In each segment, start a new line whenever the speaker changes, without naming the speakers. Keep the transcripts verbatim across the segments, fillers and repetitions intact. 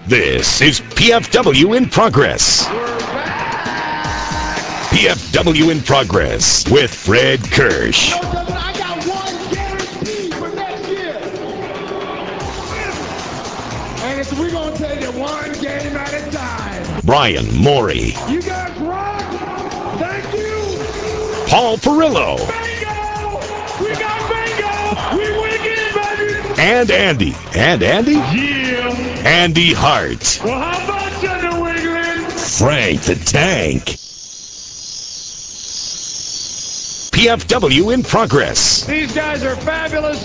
This is P F W in Progress. P F W in Progress with Fred Kirsch.
I got one guarantee for next year. And it's, we're going to take it one game at a time.
Brian Morey.
You guys rock. Thank you.
Paul Perillo.
Bingo. We got bingo. We win again, baby.
And Andy. And Andy?
Yeah.
Andy Hart.
Well, how about you, New England?
Frank the Tank. P F W in Progress.
These guys are fabulous.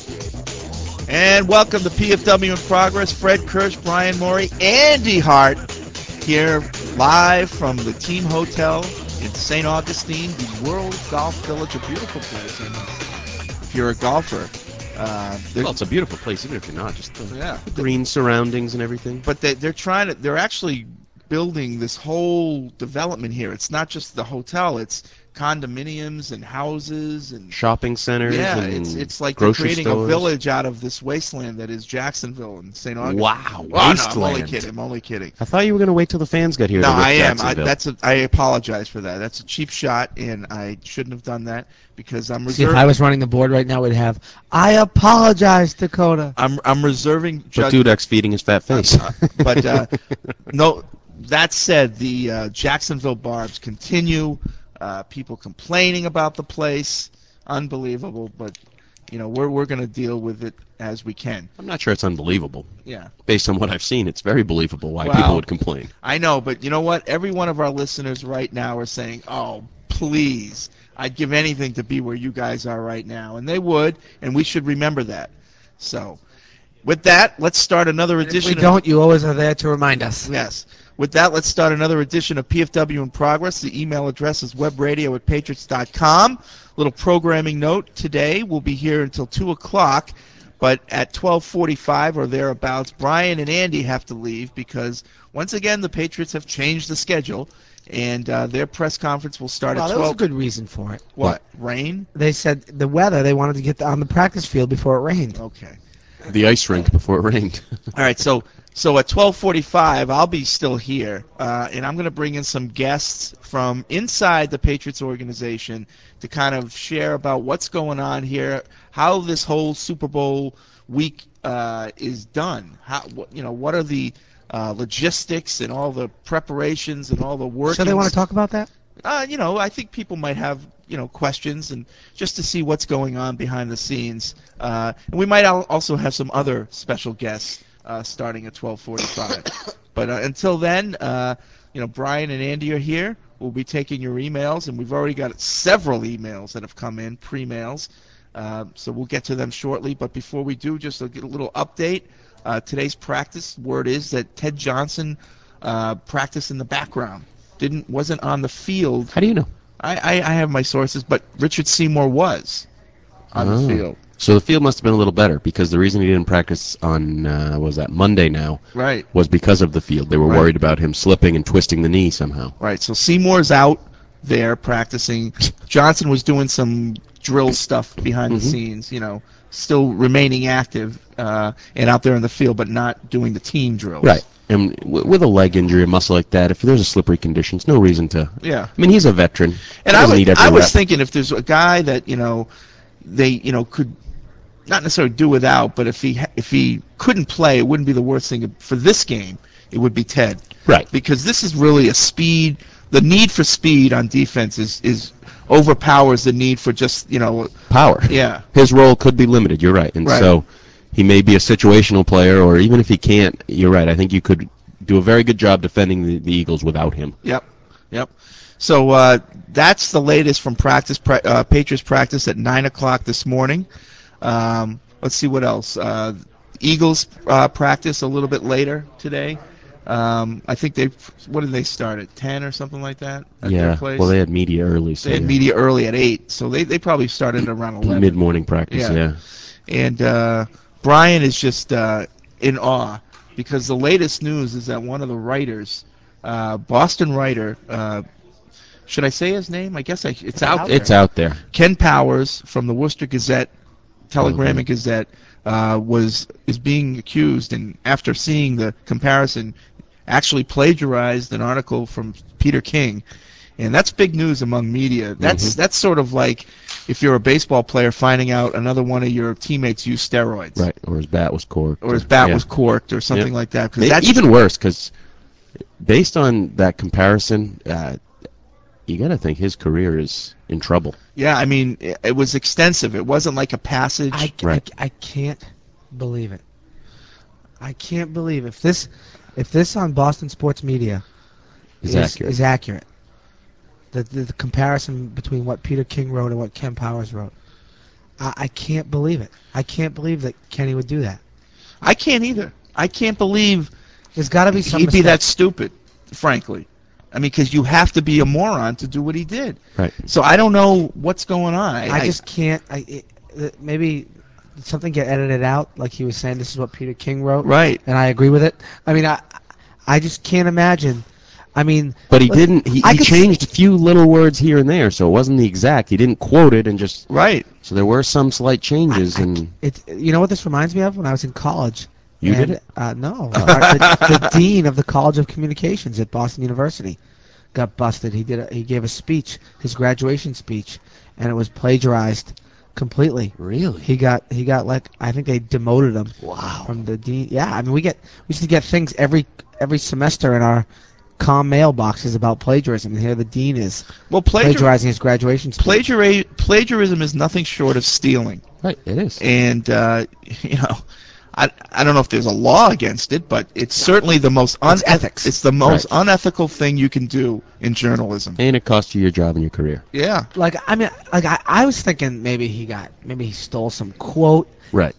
And welcome to P F W in Progress. Fred Kirsch, Brian Morey, Andy Hart here live from the Team Hotel in Saint Augustine, the World Golf Village, a beautiful place. And if you're a golfer, uh,
well, it's a beautiful place, even if you're not. Just the,
yeah,
the green surroundings and everything.
But they, they're trying to. They're actually building this whole development here. It's not just the hotel. It's condominiums and houses and
shopping centers.
Yeah,
and
it's it's like they're
grocery
creating
stores.
a village out of this wasteland that is Jacksonville and Saint Augustine.
Wow,
oh,
wasteland!
No, I'm only kidding. I'm only kidding.
I thought you were going to wait till the fans got here.
No,
to rip
I am. I,
Jacksonville.
that's a, I apologize for that. That's a cheap shot, and I shouldn't have done that because I'm
See,
reserving.
if I was running the board right now, we'd have, I apologize, Dakota.
I'm I'm reserving.
But
Judge,
Dudek's feeding his fat face.
Uh, but uh, no. That said, the uh, Jacksonville Barbs continue. Uh, people complaining about the place, unbelievable. But you know, we're we're going to deal with it as we can.
I'm not sure it's unbelievable.
Yeah.
Based on what I've seen, it's very believable why
Well,
people would complain.
I know, but you know what? Every one of our listeners right now are saying, "Oh, please, I'd give anything to be where you guys are right now," and they would, and we should remember that. So, with that, let's start another
And
edition.
if we don't, you always are there to remind us.
Yes. With that, let's start another edition of P F W in Progress. The email address is webradio at patriots dot com. Little programming note, today we'll be here until two o'clock, but at twelve forty-five or thereabouts, Brian and Andy have to leave because, once again, the Patriots have changed the schedule, and uh, their press conference will start
Well,
at
there was a
twelve.
good reason for it.
What? Rain?
They said the weather, they wanted to get on the practice field before it rained.
Okay.
The ice rink before it rained.
All right, so so at twelve forty-five, I'll be still here, uh, and I'm going to bring in some guests from inside the Patriots organization to kind of share about what's going on here, how this whole Super Bowl week uh, is done. How what, you know what are the uh, logistics and all the preparations and all the work.
So they want to talk about that?
Uh, you know, I think people might have, you know, questions and just to see what's going on behind the scenes. Uh, and we might al- also have some other special guests uh, starting at twelve forty-five. But uh, until then, uh, you know, Brian and Andy are here. We'll be taking your emails, and we've already got several emails that have come in, pre-mails. Uh, so we'll get to them shortly. But before we do, just a, a little update. Uh, today's practice, word is that Ted Johnson uh, practiced in the background. Didn't wasn't on the field.
How do you know?
I, I, I have my sources, but Richard Seymour was on
Oh.
the field.
So the field must have been a little better because the reason he didn't practice on, uh, what was that, Monday now,
Right,
was because of the field. They were
Right.
worried about him slipping and twisting the knee somehow.
right. So Seymour's out there practicing. Johnson was doing some drill stuff behind the
Mhm.
scenes, you know, still remaining active uh, and out there in the field, but not doing the team drills.
Right. And w- with a leg injury, a muscle like that, if there's a slippery condition, it's no reason to.
Yeah.
I mean, he's a veteran.
And
He
I
doesn't
was,
need every
I was
rep.
thinking if there's a guy that, you know, they, you know, could not necessarily do without, but if he ha- if he couldn't play, it wouldn't be the worst thing for this game. It would be Ted.
Right.
Because this is really a speed. The need for speed on defense is, is overpowers the need for just, you know,
Power.
yeah.
His role could be limited. You're right. And
Right.
so he may be a situational player, or even if he can't, you're right. I think you could do a very good job defending the, the Eagles without him.
Yep. Yep. So uh, that's the latest from practice. Pra- uh, Patriots practice at nine o'clock this morning. Um, let's see what else. Uh, Eagles uh, practice a little bit later today. Um, I think they. What did they start at ten or something like that? At
yeah.
Their place?
Well, they had media early. So
They had
yeah.
media early at eight, so they, they probably started around eleven.
Mid-morning practice,
Yeah.
yeah.
And uh, Brian is just uh, in awe because the latest news is that one of the writers, uh, Boston writer, uh, should I say his name? I guess I, it's out there.
It's out there.
Ken Powers from the Worcester Gazette Telegram
Mhm.
and Gazette uh, was is being accused, and after seeing the comparison, actually plagiarized an article from Peter King, and that's big news among media. That's
Mhm.
that's sort of like if you're a baseball player finding out another one of your teammates used steroids,
Right, or his bat was corked.
or his bat
yeah.
was corked, or something
Yeah.
like that. 'Cause
May-
that's
Even worse, because based on that comparison, uh, you got to think his career is in trouble.
yeah, I mean, it, it was extensive. It wasn't like a passage.
I,
Right.
I, I can't believe it. I can't believe if this if this on Boston sports media
Is
is
accurate.
is accurate. The, the the comparison between what Peter King wrote and what Ken Powers wrote. I, I can't believe it. I can't believe that Kenny would do that.
I can't either. I can't believe
There's got to be some
he'd be
mistake.
that stupid, frankly. I mean, because you have to be a moron to do what he did.
Right.
So I don't know what's going on. I,
I just can't. I it, it- maybe did something get edited out, like he was saying this is what Peter King wrote,
right.
and I agree with it. I mean, I I just can't imagine. I mean,
But he
listen,
didn't. He,
I
he
could s-
changed a few little words here and there, so it wasn't the exact. He didn't quote it and just.
Right.
So there were some slight changes,
I- I-
and
It, you know what this reminds me of? When I was in college.
you
and,
did it.
Uh, no. Our- the, the dean of the College of Communications at Boston University got busted. He did. A, he gave a speech, his graduation speech, and it was plagiarized completely.
Really?
He got. He got like. I think they demoted him
Wow.
from the dean. Yeah. I mean, we get. We used to get things every every semester in our com mailboxes about plagiarism, and here the dean is
Well, plagiar-
plagiarizing his graduation speech.
plagiari- plagiarism is nothing short of stealing.
Right. It is.
And, uh, you know, I, I don't know if there's a law against it, but it's certainly the most
It's
uneth-
ethics.
It's the most
Right.
unethical thing you can do in journalism.
And it cost you your job and your career.
Yeah.
Like I mean, like I, I was thinking maybe he got maybe he stole some quote.
Right.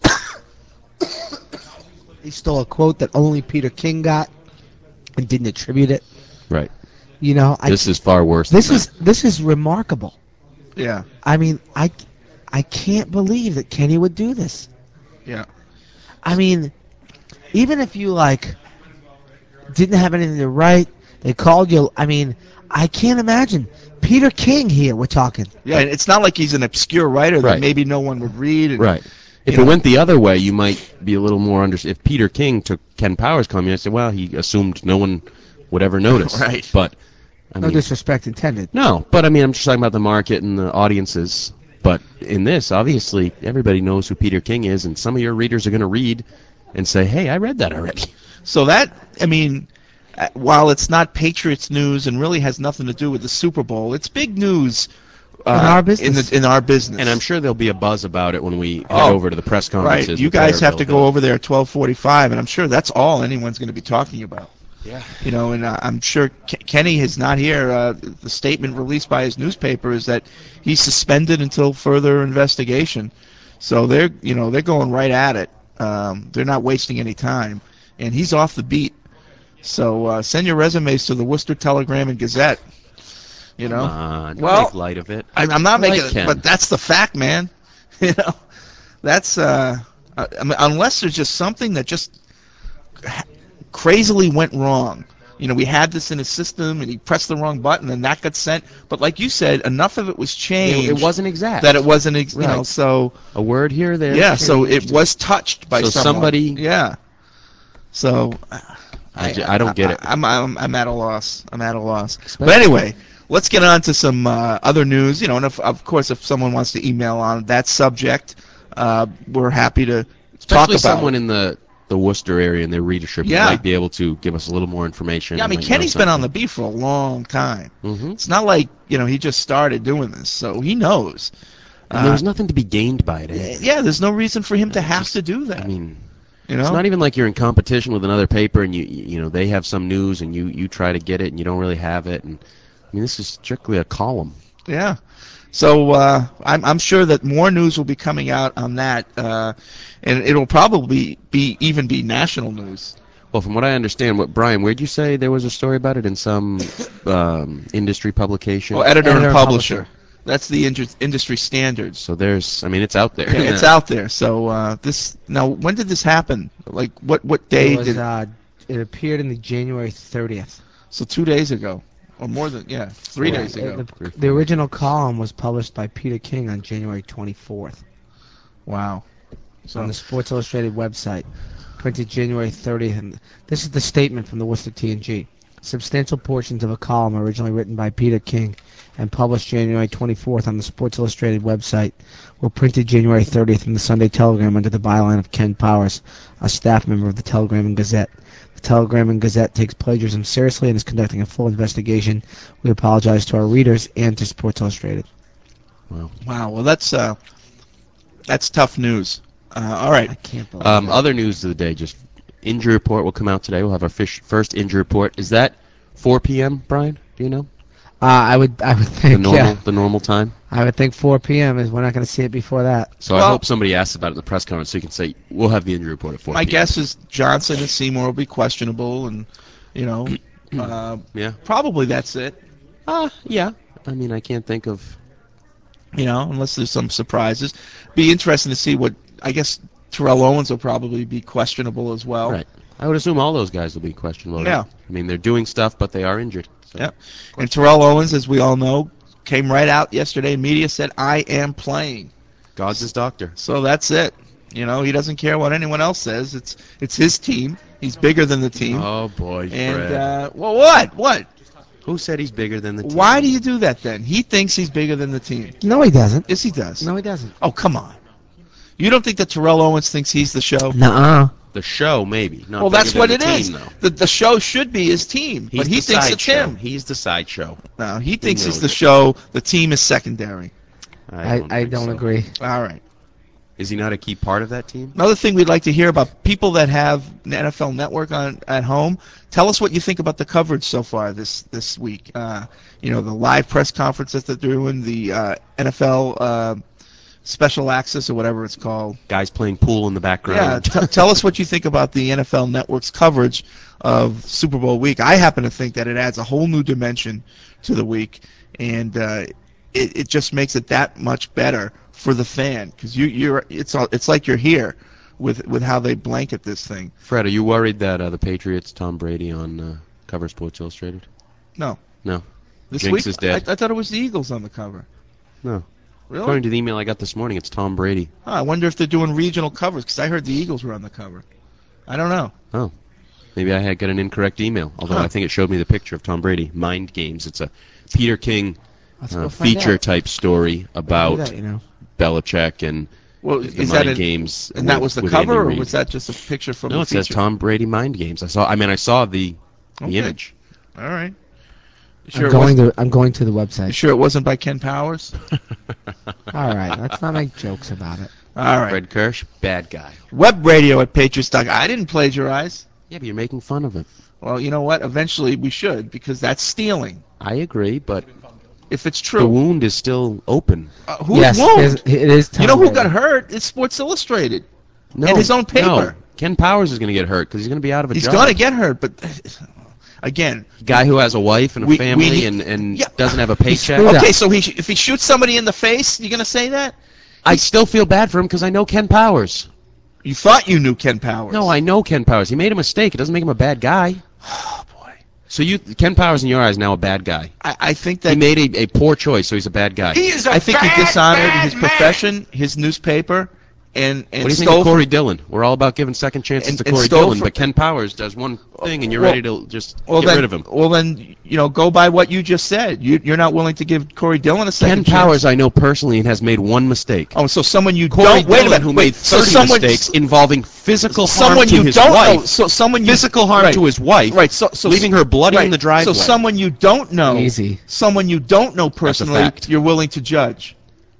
He stole a quote that only Peter King got and didn't attribute it.
Right.
You know, I,
This is far worse.
this
than
is this is remarkable.
Yeah.
I mean, I I can't believe that Kenny would do this.
Yeah.
I mean, even if you like didn't have anything to write, they called you. I mean, I can't imagine Peter King here. We're talking.
Yeah, and it's not like he's an obscure writer that
Right.
maybe no one would read. And,
that. Right. If
You
it
know.
went the other way, you might be a little more under. If Peter King took Ken Powers' comment, I said, well, he assumed no one would ever notice.
Right.
But I
No
mean,
disrespect intended.
no. But I mean, I'm just talking about the market and the audiences. But in this, obviously, everybody knows who Peter King is, and some of your readers are going to read and say, "Hey, I read that already."
So that, I mean, uh, while it's not Patriots news and really has nothing to do with the Super Bowl, it's big news uh,
In our business.
In, the, in our business.
And I'm sure there'll be a buzz about it when we head
Oh,
over to the press
right.
conferences.
You
with
guys
Larry
have to
Bill.
go over there at twelve forty-five, and I'm sure that's all anyone's going to be talking about.
Yeah.
You know, and uh, I'm sure K- Kenny is not here. Uh, the statement released by his newspaper is that he's suspended until further investigation. So they're, you know, they're going right at it. Um, they're not wasting any time, and he's off the beat. So uh, send your resumes to the Worcester Telegram and Gazette. You know,
Come on, don't
Well,
make light of it.
I, I'm not
I like
making it,
Ken.
but that's the fact, man. You know, that's uh, I I mean, unless there's just something that just ha- crazily went wrong. You know, we had this in his system, and he pressed the wrong button, and that got sent. But like you said, enough of it was
It,
changed
it wasn't exact.
that it wasn't, ex- you know.
Right.
So
a word here, or there.
yeah, so it
changed.
was touched by
So
someone.
somebody-
Yeah. So
I, ju- I don't get it.
I, am I'm, I'm at a loss. I'm at a loss. But anyway, let's get on to some uh, other news. You know, and if, of course, if someone wants to email on that subject, uh, we're happy to talk
Especially
about
someone
it.
in the, the Worcester area and their readership
Yeah.
might be able to give us a little more information.
Yeah, I mean, Kenny's been on the beat for a long time.
Mm-hmm.
It's not like, you know, he just started doing this, so he knows.
And there was
Uh,
nothing to be gained by it. Anyway.
yeah, there's no reason for him to
Uh,
have
just-
to do that.
I mean,
you know,
it's not even like you're in competition with another paper and you you you know they have some news and you you try to get it and you don't really have it. And I mean, this is strictly a column.
Yeah. So uh, I'm, I'm sure that more news will be coming out on that, uh, and it'll probably be even be national news.
Well, from what I understand, what Brian, where'd you say there was a story about it in some um, industry publication?
Well, editor,
Editor
and
and
publisher.
publisher.
That's the indus- industry standards.
So there's, I mean, it's out there.
Yeah, it's out there. So uh, this now, when did this happen? Like what what day
It was,
did?
uh, it appeared in the January thirtieth.
So two days ago, or more than yeah, three
Yeah.
days ago.
The, the original column was published by Peter King on January twenty-fourth.
Wow. So
on the Sports Illustrated website, printed January thirtieth. And this is the statement from the Worcester T N G. Substantial portions of a column originally written by Peter King and published January twenty-fourth on the Sports Illustrated website were printed January thirtieth in the Sunday Telegram under the byline of Ken Powers, a staff member of the Telegram and Gazette. The Telegram and Gazette takes plagiarism seriously and is conducting a full investigation. We apologize to our readers and to Sports Illustrated.
Wow.
Wow. Well, that's uh, that's tough news. Uh, all right.
I can't believe
Um,
that.
other news of the day, just injury report will come out today. We'll have our fish, first injury report. Is that four p.m., Brian? Do you know?
Uh, I would I would
The
think
normal,
yeah.
the normal time?
I would think four p.m. is we're not going to see it before that.
So I
Well-
hope somebody asks about it in the press conference so you can say, we'll have the injury report at four
My
p.m.
guess is Johnson and Seymour will be questionable, and you know, uh,
Yeah.
probably that's it.
Uh, yeah. I mean, I can't think of...
You know, unless there's some surprises. Be interesting to see what. I guess Terrell Owens will probably be questionable as well.
Right. I would assume all those guys will be questionable.
Yeah.
Right? I mean, they're doing stuff, but they are injured. So.
Yep. And Terrell Owens, as we all know, came right out yesterday in media, said, I am playing.
God's his doctor.
So that's it. You know, he doesn't care what anyone else says. It's it's his team. He's bigger than the team.
Oh, boy, Fred.
and, uh, well, what? What?
Who said he's bigger than the team?
Why do you do that then? He thinks he's bigger than the team.
No, he doesn't.
Yes, he does.
No, he doesn't.
Oh, come on. You don't think that Terrell Owens thinks he's the show?
Nuh-uh.
The show, maybe. Not
Well, that's
bigger
what
than
it
the
is.
team, though.
The, the show should be his team,
He's
but he
the
thinks it's
sideshow.
him.
He's the sideshow.
No, he thinks
knows
it's the
it.
show. The team is secondary.
I, I
think
don't
so.
agree.
All right.
Is he not a key part of that team?
Another thing we'd like to hear about people that have an N F L Network on at home. Tell us what you think about the coverage so far this this week. Uh, you know, the live press conference that they're doing, the uh, N F L uh, Special Access or whatever it's called.
Guys playing pool in the
Yeah,
background.
t- tell us what you think about the N F L Network's coverage of Super Bowl week. I happen to think that it adds a whole new dimension to the week, and uh, it, it just makes it that much better for the fan because you you're it's all, it's like you're here with with how they blanket this thing.
Fred, are you worried that uh, the Patriots, Tom Brady on uh, cover Sports Illustrated?
No,
No.
this
Jinx
week
is dead.
I, I thought it was the Eagles on the cover.
No.
Really?
According to the email I got this morning, it's Tom Brady.
Huh, I wonder if they're doing regional covers because I heard the Eagles were on the cover. I don't know.
Oh. Maybe I had got an incorrect email, although
Huh.
I think it showed me the picture of Tom Brady. Mind Games. It's a Peter King
Let's
uh,
go find
feature
out.
type story about
Look at that, you know.
Belichick and
Well,
the
is
mind
that a,
games.
and that
with-
was the
with
cover,
Andy
or
Reid.
was that just a picture from
No,
the
it says
feature?
Tom Brady Mind Games. I saw. I mean, I saw the the
Okay.
image.
All right. You sure,
I'm
it
going
wasn't,
to I'm going to the
you
website.
sure it wasn't by Ken Powers?
All right, let's not make jokes about it.
All right.
Fred Kirsch, bad guy.
Web radio at Patriots dot com. I didn't plagiarize.
Yeah, but you're making fun of it.
Well, you know what? Eventually we should because that's stealing.
I agree, but
If it's
the
true.
wound is still open.
Uh, who's
yes,
wound?
it is- it is. Tom
You know who
Brady.
got hurt? It's Sports Illustrated.
No,
And his own paper.
No. Ken Powers is going to get hurt because he's going to be out of a
He's
job.
going to get hurt, but again,
Guy who has a wife and a
We- we
family
need-
and, and
Yeah.
doesn't have a paycheck.
screwed up.
okay. So he sh- if he shoots somebody in the face, you're going to say that?
I still feel bad for him because I know Ken Powers.
You thought you knew Ken Powers.
No, I know Ken Powers. He made a mistake. It doesn't make him a bad guy.
Oh boy.
So you, Ken Powers in your eyes now a bad guy.
I, I think
He
that
made a, a poor choice, so he's a bad guy.
He is a
I think he
bad,
dishonored
bad
his
man.
profession, his newspaper, and and
What do you think
stole
of Corey Dillon? We're all about giving second chances
And-
to
and
Corey
stole
Dillon,
from-
but Ken Powers does one thing, and you're
Well-
ready to just
well,
get
then,
rid of him.
Well, then, you know, go by what you just said. You, you're not willing to give Corey Dillon a second
Ken
chance.
Powers, I know personally, and has made one mistake.
Oh, so someone you
Corey
don't wait a
Dillon,
minute,
who
wait,
made
so
thirty
someone,
mistakes involving physical harm
someone
to
you
his
don't
wife.
know, so someone you,
Physical harm
right,
to his wife,
right? So, so
leaving her bloody
right,
in the driveway.
So someone you don't know,
Easy.
someone you don't know personally,
fact.
you're willing to judge.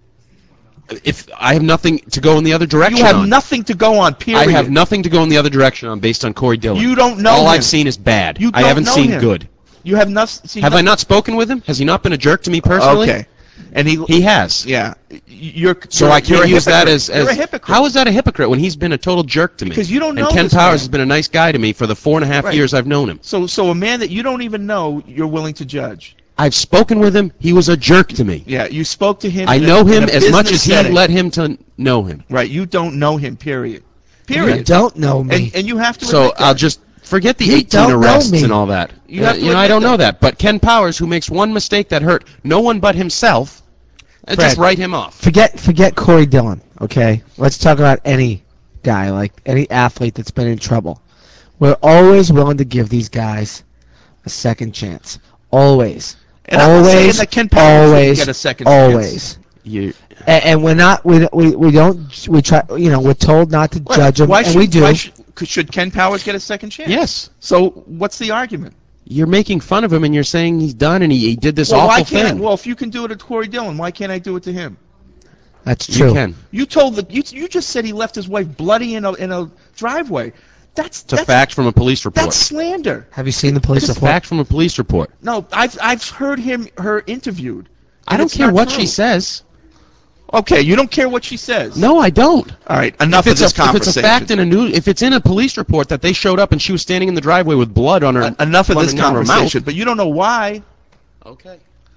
If I have nothing to go in the other direction
You have
on.
nothing to go on. Period.
I have nothing to go in the other direction on based on Corey Dillon.
You don't know
All
him.
I've seen is bad.
You
I
don't
haven't
know
seen
him.
good.
You have nothing. See,
Have I not spoken with him? Has he not been a jerk to me personally?
Okay, and he
He has.
yeah. You're
So
you're,
I
you're
can't
a
use that
hypocrite.
as, as
you're a hypocrite.
how is that a hypocrite when he's been a total jerk to me?
Because you don't know
And Ken
this
Powers
guy.
has been a nice guy to me for the four and a half
Right.
years I've known him.
So, so a man that you don't even know, you're willing to judge.
I've spoken with him. He was a jerk to me.
Yeah, you spoke to him.
I
in a-
know
in
him
a
as much
business
as he
setting.
let him to know him.
Right, you don't know him. Period.
You
Period.
don't know me.
And, and you have to.
So
admit that.
I'll just forget the
You
eighteen
don't know
arrests
me.
and all that.
You
Uh,
have to
you know, I
admit
don't know
that.
that. But Ken Powers, who makes one mistake that hurt no one but himself, uh, just
Fred.
write him off.
Forget forget Corey Dillon. Okay, let's talk about any guy, like any athlete that's been in trouble, we're always willing to give these guys a second chance. Always.
And I'm not saying
always.
that Ken Powers
always.
didn't get a second
always.
chance.
You,
And, and we're not. We, we we don't. We try. You know, we're told not to
What?
judge him,
Why
and
should,
we do.
Why should, could- should Ken Powers get a second chance?
yes.
So what's the argument?
You're making fun of him, and you're saying he's done, and he, he did this
well, why
awful
can't
thing.
I, well, if you can do it to Corey Dillon, why can't I do it to him?
That's true.
You can.
You told the you, you just said he left his wife bloody in a in a driveway. That's
It's a
that's,
fact from a police report.
That's slander.
Have you seen the police
It's a
report?
fact from a police report.
No, I've I've heard him her interviewed.
I
and
don't
it's
care
not
what
true.
she says.
Okay, you don't care what she says.
No, I don't.
All right, enough
if
of
it's
this
a, if
conversation.
it's a fact in a news, if it's in a police report that they showed up and she was standing in the driveway with blood on her,
En- enough of this
running down her
conversation. But you don't know why.
mouth. Okay.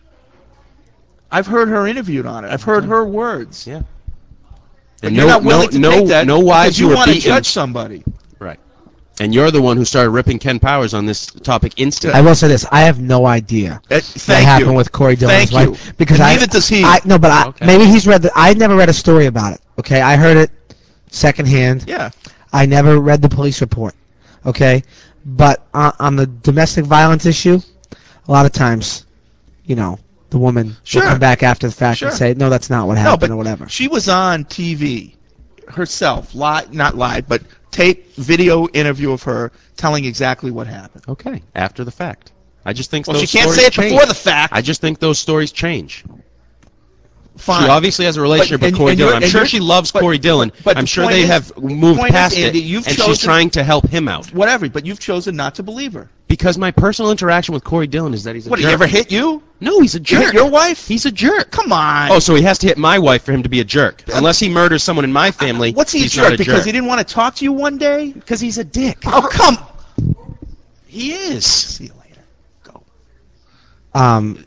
I've heard her interviewed on it. I've heard her words.
Yeah.
But
And
you're
no,
not willing
no,
to
no,
take that
no
because
wives
you
who were
want to
beaten.
judge somebody.
Right. And you're the one who started ripping Ken Powers on this topic instantly.
I will say this: I have no idea
Uh,
what
thank
happened
you.
with Corey Dillon's
Thank
wife
you.
because
And
I
neither does he.
I no, but I,
Okay.
maybe he's read. The, I never read a story about it. Okay, I heard it secondhand.
Yeah.
I never read the police report. Okay, but on, on the domestic violence issue, a lot of times, you know, the woman
Sure.
will come back after the fact
Sure.
and say, "No, that's not what
No,
happened,"
but
or whatever.
she was on T V herself, live, not live, but tape video interview of her telling exactly what happened.
Okay. After the fact. I just think
Well,
those
she can't
stories
say it
change.
before the fact.
I just think those stories change.
Fine.
She obviously has a relationship
But-
with
and-
Corey
and
Dillon.
you're-
I'm
and
sure
you're-
she loves
but-
Corey Dillon.
but
I'm
the
sure
point
they
is-
have
the
moved
point is,
past
Andy,
it,
you've
and she's
chosen-
trying to help him out.
Whatever, but you've chosen not to believe her.
Because my personal interaction with Corey Dillon is that he's a
What,
jerk.
he ever hit you?
No, he's a
You
jerk.
hit your wife?
He's a jerk.
Come on.
Oh, so he has to hit my wife for him to be a jerk. Unless he murders somemeone in my family,
What's he a
he's
jerk?
not a
Because
jerk.
he didn't want to talk to you one day?
Because he's a dick.
Oh, come.
He is.
See you later. Go.
Um,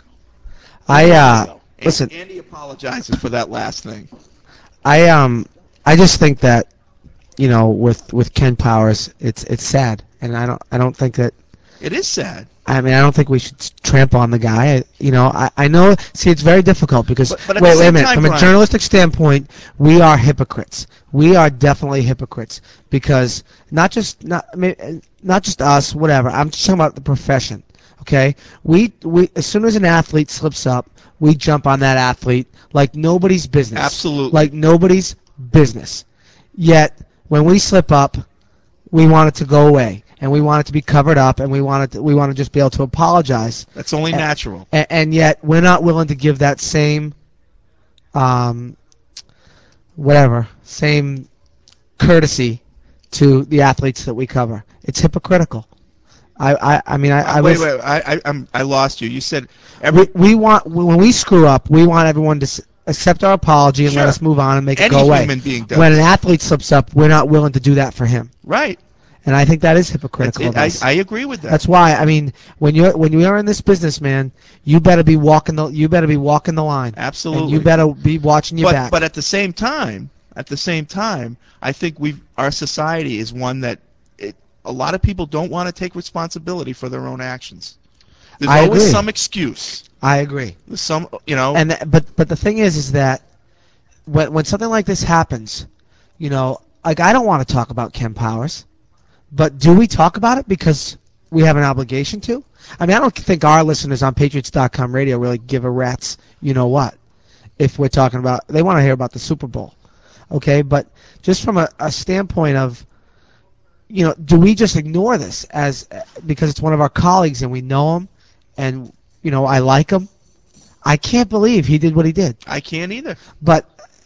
I uh, listen.
Andy apologizes for that last thing.
I um I just think that you know with with Ken Powers it's it's sad and I don't I don't think that
It is sad.
I mean I don't think we should trample on the guy. I, you know I I know see it's very difficult because
But- but at
wait
the
wait a
same
minute
time,
from a
Brian-
journalistic standpoint we are hypocrites. We are definitely hypocrites because not just not I mean, not just us whatever. I'm just talking about the profession. Okay, we we as soon as an athlete slips up, we jump on that athlete like nobody's business.
Absolutely.
Like nobody's business. Yet when we slip up, we want it to go away, and we want it to be covered up, and we want it to, we want to just be able to apologize.
That's only
A-
natural.
And, and yet we're not willing to give that same, um, whatever, same courtesy to the athletes that we cover. It's hypocritical. I I, I mean I, I
wait,
was.
wait, I, I, I'm, I lost you. You said every
We, we want when we screw up, we want everyone to s- accept our apology and
Sure.
let us move on and make it
any
go away.
human being does.
When an athlete slips up, we're not willing to do that for him,
right.
and I think that is
That's
hypocritical.
it.
of
I,
us.
I agree with that.
That's why I mean when you're when you are in this business, man, you better be walking the you better be walking the line.
Absolutely.
And you better be watching your
but,
back.
But at the same time, at the same time, I think we our society is one that it, a lot of people don't want to take responsibility for their own actions. There's
I
always
agree.
some excuse.
I agree.
There's some, you know.
And th- but but the thing is, is that when when something like this happens, you know, like I don't want to talk about Ken Powers, but do we talk about it because we have an obligation to? I mean, I don't think our listeners on Patriots dot com radio really give a rat's you know what if we're talking about. They want to hear about the Super Bowl, okay? But just from a, a standpoint of, you know, do we just ignore this as because it's one of our colleagues and we know him, and you know I like him. I can't believe he did what he did.
I can't either.
But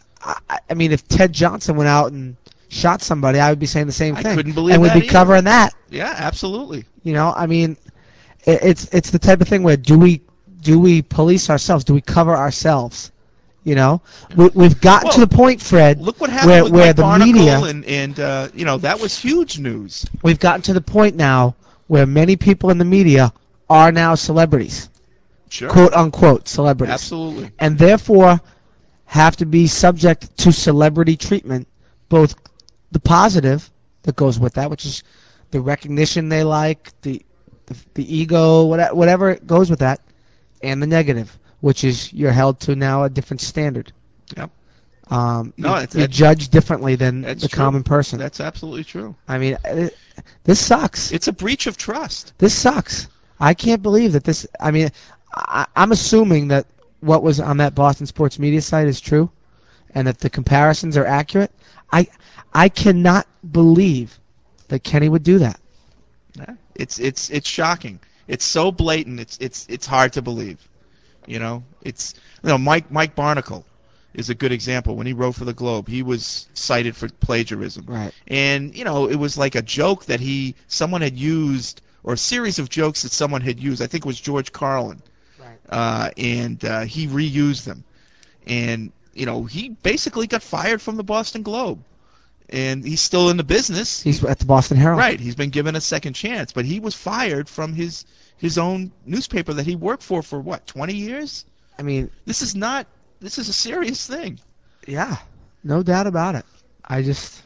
I, I mean, if Ted Johnson went out and shot somebody, I would be saying the same
I
thing.
couldn't believe
and we'd
that
be
either.
covering that.
Yeah, absolutely.
You know, I mean, it, it's it's the type of thing where do we do we police ourselves? Do we cover ourselves? You know, we, we've gotten to
Well,
the point, Fred.
Look what happened
where,
with
where
Mike
the
Barnacle
media.
and, and uh, you know, that was huge news.
We've gotten to the point now where many people in the media are now celebrities,
Sure.
quote unquote celebrities.
Absolutely.
And therefore have to be subject to celebrity treatment, both the positive that goes with that, which is the recognition they like, the the, the ego, whatever, whatever goes with that, and the negative, which is you're held to now a different standard.
Yep.
Um,
No,
you,
it's-
you
that's-
judge differently than
that's
the
true.
common person.
That's absolutely true.
I mean, it, this sucks.
It's a breach of trust.
This sucks. I can't believe that this. I mean, I, I'm assuming that what was on that Boston Sports Media site is true, and that the comparisons are accurate. I I cannot believe that Kenny would do that.
Yeah. It's it's it's shocking. It's so blatant. It's it's it's hard to believe. You know, it's you know Mike Mike Barnacle is a good example. When he wrote for the Globe, he was cited for plagiarism.
Right.
And you know, it was like a joke that he someone had used, or a series of jokes that someone had used. I think it was George Carlin.
Right.
Uh, and uh, he reused them. And you know, he basically got fired from the Boston Globe. And he's still in the business.
He's at the Boston Herald.
Right. He's been given a second chance, but he was fired from his his own newspaper that he worked for for what, twenty years?
I mean,
This is not. This is a serious thing.
yeah, no doubt about it. I just,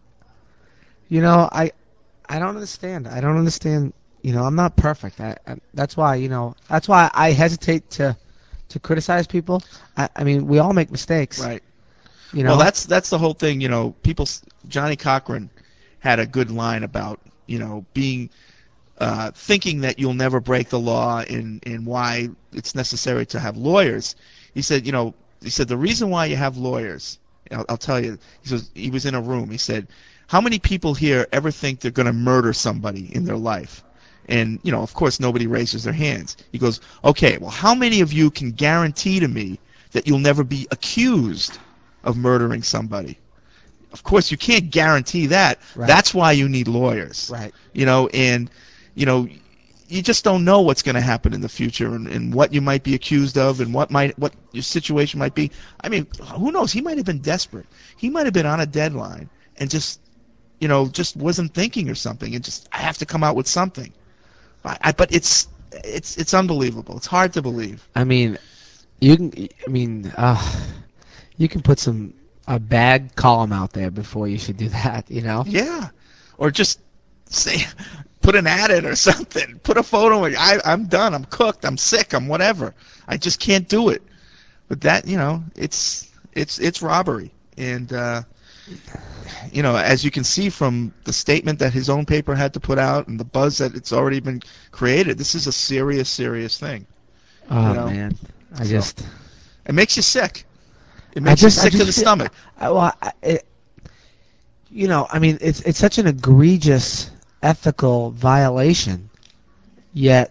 you know, I, I don't understand. I don't understand. You know, I'm not perfect. I, I, that's why, you know, that's why I hesitate to, to criticize people. I, I mean, we all make mistakes.
Right.
You know.
Well, that's that's the whole thing. You know, people. Johnny Cochran had a good line about you know being uh, thinking that you'll never break the law and and why it's necessary to have lawyers. He said, you know, he said the reason why you have lawyers. I'll, I'll tell you. He says he was in a room. He said, how many people here ever think they're going to murder somebody in their life? And you know, of course, nobody raises their hands. He goes, okay, well, how many of you can guarantee to me that you'll never be accused of murdering somebody? Of course, you can't guarantee that.
Right.
That's why you need lawyers.
Right.
You know, and you know, you just don't know what's going to happen in the future, and, and what you might be accused of, and what might what your situation might be. I mean, who knows? He might have been desperate. He might have been on a deadline and just, you know, just wasn't thinking or something, and just I have to come out with something. I, I, but it's it's it's unbelievable. It's hard to believe.
I mean, you can. I mean, uh, you can put some a bad column out there before you should do that. You know.
Yeah, or just say, put an ad in or something. Put a photo. In. I I'm done. I'm cooked. I'm sick. I'm whatever. I just can't do it. But that, you know, it's it's it's robbery, and uh, you know, as you can see from the statement that his own paper had to put out and the buzz that it's already been created, this is a serious, serious thing.
Oh
You know?
man, I
So-
just.
It makes you sick. It
I
makes
just,
you
I
sick
just
to the
feel-
stomach.
I, well, I, it, you know, I mean, it's it's such an egregious ethical violation. Yet,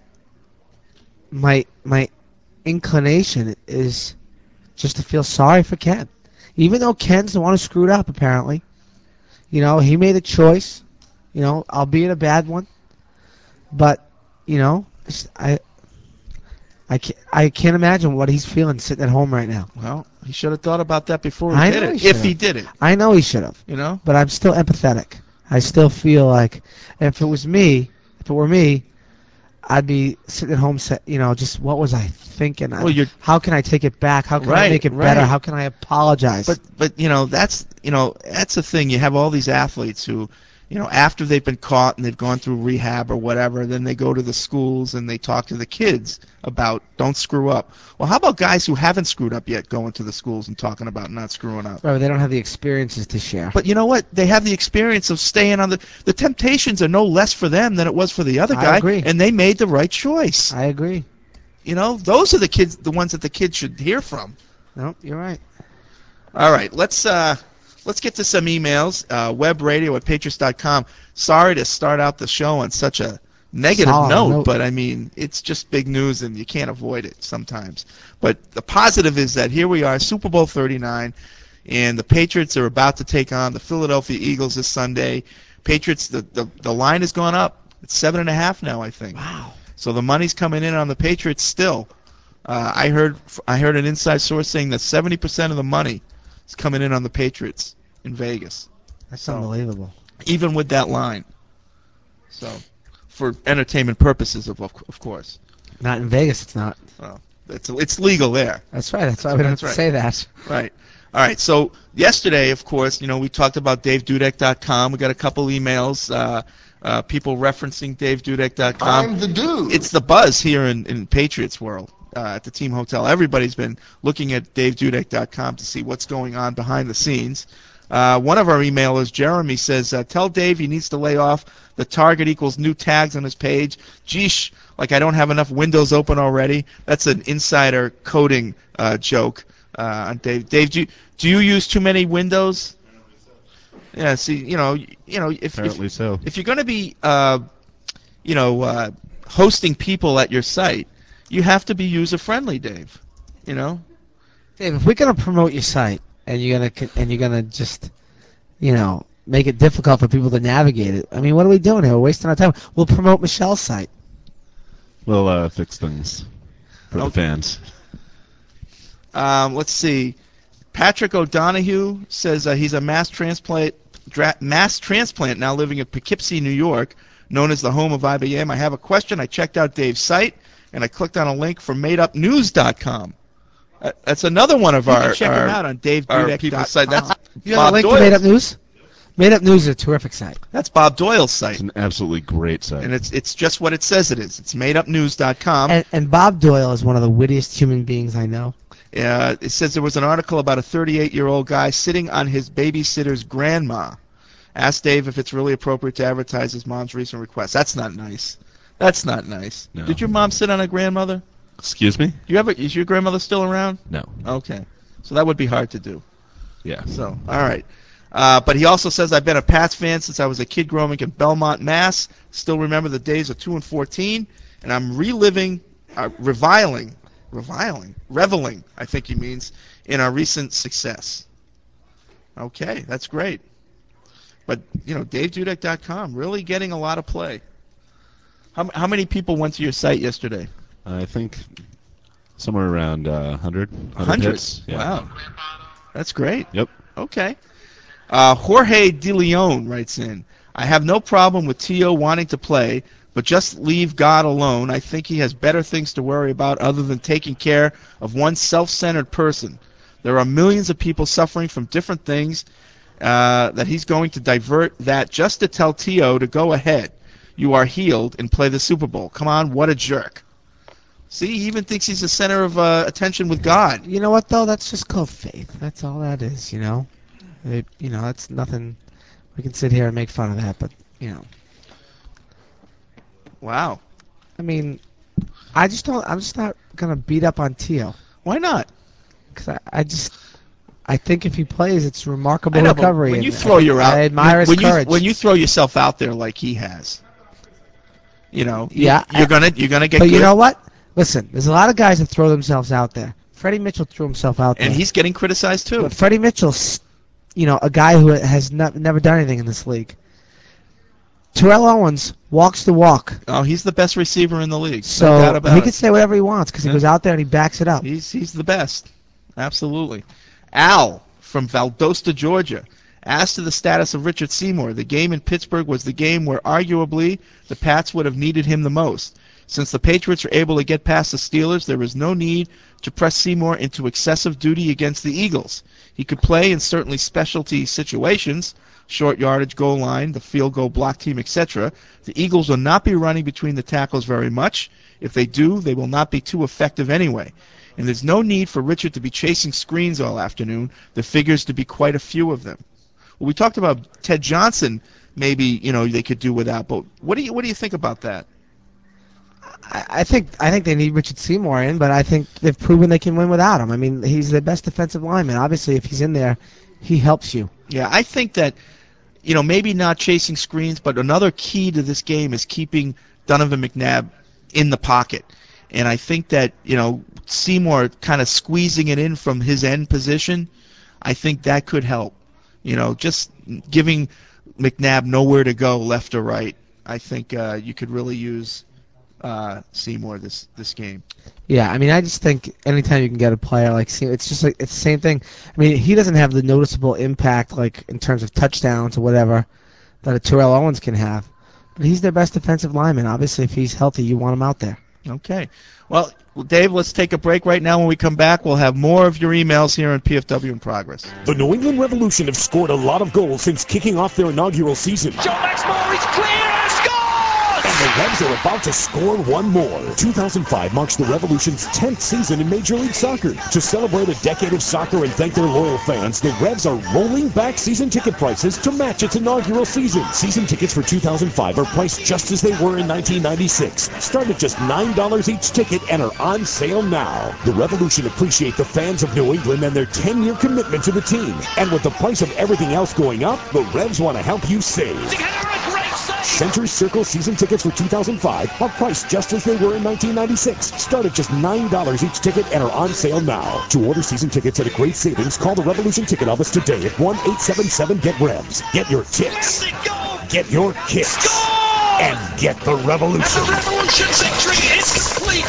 my my inclination is just to feel sorry for Ken, even though Ken's the one who screwed up. Apparently, you know, he made a choice. You know, albeit a bad one. But, you know, it's- I. I can't, I can't imagine what he's feeling sitting at home right now.
Well, he should have thought about that before he
I
did
know
it.
he
If
should
he
have.
did it,
I know he should have.
you know.
But I'm still empathetic. I still feel like if it was me, if it were me, I'd be sitting at home, sa- you know, just what was I thinking?
Well, you're-
How can I take it back? How can I
Right,
make it better?
right.
How can I apologize?
But but you know that's you know that's the thing. You have all these athletes who, you know, after they've been caught and they've gone through rehab or whatever, then they go to the schools and they talk to the kids about don't screw up. Well, how about guys who haven't screwed up yet going to the schools and talking about not screwing up?
Right, they don't have the experiences to share.
But you know what? They have the experience of staying on the the temptations are no less for them than it was for the other
I
guy,
agree.
and they made the right choice.
I agree.
You know, those are the kids, the ones that the kids should hear from.
No, you're right.
All right, let's uh, let's get to some emails. Uh, web radio at patriots dot com. Sorry to start out the show on such a negative
Solid
note,
note.
but I mean, it's just big news and you can't avoid it sometimes. But the positive is that here we are, Super Bowl thirty-nine, and the Patriots are about to take on the Philadelphia Eagles this Sunday. Patriots, the, the, the line has gone up. It's seven and a half now, I think.
Wow.
So the money's coming in on the Patriots still. Uh, I heard I heard an inside source saying that seventy percent of the money is coming in on the Patriots in Vegas,
That's
So-
unbelievable.
even with that line. So, for entertainment purposes, of of, of course.
Not in Vegas, it's not.
Well, it's it's legal there.
That's right. That's why we don't have
That's
to
right.
say that.
Right. All right. So yesterday, of course, you know, we talked about Dave Dudek dot com. We got a couple emails, uh, uh, people referencing Dave Dudek dot com.
I'm the dude.
It's the buzz here in, in Patriots world. uh, at the team hotel. Everybody's been looking at Dave Dudek dot com to see what's going on behind the scenes. Uh, one of our emailers, Jeremy, says, uh, tell Dave he needs to lay off the target equals new tags on his page. Geesh, like I don't have enough windows open already. That's an insider coding uh, joke uh, on Dave. Dave, do you, do you use too many windows? Yeah, see, you know, you know, if
Apparently
if,
so.
if you're going to be, uh, you know, uh, hosting people at your site, you have to be user-friendly, Dave. You know?
Dave, if we're gonna promote your site and you're gonna co- and you're gonna just, you know, make it difficult for people to navigate it, I mean, what are we doing here? We're wasting our time. We'll promote Michelle's site.
We'll uh, fix things for the
Okay.
fans.
Um, let's see. Patrick O'Donohue says uh, he's a mass transplant dra- mass transplant now living in Poughkeepsie, New York, known as the home of I B M. I have a question. I checked out Dave's site, and I clicked on a link from made up news dot com. Uh, that's another one of
You
our,
can check
our,
him out on Dave
our
Dudek dot
people's site. That's
You have a
Bob
link
Doyle's.
to Made Up News? Made Up News is a terrific site.
That's Bob Doyle's site.
It's an absolutely great site.
And it's it's just what it says it is. It's made up news dot com.
And, and Bob Doyle is one of the wittiest human beings I know.
Uh, it says there was an article about a thirty-eight-year-old guy sitting on his babysitter's grandma. Asked Dave if it's really appropriate to advertise his mom's recent request. That's not nice. That's not nice.
No.
Did your mom sit on a grandmother?
Excuse me?
You ever? Is your grandmother still around?
No.
Okay. So that would be hard to do.
Yeah.
So, all right. Uh, but he also says, I've been a Pats fan since I was a kid growing up in Belmont, Mass. Still remember the days of two and fourteen, and I'm reliving, uh, reviling, reviling, reveling, I think he means, in our recent success. Okay, that's great. But, you know, Dave Dudek dot com, really getting a lot of play. How, how many people went to your site yesterday?
I think somewhere around uh, one hundred. one
Hundreds.
hits. Yeah.
Wow. That's great.
Yep.
Okay. Uh, Jorge De Leon writes in, I have no problem with T O wanting to play, but just leave God alone. I think he has better things to worry about other than taking care of one self-centered person. There are millions of people suffering from different things uh, that he's going to divert that just to tell T O to go ahead. You are healed and play the Super Bowl. Come on, what a jerk. See, he even thinks he's the center of uh, attention with God.
You know what, though? That's just called faith. That's all that is, you know? It, you know, that's nothing. We can sit here and make fun of that, but, you know.
Wow.
I mean, I just don't, I'm just not going to beat up on Tio.
Why not?
Because I, I just, I think if he plays, it's remarkable
I know, but
recovery.
when
and
you throw your out,
I admire his
when you,
courage.
when you throw yourself out there like he has, you know, you-
Yeah,
you're
I-
gonna you're gonna get
But
good.
you know what? Listen, there's a lot of guys that throw themselves out there. Freddie Mitchell threw himself out there.
and he's getting criticized too.
But Freddie Mitchell's, you know, a guy who has not, never done anything in this league. Terrell Owens walks the walk.
Oh, he's the best receiver in the league.
So
no doubt about
he
it.
can say whatever he wants because
Yeah.
he goes out there and he backs it up.
He's he's the best. Absolutely. Al from Valdosta, Georgia, asked to the status of Richard Seymour. The game in Pittsburgh was the game where arguably the Pats would have needed him the most. Since the Patriots are able to get past the Steelers, there is no need to press Seymour into excessive duty against the Eagles. He could play in certainly specialty situations, short yardage, goal line, the field goal block team, et cetera. The Eagles will not be running between the tackles very much. If they do, they will not be too effective anyway. And there's no need for Richard to be chasing screens all afternoon. There figures to be quite a few of them. Well, we talked about Ted Johnson. Maybe you know they could do without. But what do you what do you think about that?
I, I think I think they need Richard Seymour in, but I think they've proven they can win without him. I mean, he's the best defensive lineman. Obviously, if he's in there, he helps you.
Yeah, I think that you know maybe not chasing screens, but another key to this game is keeping Donovan McNabb in the pocket. And I think that you know Seymour kind of squeezing it in from his end position, I think that could help. You know, just giving McNabb nowhere to go left or right. I think uh, you could really use uh, Seymour this this game.
Yeah, I mean, I just think anytime you can get a player like Seymour, it's just like it's the same thing. I mean, he doesn't have the noticeable impact, like in terms of touchdowns or whatever, that a Terrell Owens can have. But he's their best defensive lineman. Obviously, if he's healthy, you want him out there.
Okay. Well, Dave, let's take a break right now. When we come back, we'll have more of your emails here on P F W in Progress.
The New England Revolution have scored a lot of goals since kicking off their inaugural season.
Joe Max Moore is clear and scores!
And the Revs are about to score one more. two thousand five marks the Revolution's tenth season in Major League Soccer. To celebrate a decade of soccer and thank their loyal fans, the Revs are rolling back season ticket prices to match its inaugural season. Season tickets for two thousand five are priced just as they were in nineteen ninety-six. Start at just nine dollars each ticket and are on sale now. The Revolution appreciate the fans of New England and their ten-year commitment to the team. And with the price of everything else going up, the Revs want to help you save. Center Circle season tickets for two thousand five are priced just as they were in nineteen ninety-six. Start at just nine dollars each ticket and are on sale now. To order season tickets at a great savings, call the Revolution Ticket Office today at one eight seven seven get revs. Get your kicks. Get your kicks. And get the Revolution.
And the Revolution victory is complete.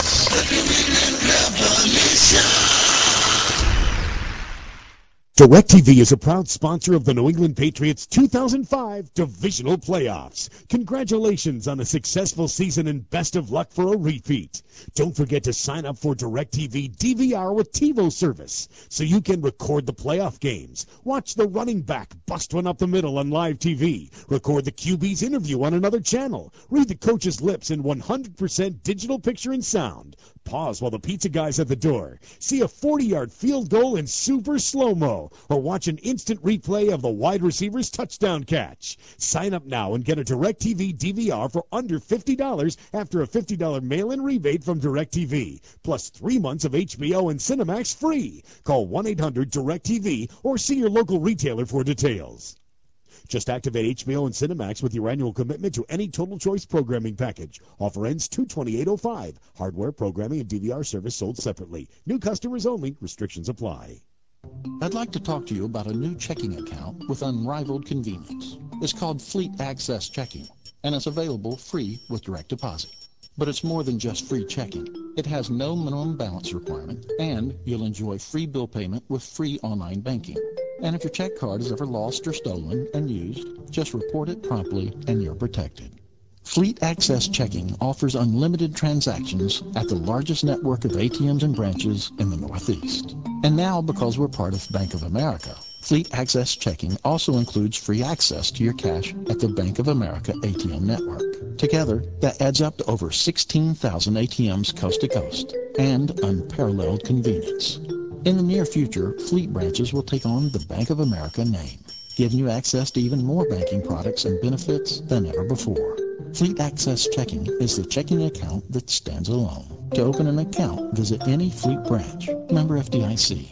DirecTV is a proud sponsor of the New England Patriots two thousand five Divisional Playoffs. Congratulations on a successful season and best of luck for a repeat. Don't forget to sign up for DirecTV D V R with TiVo service so you can record the playoff games, watch the running back bust one up the middle on live T V, record the Q B's interview on another channel, read the coach's lips in one hundred percent digital picture and sound, pause while the pizza guy's at the door, see a forty-yard field goal in super slow-mo, or watch an instant replay of the wide receiver's touchdown catch. Sign up now and get a DirecTV D V R for under fifty dollars after a fifty dollars mail-in rebate from DirecTV, plus three months of H B O and Cinemax free. Call one eight hundred direct T V or see your local retailer for details. Just activate H B O and Cinemax with your annual commitment to any Total Choice programming package. Offer ends two twenty-eight oh five. Hardware, programming, and D V R service sold separately. New customers only. Restrictions apply.
I'd like to talk to you about a new checking account with unrivaled convenience. It's called Fleet Access Checking, and it's available free with direct deposit. But it's more than just free checking. It has no minimum balance requirement, and you'll enjoy free bill payment with free online banking. And if your check card is ever lost or stolen and used, just report it promptly and you're protected. Fleet Access Checking offers unlimited transactions at the largest network of A T Ms and branches in the Northeast. And now, because we're part of Bank of America, Fleet Access Checking also includes free access to your cash at the Bank of America A T M network. Together, that adds up to over sixteen thousand A T Ms coast to coast and unparalleled convenience. In the near future, Fleet branches will take on the Bank of America name, giving you access to even more banking products and benefits than ever before. Fleet Access Checking is the checking account that stands alone. To open an account, visit any Fleet branch. Member F D I C.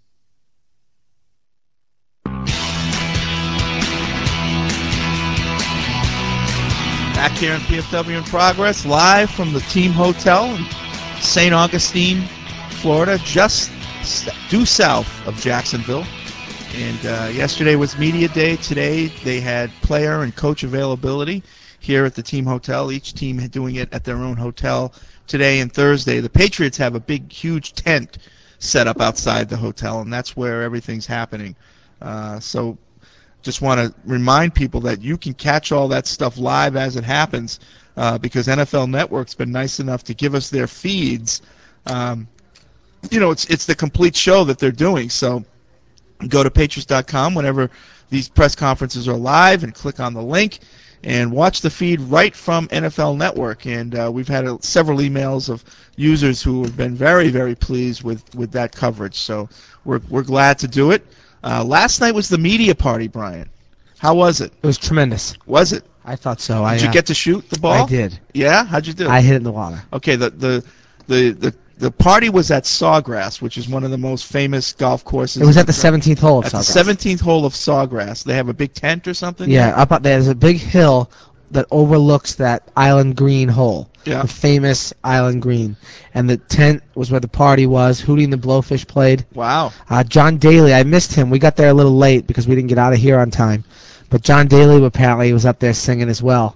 Back here in P F W in Progress, live from the Team Hotel in Saint Augustine, Florida, just due south of Jacksonville. And uh, yesterday was media day. Today they had player and coach availability here at the Team Hotel, each team doing it at their own hotel today and Thursday. The Patriots have a big, huge tent set up outside the hotel, and that's where everything's happening. Uh, so just want to remind people that you can catch all that stuff live as it happens uh, because N F L Network's been nice enough to give us their feeds. Um, you know, it's it's the complete show that they're doing. So go to Patriots dot com whenever these press conferences are live and click on the link and watch the feed right from N F L Network. And uh, we've had uh, several emails of users who have been very, very pleased with, with that coverage. So we're we're glad to do it. Uh, last night was the media party, Brian. How was it?
It was tremendous.
Was it?
I thought so.
Did
I,
you
uh,
get to shoot the ball?
I did.
Yeah? How'd you do?
I hit it in the water.
Okay, the the the the, the party was at Sawgrass, which is one of the most famous golf courses.
It was at the seventeenth hole of
At
Sawgrass.
the seventeenth hole of Sawgrass. They have a big tent or something?
Yeah, up out there's a big hill that overlooks that Island Green hole.
Yeah.
The famous Island Green. And the tent was where the party was. Hootie and the Blowfish played.
Wow.
Uh, John Daly, I missed him. We got there a little late because we didn't get out of here on time. But John Daly apparently was up there singing as well.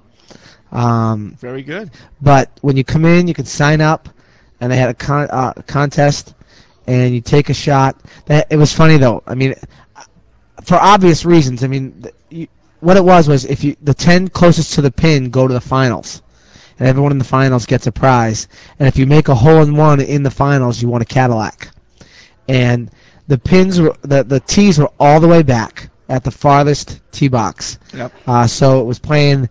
Um,
Very good.
But when you come in, you can sign up, and they had a con- uh, contest, and you take a shot. That, it was funny, though. I mean, for obvious reasons. I mean, th- you, what it was was if you the ten closest to the pin go to the finals, and everyone in the finals gets a prize. And if you make a hole-in-one in the finals, you won a Cadillac. And the pins were the the tees were all the way back at the farthest tee box.
Yep.
Uh, so it was playing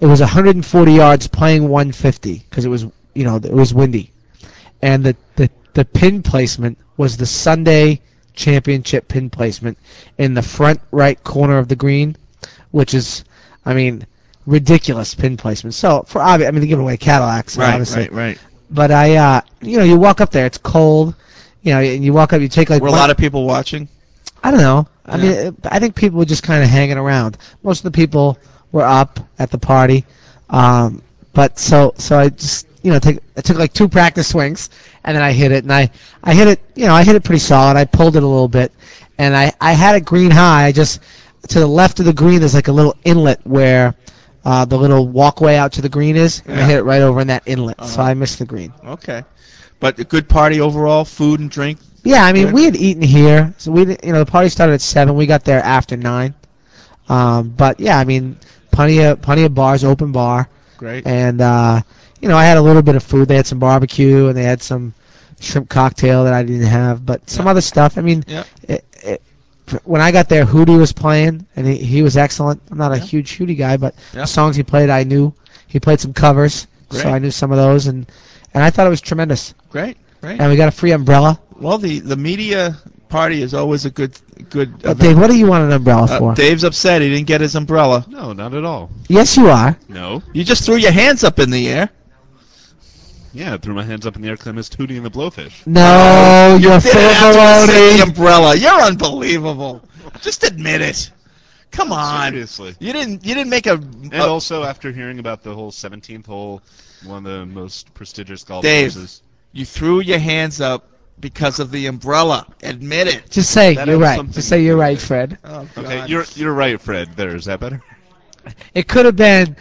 it was one hundred forty yards playing one fifty because it was, you know, it was windy. And the, the, the pin placement was the Sunday championship pin placement in the front right corner of the green, which is, I mean, ridiculous pin placement. So, for obvious, I mean, they give away Cadillacs,
Right,
obviously.
right, right.
But I, uh, you know, you walk up there, it's cold, you know, and you walk up, you take like
Were a
one-
lot of people watching?
I don't know. I
Yeah.
mean, it- I think people were just kind of hanging around. Most of the people were up at the party, um, but so so I just you know take I took like two practice swings and then I hit it and I I hit it you know I hit it pretty solid. I pulled it a little bit and I I had it green high. I just to the left of the green there's like a little inlet where uh, the little walkway out to the green is, and
Yeah.
I hit it right over in that inlet, so
Uh-huh.
I missed the green.
Okay. But a good party overall, food and drink.
Yeah, I mean,
Good.
we had eaten here, so we, didn't- you know, the party started at seven. We got there after nine. Um, but yeah, I mean, plenty of plenty of bars, open bar,
Great.
and uh, you know, I had a little bit of food. They had some barbecue, and they had some shrimp cocktail that I didn't have, but some
Yeah.
other stuff. I mean,
Yeah.
it, it, when I got there, Hootie was playing, and he, he was excellent. I'm not a
Yeah.
huge Hootie guy, but
Yeah.
the songs he played, I knew. He played some covers,
Great.
so I knew some of those, and and I thought it was tremendous.
Great. Great.
And we got a free umbrella.
Well, the, the media party is always a good good.
Uh,
event.
Dave, what do you want an umbrella
Uh,
for?
Dave's upset he didn't get his umbrella.
No, not at all.
Yes, you are.
No.
You just threw your hands up in the air.
Yeah, I threw my hands up in the air because I missed Hootie and the Blowfish.
No, you're
Didn't
full of
have to say the
baloney.
umbrella. You're unbelievable. Just admit it. Come on.
Seriously.
You didn't. You didn't make a.
And
a-
also, after hearing about the whole seventeenth hole, one of the most prestigious golf
Dave.
courses.
you threw your hands up because of the umbrella. Admit it.
Just say
That
you're
has
right.
something
Just say
to
you're
do
right,
with it.
Fred.
Oh,
Okay,
God.
you're you're right, Fred. There, is that better?
It could have been.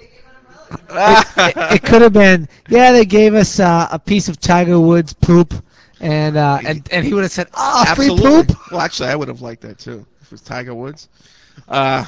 It, it, it could have been. Yeah, they gave us uh, a piece of Tiger Woods poop, and uh, and and he would have said, "Oh, free
Absolutely.
poop."
Well, actually, I would have liked that too. If it was Tiger Woods. Uh,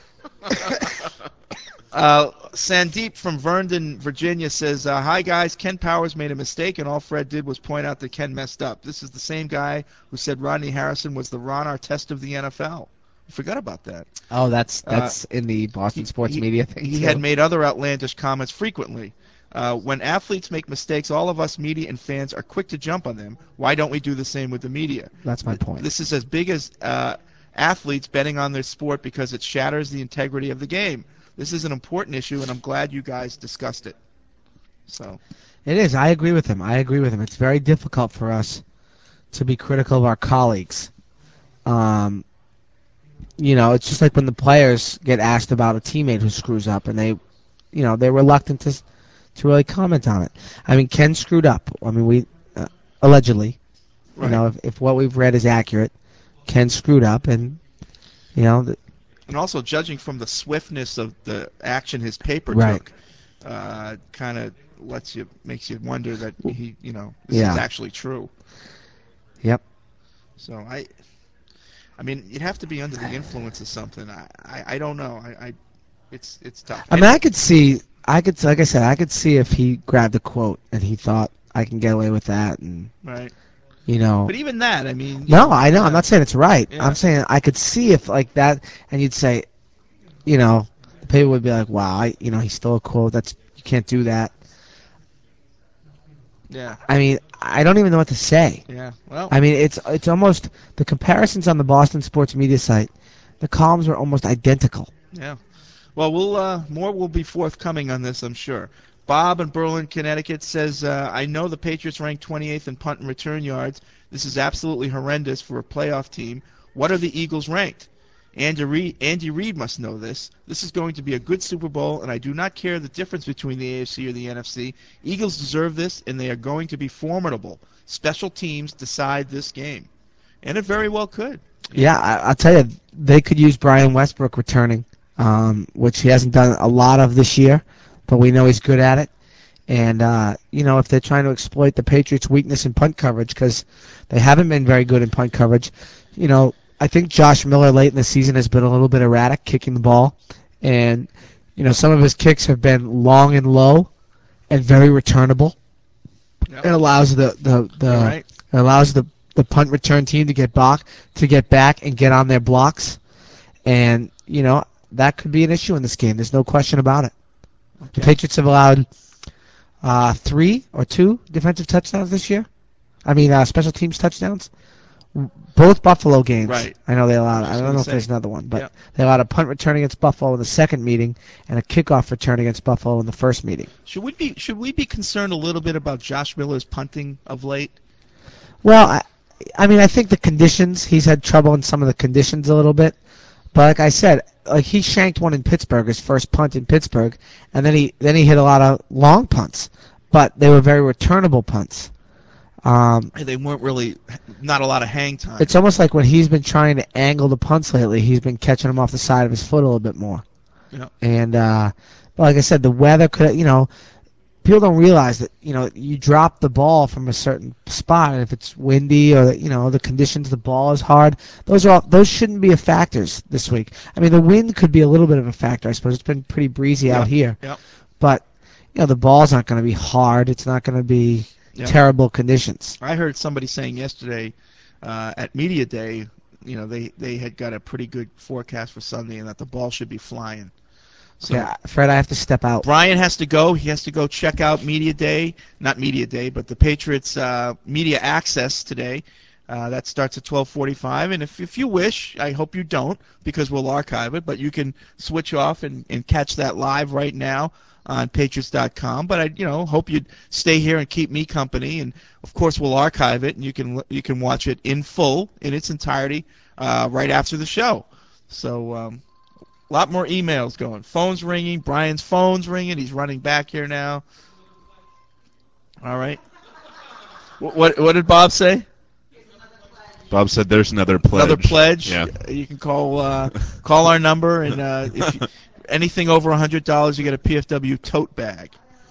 uh, Sandeep from Vernon, Virginia says, uh, "Hi guys, Ken Powers made a mistake, and all Fred did was point out that Ken messed up. This is the same guy who said Rodney Harrison was the Ron Artest of the N F L. You forgot about that.
Oh, that's
Uh,
that's in the Boston sports
he,
media thing.
He
too.
had made other outlandish comments frequently. Uh, when athletes make mistakes, all of us media and fans are quick to jump on them. Why don't we do the same with the media?
That's my point.
This is as big as uh, athletes betting on their sport because it shatters the integrity of the game. This is an important issue, and I'm glad you guys discussed it." So,
It is. I agree with him. I agree with him. It's very difficult for us to be critical of our colleagues. Um, you know, it's just like when the players get asked about a teammate who screws up, and they, you know, they're reluctant to to really comment on it. I mean, Ken screwed up. I mean, we uh, allegedly,
right.
you know, if, if what we've read is accurate, Ken screwed up, and you know, the,
and also judging from the swiftness of the action his paper
Right.
took, uh, kind of lets you makes you wonder that he, you know, this
Yeah.
is actually true.
Yep.
So I, I mean, you'd have to be under the influence of something. I, I, I don't know. I, I, it's it's tough.
I mean, I could see, I could, like I said, I could see if he grabbed a quote and he thought I can get away with that, and
right.
you know.
But even that, I mean.
No, I know. I'm not saying it's right.
Yeah.
I'm saying I could see if like that, and you'd say, you know, the people would be like, "Wow, I, you know, he stole a quote. That's you can't do that."
Yeah.
I mean, I don't even know what to say.
Yeah. Well.
I mean, it's it's almost the comparisons on the Boston sports media site. The columns are almost identical.
Yeah. Well, we'll uh, more will be forthcoming on this, I'm sure. Bob in Berlin, Connecticut says, uh, "I know the Patriots ranked twenty-eighth in punt and return yards. This is absolutely horrendous for a playoff team. What are the Eagles ranked? Andy Reid, Andy Reid must know this. This is going to be a good Super Bowl, and I do not care the difference between the A F C or the N F C. Eagles deserve this, and they are going to be formidable. Special teams decide this game." And it very well could.
Yeah, I, I'll tell you, they could use Brian Westbrook returning, um, which he hasn't done a lot of this year, but we know he's good at it. And, uh, you know, if they're trying to exploit the Patriots' weakness in punt coverage, because they haven't been very good in punt coverage, you know, I think Josh Miller late in the season has been a little bit erratic kicking the ball. And, you know, some of his kicks have been long and low and very returnable.
Yep.
It allows the, the, the
You're right.
it allows the the punt return team to get back to get back and get on their blocks, and you know that could be an issue in this game. There's no question about it. The Patriots have allowed uh, three or two defensive touchdowns this year. I mean, uh, special teams touchdowns. Both Buffalo games.
Right.
I know they allowed. I,
was
don't
gonna
know
say.
if there's another one, but
Yeah.
they allowed a punt return against Buffalo in the second meeting and a kickoff return against Buffalo in the first meeting.
Should we be should we be concerned a little bit about Josh Miller's punting of late?
Well, I, I mean, I think the conditions. He's had trouble in some of the conditions a little bit, but like I said, like he shanked one in Pittsburgh, his first punt in Pittsburgh, and then he then he hit a lot of long punts, but they were very returnable punts. Um,
They weren't really not a lot of hang time.
it's almost like when he's been trying to angle the punts lately, he's been catching them off the side of his foot a little bit more.
Yeah.
And uh, but like I said, the weather could, you know, people don't realize that, you know, you drop the ball from a certain spot, and if it's windy or, you know, the conditions, the ball is hard. Those are all, those shouldn't be a factors this week. I mean, the wind could be a little bit of a factor. I suppose it's been pretty breezy
Yeah.
out here,
Yeah.
but you know, the ball's not going to be hard. It's not going to be
Yeah.
terrible conditions.
I heard somebody saying yesterday uh, at Media Day, you know, they, they had got a pretty good forecast for Sunday and that the ball should be flying. So
Yeah, Fred, I have to step out.
Brian has to go. He has to go check out Media Day, not Media Day, but the Patriots uh, Media Access today. Uh, that starts at twelve forty-five, and if, if you wish, I hope you don't, because we'll archive it, but you can switch off and, and catch that live right now on Patriots dot com. But I, you know, hope you'd stay here and keep me company, and of course we'll archive it, and you can you can watch it in full in its entirety uh, right after the show. So um, a lot more emails going, phones ringing. Brian's phone's ringing. He's running back here now. All right. What what, what did Bob say?
Bob said there's another pledge.
Another pledge.
Yeah.
You can call uh, call our number, and uh, if you, anything over one hundred dollars, you get a P F W tote bag.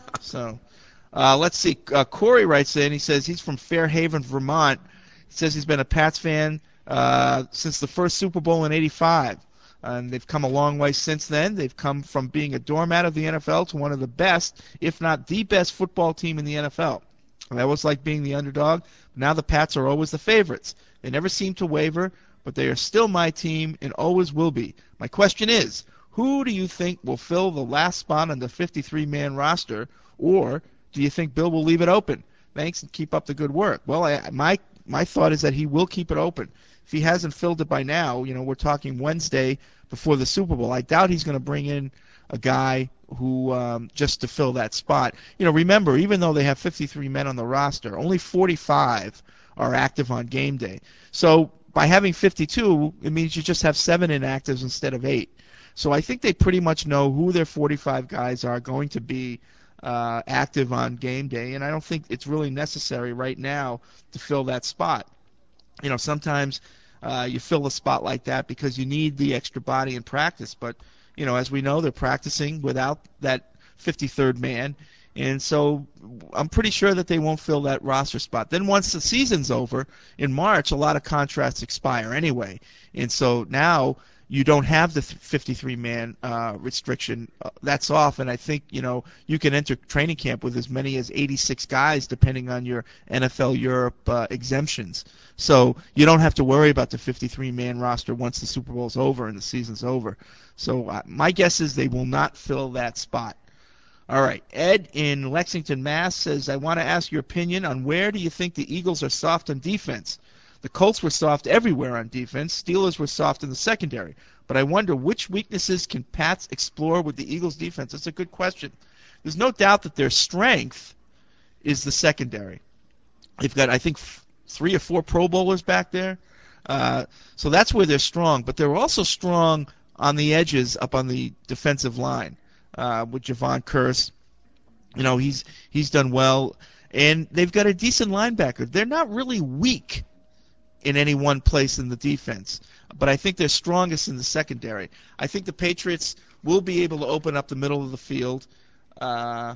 So uh, let's see. Uh, Corey writes in. He says he's from Fairhaven, Vermont. He says he's been a Pats fan uh, since the first Super Bowl in eighty-five. And they've come a long way since then. They've come from being a doormat of the N F L to one of the best, if not the best, football team in the N F L. And that was like being the underdog. Now the Pats are always the favorites. They never seem to waver, but they are still my team and always will be. My question is, who do you think will fill the last spot on the fifty-three man roster, or do you think Bill will leave it open? Thanks, and keep up the good work. Well, I, my my thought is that he will keep it open. If he hasn't filled it by now, you know, we're talking Wednesday before the Super Bowl. I doubt he's going to bring in a guy who um, just to fill that spot. You know, remember, even though they have fifty-three men on the roster, only forty-five are active on game day. So by having fifty-two, it means you just have seven inactives instead of eight. So I think they pretty much know who their forty-five guys are going to be uh, active on game day, and I don't think it's really necessary right now to fill that spot. You know, sometimes uh, you fill a spot like that because you need the extra body in practice, but you know, as we know, they're practicing without that fifty-third man, and so I'm pretty sure that they won't fill that roster spot. Then once the season's over in March, a lot of contracts expire anyway, and so now you don't have the fifty-three man uh, restriction. Uh, that's off, and I think, you know, you can enter training camp with as many as eighty-six guys depending on your N F L Europe uh, exemptions. So you don't have to worry about the fifty-three man roster once the Super Bowl's over and the season's over. So uh, my guess is they will not fill that spot. All right, Ed in Lexington, Mass says, I want to ask your opinion on where do you think the Eagles are soft on defense? The Colts were soft everywhere on defense. Steelers were soft in the secondary. But I wonder which weaknesses can Pats explore with the Eagles' defense? That's a good question. There's no doubt that their strength is the secondary. They've got, I think, f- three or four Pro Bowlers back there. Uh, so that's where they're strong. But they're also strong on the edges up on the defensive line uh, with Javon Curse. You know, he's he's done well. And they've got a decent linebacker. They're not really weak in any one place in the defense, but I think they're strongest in the secondary. I think the Patriots will be able to open up the middle of the field, uh,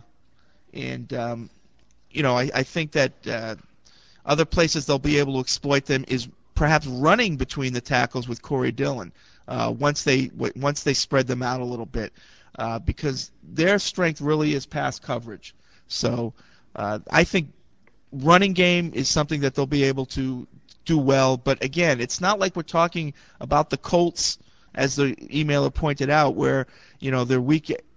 and um, you know, I, I think that uh, other places they'll be able to exploit them is perhaps running between the tackles with Corey Dillon uh, once they w- once they spread them out a little bit, uh, because their strength really is pass coverage. So uh, I think running game is something that they'll be able to do well, but again, it's not like we're talking about the Colts, as the emailer pointed out, where, you know, they're weak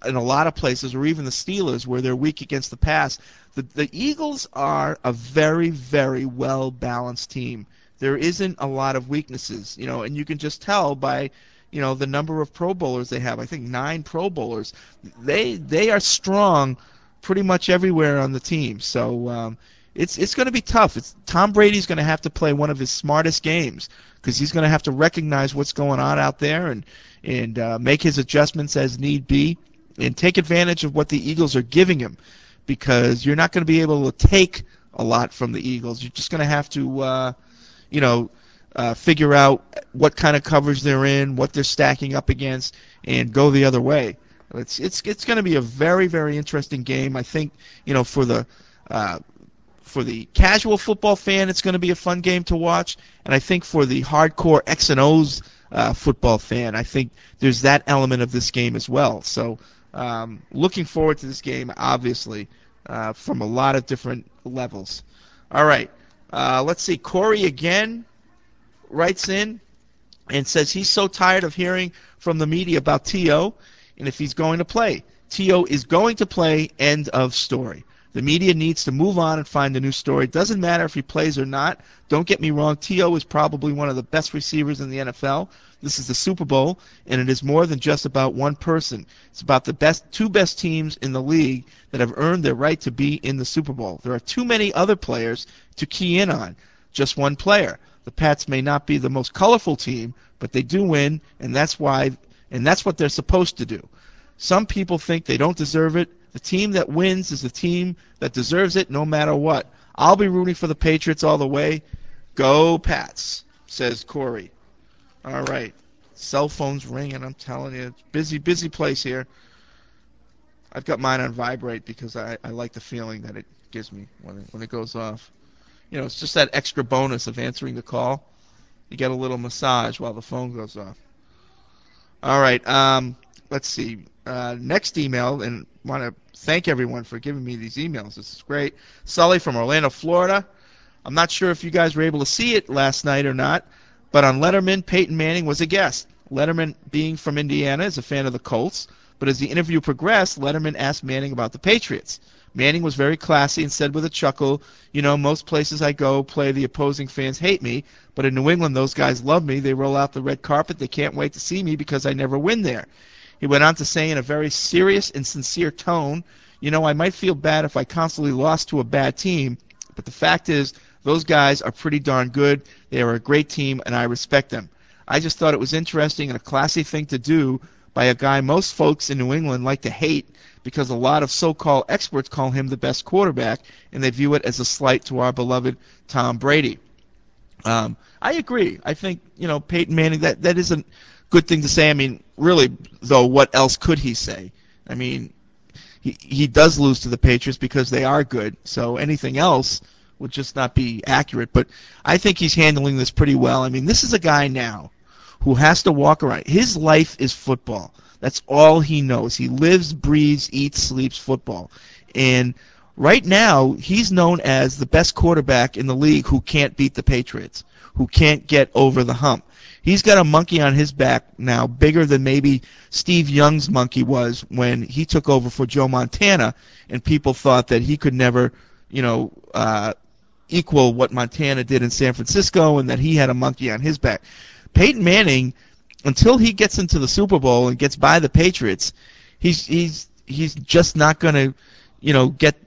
in a lot of places, or even the Steelers, where they're weak against the pass. The, the Eagles are a very, very well-balanced team. There isn't a lot of weaknesses, you know, and you can just tell by, you know, the number of Pro Bowlers they have. I think nine Pro Bowlers. They they are strong pretty much everywhere on the team. So um, it's it's going to be tough. It's Tom Brady's going to have to play one of his smartest games, because he's going to have to recognize what's going on out there and and uh, make his adjustments as need be, and take advantage of what the Eagles are giving him, because you're not going to be able to take a lot from the Eagles. You're just going to have to, uh, you know, uh, figure out what kind of coverage they're in, what they're stacking up against, and go the other way. It's it's it's going to be a very, very interesting game. I think, you know, for the uh, for the casual football fan, it's going to be a fun game to watch, and I think for the hardcore X and O's uh, football fan, I think there's that element of this game as well. So um, looking forward to this game, obviously, uh, from a lot of different levels. All right, uh, let's see. Corey again writes in and says he's so tired of hearing from the media about T O and if he's going to play. T O is going to play, end of story. The media needs to move on and find a new story. Doesn't matter if he plays or not. Don't get me wrong, T O is probably one of the best receivers in the N F L. This is the Super Bowl, and it is more than just about one person. It's about the best two best teams in the league that have earned their right to be in the Super Bowl. There are too many other players to key in on, just one player. The Pats may not be the most colorful team, but they do win, and that's why, and that's what they're supposed to do. Some people think they don't deserve it. The team that wins is the team that deserves it no matter what. I'll be rooting for the Patriots all the way. Go Pats, says Corey. All right. Cell phone's ringing, I'm telling you. Busy, busy place here. I've got mine on vibrate because I, I like the feeling that it gives me when it, when it goes off. You know, it's just that extra bonus of answering the call. You get a little massage while the phone goes off. All right. Um, let's see. Uh, next email, and want to thank everyone for giving me these emails. This is great. Sully from Orlando, Florida. I'm not sure if you guys were able to see it last night or not, but on Letterman, Peyton Manning was a guest. Letterman, being from Indiana, is a fan of the Colts, but as the interview progressed, Letterman asked Manning about the Patriots. Manning was very classy and said with a chuckle, you know, most places I go play, the opposing fans hate me, but in New England, those guys love me. They roll out the red carpet. They can't wait to see me because I never win there. He went on to say in a very serious and sincere tone, you know, I might feel bad if I constantly lost to a bad team, but the fact is those guys are pretty darn good. They are a great team, and I respect them. I just thought it was interesting and a classy thing to do by a guy most folks in New England like to hate because a lot of so-called experts call him the best quarterback, and they view it as a slight to our beloved Tom Brady. Um, I agree. I think, you know, Peyton Manning, that, that isn't good thing to say. I mean, really, though, what else could he say? I mean, he he does lose to the Patriots because they are good, so anything else would just not be accurate. But I think he's handling this pretty well. I mean, this is a guy now who has to walk around. His life is football. That's all he knows. He lives, breathes, eats, sleeps football. And right now, he's known as the best quarterback in the league who can't beat the Patriots, who can't get over the hump. He's got a monkey on his back now, bigger than maybe Steve Young's monkey was when he took over for Joe Montana, and people thought that he could never, you know, uh, equal what Montana did in San Francisco, and that he had a monkey on his back. Peyton Manning, until he gets into the Super Bowl and gets by the Patriots, he's he's he's just not going to, you know, get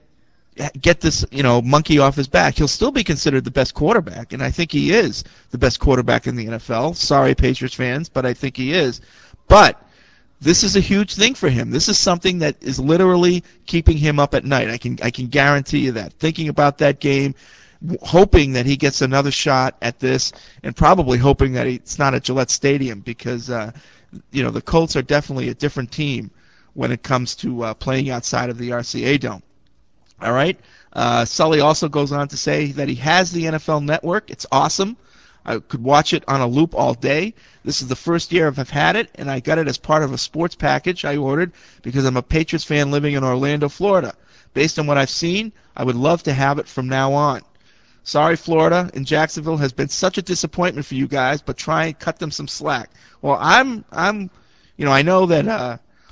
get this, you know, monkey off his back. He'll still be considered the best quarterback, and I think he is the best quarterback in the N F L. Sorry, Patriots fans, but I think he is. But this is a huge thing for him. This is something that is literally keeping him up at night. I can I can guarantee you that. Thinking about that game, hoping that he gets another shot at this, and probably hoping that it's not at Gillette Stadium because, uh, you know, the Colts are definitely a different team when it comes to uh, playing outside of the R C A Dome. All right. Uh, Sully also goes on to say that he has the N F L Network. It's awesome. I could watch it on a loop all day. This is the first year I've had it, and I got it as part of a sports package I ordered because I'm a Patriots fan living in Orlando, Florida. Based on what I've seen, I would love to have it from now on. Sorry, Florida and Jacksonville has been such a disappointment for you guys, but try and cut them some slack. Well, I'm, I'm, you know, I know that uh,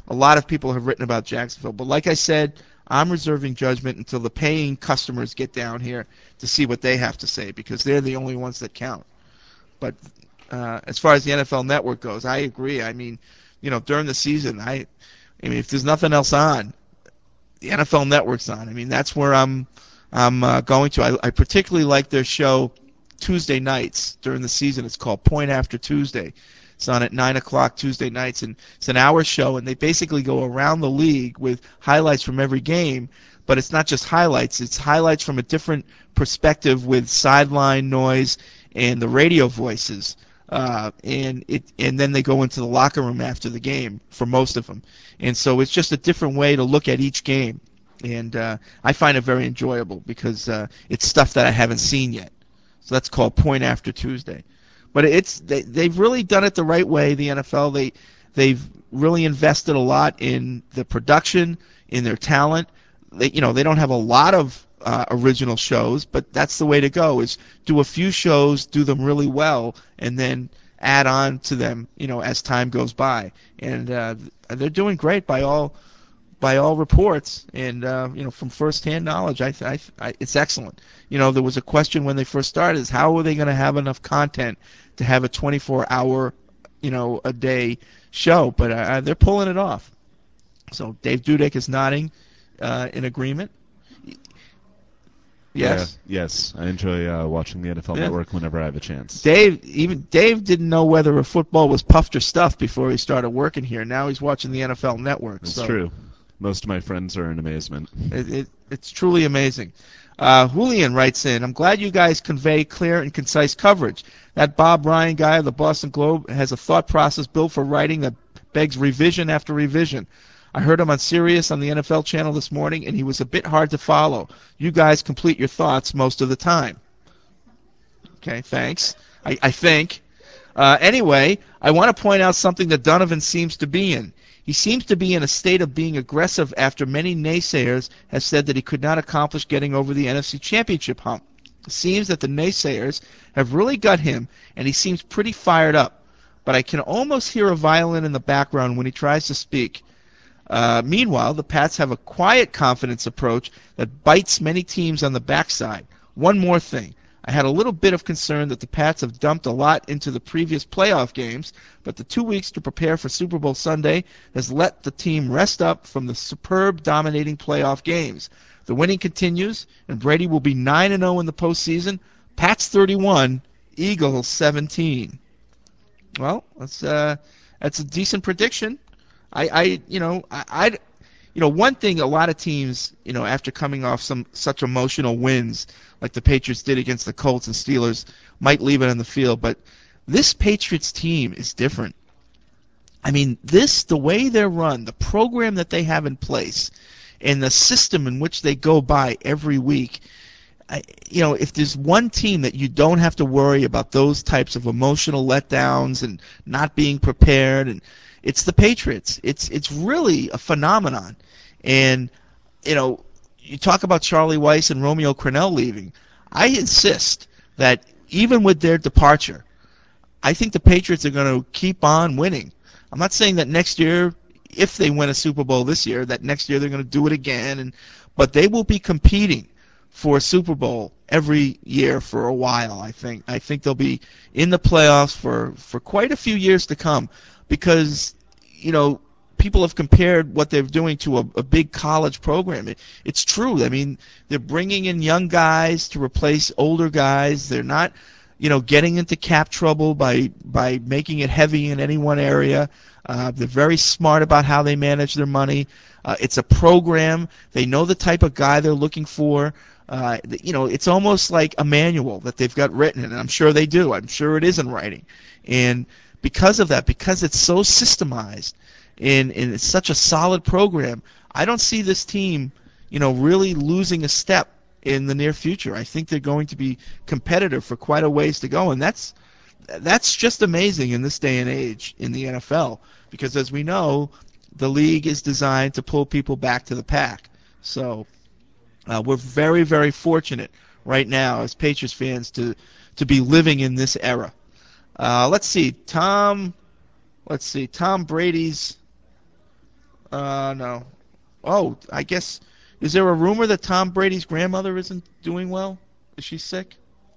a lot of people have written about Jacksonville. But like I said, I'm reserving judgment until the paying customers get down here to see what they have to say, because they're the only ones that count. But uh, as far as the N F L Network goes, I agree. I mean, you know, during the season, I, I mean, if there's nothing else on, the N F L Network's on. I mean, that's where I'm, I'm uh, going to. I, I particularly like their show Tuesday nights during the season. It's called Point After Tuesday. It's on at nine o'clock Tuesday nights, and it's an hour show, and they basically go around the league with highlights from every game, but it's not just highlights. It's highlights from a different perspective with sideline noise and the radio voices, uh, and it and then they go into the locker room after the game for most of them. And so it's just a different way to look at each game, and uh, I find it very enjoyable because uh, it's stuff that I haven't seen yet. So that's called Point After Tuesday. But it's they, they've really done it the right way, the N F L. They, they've really invested a lot in the production, in their talent. They, you know, they don't have a lot of uh, original shows, but that's the way to go, is do a few shows, do them really well, and then add on to them, you know, as time goes by. And uh, they're doing great by all by all reports, and uh, you know, from firsthand knowledge, I, I, I, it's excellent. You know, there was a question when they first started: is how are they going to have enough content to have a twenty-four hour, you know, a day show? But uh, they're pulling it off. So Dave Dudek is nodding uh, in agreement. Yes.
Yeah, yes, I enjoy uh, watching the N F L
Yeah.
Network whenever I have a chance.
Dave, even Dave didn't know whether a football was puffed or stuffed before he started working here. Now he's watching the N F L Network.
It's
so
true. Most of my friends are in amazement.
It, it, it's truly amazing. Uh, Julian writes in, I'm glad you guys convey clear and concise coverage. That Bob Ryan guy of the Boston Globe has a thought process built for writing that begs revision after revision. I heard him on Sirius on the N F L channel this morning, and he was a bit hard to follow. You guys complete your thoughts most of the time. Okay, thanks. I, I think. Uh, anyway, I want to point out something that Donovan seems to be in. He seems to be in a state of being aggressive after many naysayers have said that he could not accomplish getting over the N F C Championship hump. It seems that the naysayers have really got him, and he seems pretty fired up. But I can almost hear a violin in the background when he tries to speak. Uh, meanwhile, the Pats have a quiet confidence approach that bites many teams on the backside. One more thing. I had a little bit of concern that the Pats have dumped a lot into the previous playoff games, but the two weeks to prepare for Super Bowl Sunday has let the team rest up from the superb dominating playoff games. The winning continues, and Brady will be nine and oh in the postseason. Pats thirty-one, Eagles seventeen. Well, that's uh, that's a decent prediction. I, I you know, I, I, you know, one thing a lot of teams, you know, after coming off some such emotional wins like the Patriots did against the Colts and Steelers, might leave it on the field. But this Patriots team is different. I mean, this, the way they're run, the program that they have in place, and the system in which they go by every week, I, you know, if there's one team that you don't have to worry about those types of emotional letdowns and not being prepared, and it's the Patriots. It's it's really a phenomenon. And, you know, you talk about Charlie Weiss and Romeo Crennel leaving. I insist that even with their departure, I think the Patriots are going to keep on winning. I'm not saying that next year, if they win a Super Bowl this year, that next year they're going to do it again, and but they will be competing for a Super Bowl every year for a while, I think. I think they'll be in the playoffs for, for quite a few years to come because, you know, people have compared what they're doing to a, a big college program. It, it's true. I mean, they're bringing in young guys to replace older guys. They're not, you know, getting into cap trouble by by making it heavy in any one area. Uh, they're very smart about how they manage their money. Uh, it's a program. They know the type of guy they're looking for. Uh, you know, it's almost like a manual that they've got written, and I'm sure they do. I'm sure it is in writing. And because of that, because it's so systemized, and, and it's such a solid program, I don't see this team, you know, really losing a step in the near future. I think they're going to be competitive for quite a ways to go, and that's that's just amazing in this day and age in the N F L because, as we know, the league is designed to pull people back to the pack. So uh, we're very, very fortunate right now as Patriots fans to to be living in this era. Uh, let's see, Tom. Let's see, Tom Brady's. Uh, no. Oh, I guess, is there a rumor that Tom Brady's grandmother isn't doing well? Is she sick?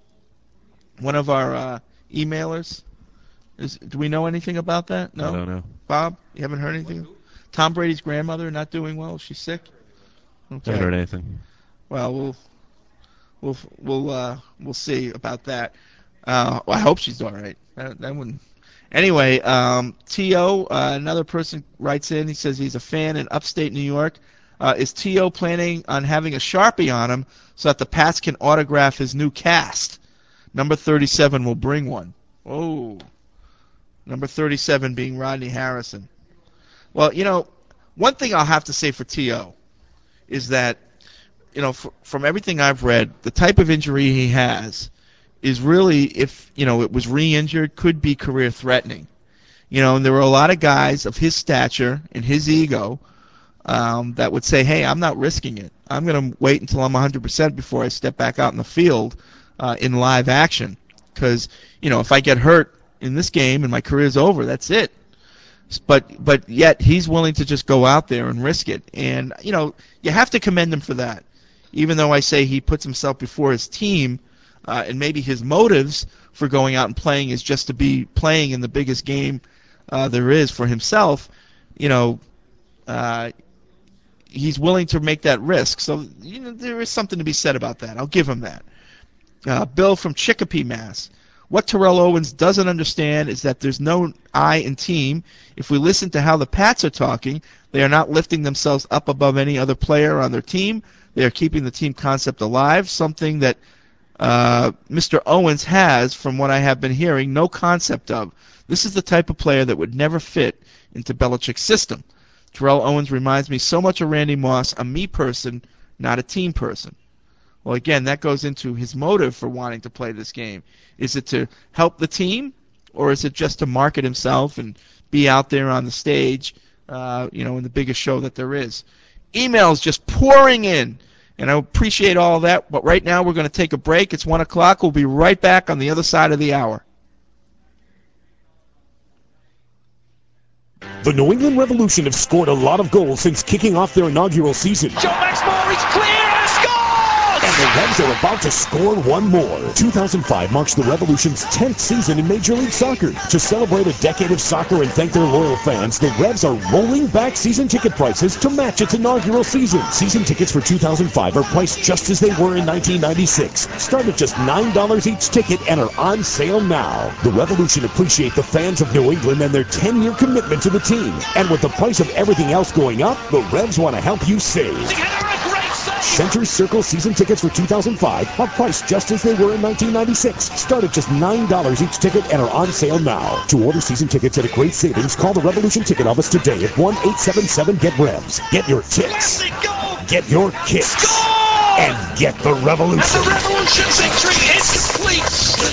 One of our uh, emailers. Is, do we know anything about that? No?
I don't know.
Bob, you haven't heard anything? Tom Brady's grandmother not doing well? Is she sick? Okay.
Haven't heard anything.
Well, we'll we'll we'll uh, we'll see about that. Uh, well, I hope she's all right. That, that wouldn't. Anyway, um, T O, uh, another person writes in. He says he's a fan in upstate New York. Uh, is T O planning on having a Sharpie on him so that the Pats can autograph his new cast? Number thirty-seven will bring one. Oh, number thirty-seven being Rodney Harrison. Well, you know, one thing I'll have to say for T O is that, you know, f- from everything I've read, the type of injury he has is really, if, you know, it was re-injured, could be career-threatening. You know, and there were a lot of guys of his stature and his ego um, that would say, hey, I'm not risking it. I'm going to wait until I'm one hundred percent before I step back out in the field uh, in live action. Because, you know, if I get hurt in this game and my career's over, that's it. But but yet he's willing to just go out there and risk it. And, you know, you have to commend him for that. Even though I say he puts himself before his team, uh, and maybe his motives for going out and playing is just to be playing in the biggest game uh, there is for himself, you know, uh, he's willing to make that risk. So, you know, there is something to be said about that. I'll give him that. Uh, Bill from Chicopee, Mass. What Terrell Owens doesn't understand is that there's no I in team. If we listen to how the Pats are talking, they are not lifting themselves up above any other player on their team. They are keeping the team concept alive, something that uh, Mister Owens has, from what I have been hearing, no concept of. This is the type of player that would never fit into Belichick's system. Terrell Owens reminds me so much of Randy Moss, a me person, not a team person. Well, again, that goes into his motive for wanting to play this game. Is it to help the team, or is it just to market himself and be out there on the stage, uh, you know, in the biggest show that there is? Emails just pouring in, and I appreciate all that, but right now we're going to take a break. It's one o'clock. We'll be right back on the other side of the hour.
The New England Revolution have scored a lot of goals since kicking off their inaugural season.
Joe Maxmore is clear and scores!
And the Revs are about to score one more. two thousand five marks the Revolution's tenth season in Major League Soccer. To celebrate a decade of soccer and thank their loyal fans, the Revs are rolling back season ticket prices to match its inaugural season. Season tickets for two thousand five are priced just as they were in nineteen ninety-six. Start at just nine dollars each ticket and are on sale now. The Revolution appreciate the fans of New England and their ten-year commitment to the team. And with the price of everything else going up, the Revs want to help you save. Center Circle season tickets for two thousand five are priced just as they were in nineteen ninety-six. Start at just nine dollars each ticket and are on sale now. To order season tickets at a great savings, call the Revolution Ticket Office today at one eight seven seven get revs. Get your tics. Get your kicks. And get the Revolution.
And the Revolution victory is complete.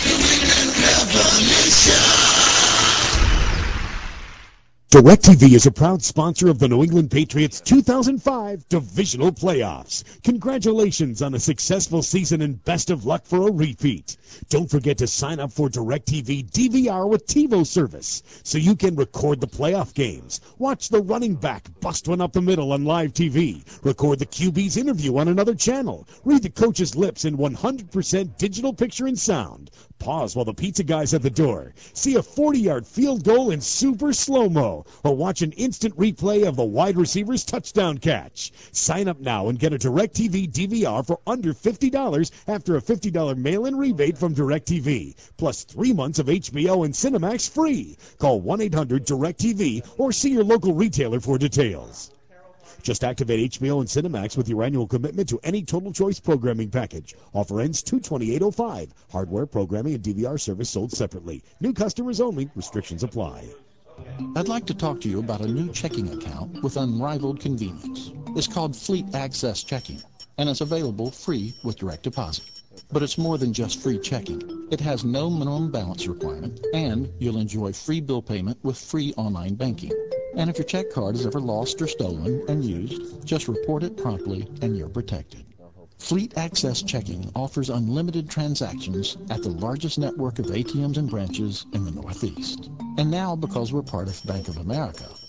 DirecTV is a proud sponsor of the New England Patriots two thousand five Divisional Playoffs. Congratulations on a successful season and best of luck for a repeat. Don't forget to sign up for DirecTV D V R with TiVo service so you can record the playoff games, watch the running back bust one up the middle on live T V, record the Q B's interview on another channel, read the coach's lips in one hundred percent digital picture and sound, pause while the pizza guy's at the door, see a forty-yard field goal in super slow-mo, or watch an instant replay of the wide receiver's touchdown catch. Sign up now and get a DirecTV D V R for under fifty dollars after a fifty dollars mail-in rebate from DirecTV, plus three months of H B O and Cinemax free. Call one eight hundred direct T V or see your local retailer for details. Just activate H B O and Cinemax with your annual commitment to any Total Choice programming package. Offer ends two twenty-eight oh five. Hardware, programming, and D V R service sold separately. New customers only. Restrictions apply.
I'd like to talk to you about a new checking account with unrivaled convenience. It's called Fleet Access Checking, and it's available free with direct deposit. But it's more than just free checking. It has no minimum balance requirement, and you'll enjoy free bill payment with free online banking. And if your check card is ever lost or stolen and used, just report it promptly and you're protected. Fleet Access Checking offers unlimited transactions at the largest network of A T Ms and branches in the Northeast. And now, because we're part of Bank of America,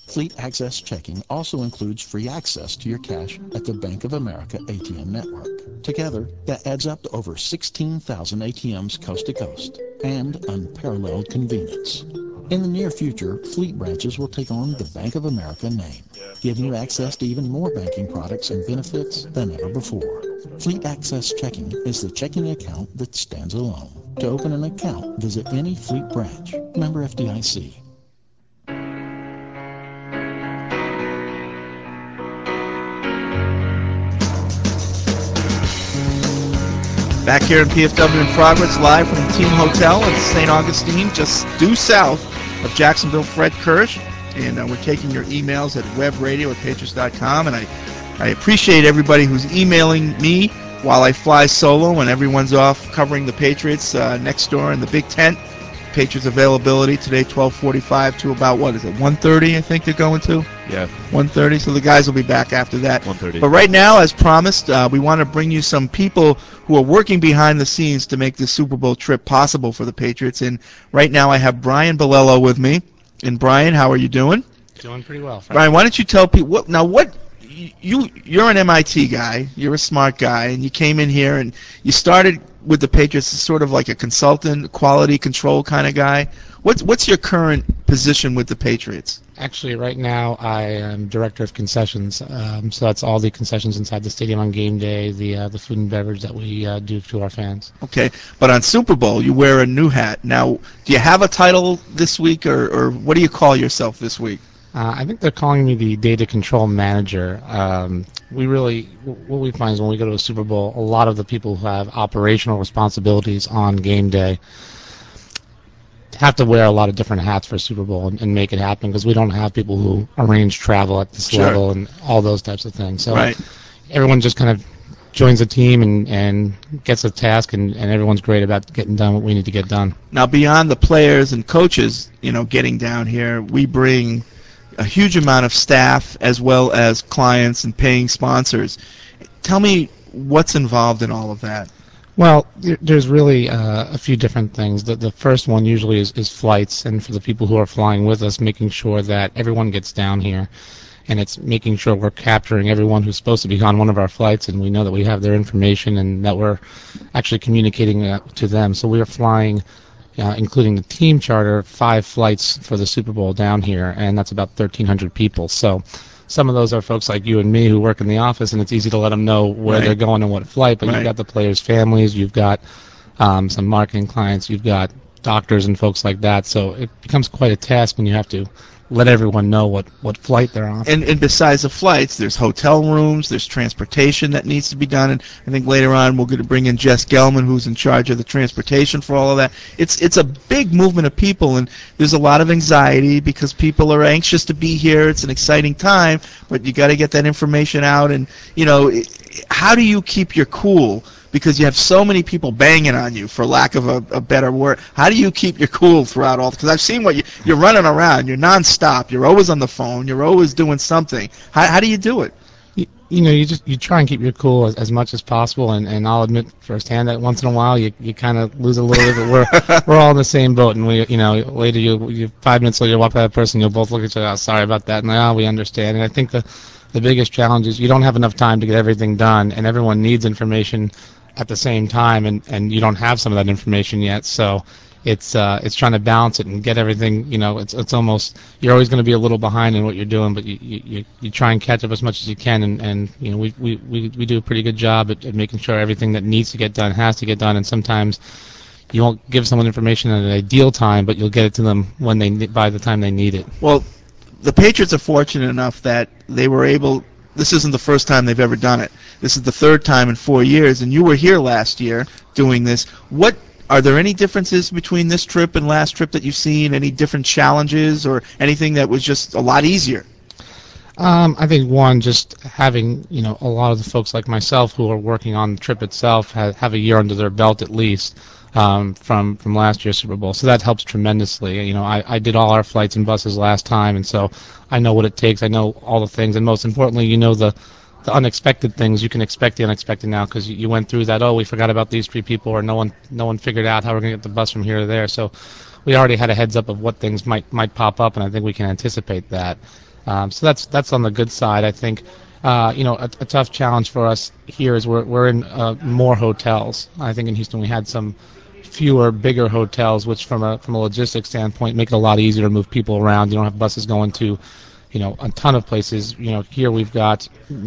Fleet Access Checking also includes free access to your cash at the Bank of America A T M network. Together, that adds up to over sixteen thousand A T Ms coast to coast and unparalleled convenience. In the near future, Fleet branches will take on the Bank of America name, giving you access to even more banking products and benefits than ever before. Fleet Access Checking is the checking account that stands alone. To open an account, visit any Fleet branch. Member F D I C.
Back here in P F W in Progress, live from the Team Hotel in Saint Augustine, just due south of Jacksonville. Fred Kirsch, and uh, we're taking your emails at webradio at patriots dot com, and I, I appreciate everybody who's emailing me while I fly solo and everyone's off covering the Patriots uh, next door in the Big Tent. Patriots availability today, twelve forty-five to about, what is it, one thirty I think they're going to?
Yeah.
one thirty, so the guys will be back after that.
one thirty.
But right now, as promised, uh, we want to bring you some people who are working behind the scenes to make this Super Bowl trip possible for the Patriots. And right now I have Brian Bolello with me. And Brian, how are you doing?
Doing pretty well. Frank.
Brian, why don't you tell people, what, now what, you, you're an M I T guy, you're a smart guy, and you came in here and you started with the Patriots as sort of like a consultant, quality control kind of guy. What's what's your current position with the Patriots?
Actually, right now I am director of concessions. Um, so that's all the concessions inside the stadium on game day, the uh, the food and beverage that we uh, do to our fans.
Okay, but on Super Bowl you wear a new hat. Now, do you have a title this week, or, or what do you call yourself this week?
Uh, I think they're calling me the data control manager. Um, we really, what we find is when we go to a Super Bowl, a lot of the people who have operational responsibilities on game day have to wear a lot of different hats for Super Bowl and, and make it happen, because we don't have people who arrange travel at this
Sure.
level and all those types of things. So
Right.
everyone just kind of joins the team and, and gets a task, and, and everyone's great about getting done what we need to get done.
Now, beyond the players and coaches, you know, getting down here, we bring a huge amount of staff as well as clients and paying sponsors. Tell me what's involved in all of that.
Well, there- there's really uh, a few different things. The, the first one usually is, is flights, and for the people who are flying with us, making sure that everyone gets down here. And it's making sure we're capturing everyone who's supposed to be on one of our flights, and we know that we have their information and that we're actually communicating uh, to them. So we are flying, uh, including the team charter, five flights for the Super Bowl down here, and that's about thirteen hundred people. So some of those are folks like you and me who work in the office, and it's easy to let them know where
Right.
they're going and what flight, but
Right.
you've got the players' families, you've got um, some marketing clients, you've got doctors and folks like that. So it becomes quite a task when you have to let everyone know what, what flight they're on.
And, and besides the flights, there's hotel rooms, there's transportation that needs to be done, and I think later on we're going to bring in Jess Gelman, who's in charge of the transportation for all of that. It's it's a big movement of people, and there's a lot of anxiety because people are anxious to be here. It's an exciting time, but you got to get that information out. And you know, it- how do you keep your cool? Because you have so many people banging on you, for lack of a, a better word. How do you keep your cool throughout all? Because I've seen what you, you're running around. You're nonstop. You're always on the phone. You're always doing something. How, how do you do it?
You, you know, you just you try and keep your cool as, as much as possible, and, and I'll admit firsthand that once in a while you, you kind of lose a little bit, but we're we're all in the same boat, and we you know later you, you five minutes later you walk by that person, you'll both look at each other, oh, sorry about that, and now we understand. And I think the the biggest challenge is you don't have enough time to get everything done, and everyone needs information at the same time, and, and you don't have some of that information yet, so it's uh, it's trying to balance it and get everything. You know, it's it's almost you're always going to be a little behind in what you're doing, but you you, you try and catch up as much as you can, and, and you know we, we, we, we do a pretty good job at, at making sure everything that needs to get done has to get done, and sometimes you won't give someone information at an ideal time, but you'll get it to them when they ne- by the time they need it.
Well, the Patriots are fortunate enough that they were able. This isn't the first time they've ever done it. This is the third time in four years, and you were here last year doing this. What are there any differences between this trip and last trip that you've seen? Any different challenges or anything that was just a lot easier?
Um, I think one, just having you know a lot of the folks like myself who are working on the trip itself have, have a year under their belt at least um, from from last year's Super Bowl, so that helps tremendously. You know, I, I did all our flights and buses last time, and so I know what it takes. I know all the things, and most importantly, you know the the unexpected things. You can expect the unexpected now because you, you went through that. Oh, we forgot about these three people, or no one no one figured out how we're going to get the bus from here to there. So we already had a heads up of what things might might pop up, and I think we can anticipate that. Um, so that's that's on the good side. I think, uh, you know, a, a tough challenge for us here is we're we're in uh, more hotels. I think in Houston we had some fewer, bigger hotels, which from a from a logistics standpoint make it a lot easier to move people around. You don't have buses going to, you know, a ton of places. You know, here we've got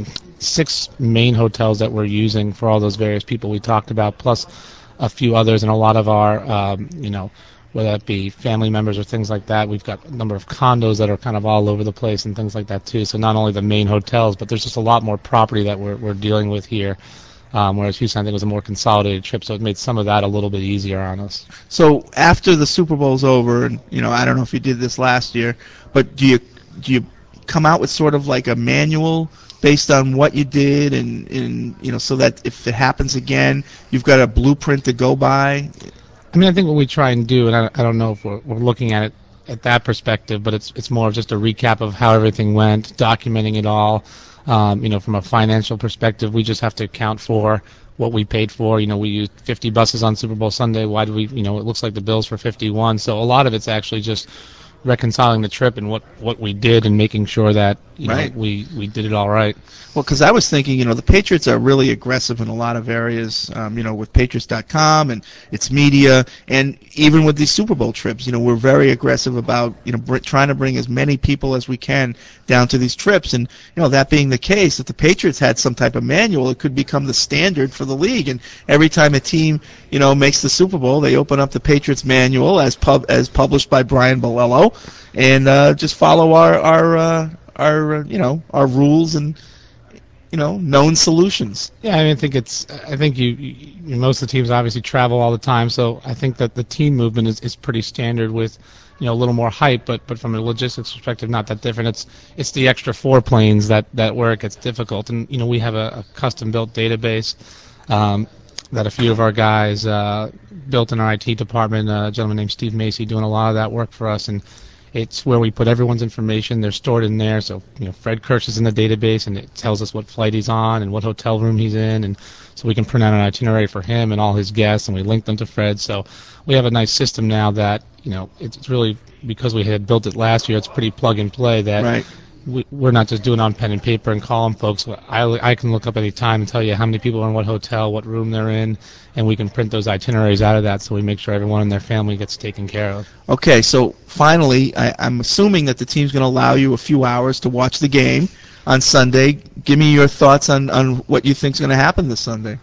six main hotels that we're using for all those various people we talked about, plus a few others, and a lot of our, um, you know, whether that be family members or things like that. We've got a number of condos that are kind of all over the place and things like that too. So not only the main hotels, but there's just a lot more property that we're we're dealing with here. Um, whereas Houston, I think, was a more consolidated trip, so it made some of that a little bit easier on us.
So after the Super Bowl's over, and you know, I don't know if you did this last year, but do you do you come out with sort of like a manual based on what you did, and, and you know, so that if it happens again, you've got a blueprint to go by?
I mean, I think what we try and do, and I, I don't know if we're, we're looking at it at that perspective, but it's it's more of just a recap of how everything went, documenting it all. Um, you know, from a financial perspective, we just have to account for what we paid for. You know, we used fifty buses on Super Bowl Sunday. Why do we, you know, it looks like the bills for fifty-one. So a lot of it's actually just reconciling the trip and what, what we did and making sure that, you
Right.
know, we, we did it all right.
Well, because I was thinking, you know, the Patriots are really aggressive in a lot of areas, um, you know, with Patriots dot com and its media, and even with these Super Bowl trips, you know, we're very aggressive about, you know, br- trying to bring as many people as we can down to these trips. And, you know, that being the case, if the Patriots had some type of manual, it could become the standard for the league. And every time a team, you know, makes the Super Bowl, they open up the Patriots manual as pub as published by Brian Bolello, and uh, just follow our our uh, our uh, you know, our rules and, you know, known solutions.
Yeah, I mean, I think it's. I think you, you. Most of the teams obviously travel all the time, so I think that the team movement is, is pretty standard with, you know, a little more hype, but but from a logistics perspective, not that different. It's it's the extra four planes that, that where it gets difficult, and you know, we have a, a custom-built database um, that a few of our guys uh, built in our I T department. A gentleman named Steve Macy doing a lot of that work for us, and it's where we put everyone's information. They're stored in there. So, you know, Fred Kirsch is in the database, and it tells us what flight he's on and what hotel room he's in, and so we can print out an itinerary for him and all his guests, and we link them to Fred. So we have a nice system now that, you know, it's really, because we had built it last year, it's pretty plug and play that
Right.
we, we're not just doing it on pen and paper and calling folks. I, I can look up any time and tell you how many people are in what hotel, what room they're in, and we can print those itineraries out of that, so we make sure everyone in their family gets taken care of.
Okay, so finally, I, I'm assuming that the team's going to allow you a few hours to watch the game on Sunday. Give me your thoughts on, on what you think's going to happen this Sunday.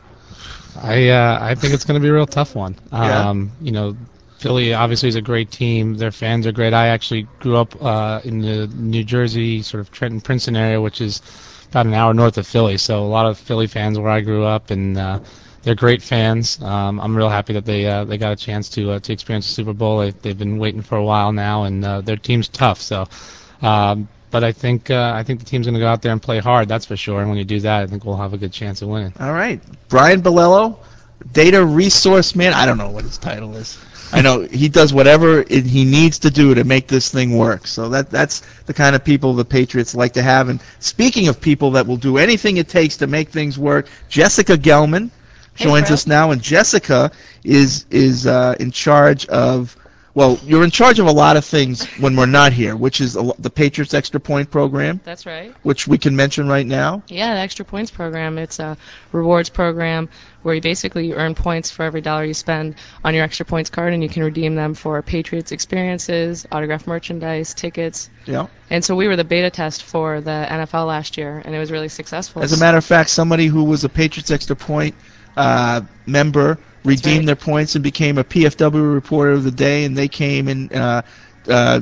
I uh, I think it's going to be a real tough one.
Yeah.
Um, you know, Philly obviously is a great team. Their fans are great. I actually grew up uh, in the New Jersey, sort of Trenton, Princeton area, which is about an hour north of Philly. So a lot of Philly fans where I grew up, and uh, they're great fans. Um, I'm real happy that they uh, they got a chance to uh, to experience the Super Bowl. They, they've been waiting for a while now, and uh, their team's tough. So, um, but I think uh, I think the team's going to go out there and play hard. That's for sure. And when you do that, I think we'll have a good chance of winning.
All right. Brian Bolello, Data Resource Man. I don't know what his title is. I know he does whatever it, he needs to do to make this thing work. So that that's the kind of people the Patriots like to have. And speaking of people that will do anything it takes to make things work, Jessica Gelman joins
Fred.
us now, and Jessica is is uh, in charge of. Well, you're in charge of a lot of things when we're not here, which is a, lo- the Patriots Extra Point program,
That's right.
which we can mention right now.
Yeah, the Extra Points program. It's a rewards program where you basically earn points for every dollar you spend on your Extra Points card, and you can redeem them for Patriots experiences, autographed merchandise, tickets.
Yeah.
And so we were the beta test for the N F L last year, and it was really successful.
As a matter of fact, somebody who was a Patriots Extra Point uh, member redeemed
right.
their points and became a P F W reporter of the day, and they came and uh, uh,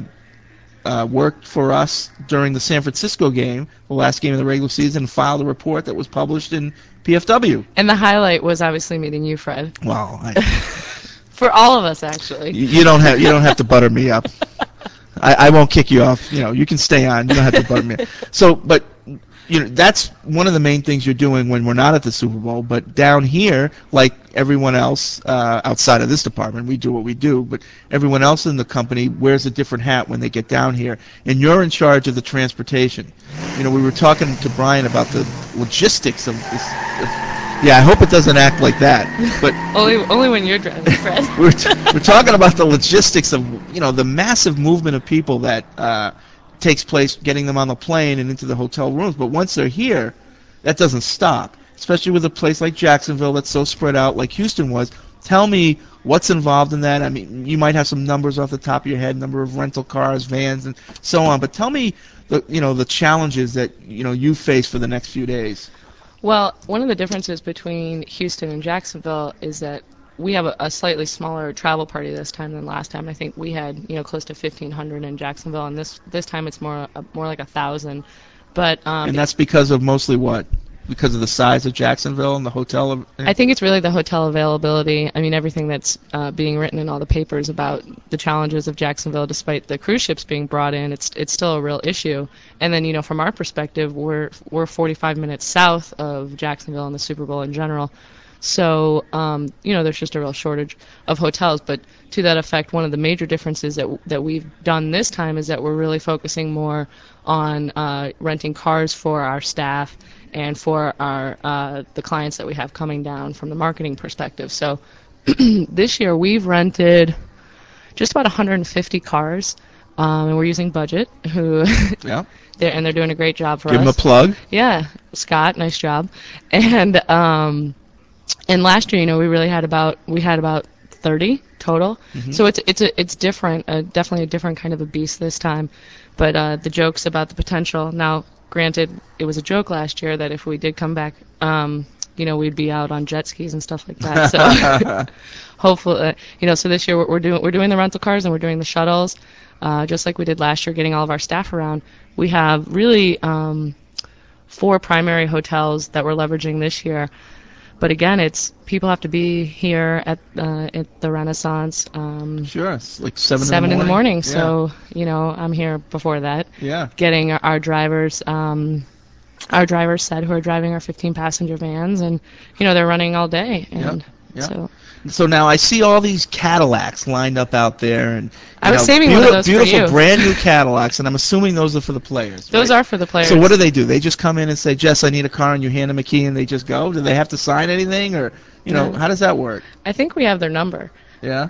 uh, worked for us during the San Francisco game, the last game of the regular season, and filed a report that was published in P F W.
And the highlight was obviously meeting you, Fred.
Wow. I,
For all of us, actually.
you, you don't have you don't have to butter me up. I, I won't kick you off. You know, you can stay on. You don't have to butter me up. So, but you know, that's one of the main things you're doing when we're not at the Super Bowl. But down here, like everyone else uh, outside of this department, we do what we do. But everyone else in the company wears a different hat when they get down here. And you're in charge of the transportation. You know, we were talking to Brian about the logistics of this. Of, yeah, I hope it doesn't act like that. But
Only only when you're driving, Fred.
we're, t- we're talking about the logistics of, you know, the massive movement of people that uh, takes place getting them on the plane and into the hotel rooms. But once they're here, that doesn't stop, especially with a place like Jacksonville that's so spread out like Houston was. Tell me what's involved in that. I mean, you might have some numbers off the top of your head, number of rental cars, vans, and so on. But tell me, the you know, the challenges that you know you face for the next few days.
Well, one of the differences between Houston and Jacksonville is that we have a, a slightly smaller travel party this time than last time. I think we had you know close to fifteen hundred in Jacksonville, and this this time it's more uh, more like a thousand. But um,
and that's because of mostly what? Because of the size of Jacksonville and the hotel?
I think it's really the hotel availability. I mean, everything that's uh, being written in all the papers about the challenges of Jacksonville, despite the cruise ships being brought in, it's it's still a real issue. And then, you know, from our perspective, we're we're forty-five minutes south of Jacksonville and the Super Bowl in general. So, um, you know, there's just a real shortage of hotels. But to that effect, one of the major differences that that we've done this time is that we're really focusing more on uh, renting cars for our staff and for our uh, the clients that we have coming down from the marketing perspective. So this year we've rented just about one hundred fifty cars, um, and we're using Budget, who
yeah,
they're, and they're doing a great job for
Give
us.
Give them a plug.
Yeah, Scott, nice job. And um, and last year, you know, we really had about we had about thirty total. Mm-hmm. So it's it's a, it's different, uh, definitely a different kind of a beast this time. But uh, the jokes about the potential. Now, granted, it was a joke last year that if we did come back, um, you know, we'd be out on jet skis and stuff like that. So hopefully, uh, you know, so this year we're, we're doing we're doing the rental cars and we're doing the shuttles, uh, just like we did last year, getting all of our staff around. We have really um, four primary hotels that we're leveraging this year. But again, it's people have to be here at uh, at the Renaissance. Um,
sure, it's like seven,
seven
in the
in
morning.
the morning. So
yeah.
you know, I'm here before that.
Yeah.
Getting our, our drivers, um, our drivers said who are driving our fifteen passenger vans, and you know they're running all day. And
yep. Yep.
so.
So now I see all these Cadillacs lined up out there, and
I was
know,
saving
beautiful,
one of those
beautiful
for you.
brand new Cadillacs, and I'm assuming those are for the players.
Those
right?
are for the players.
So what do they do? They just come in and say, "Jess, I need a car," and you hand them a key, and they just go. Do they have to sign anything, or you know,
No.
how does that work?
I think we have their number.
Yeah.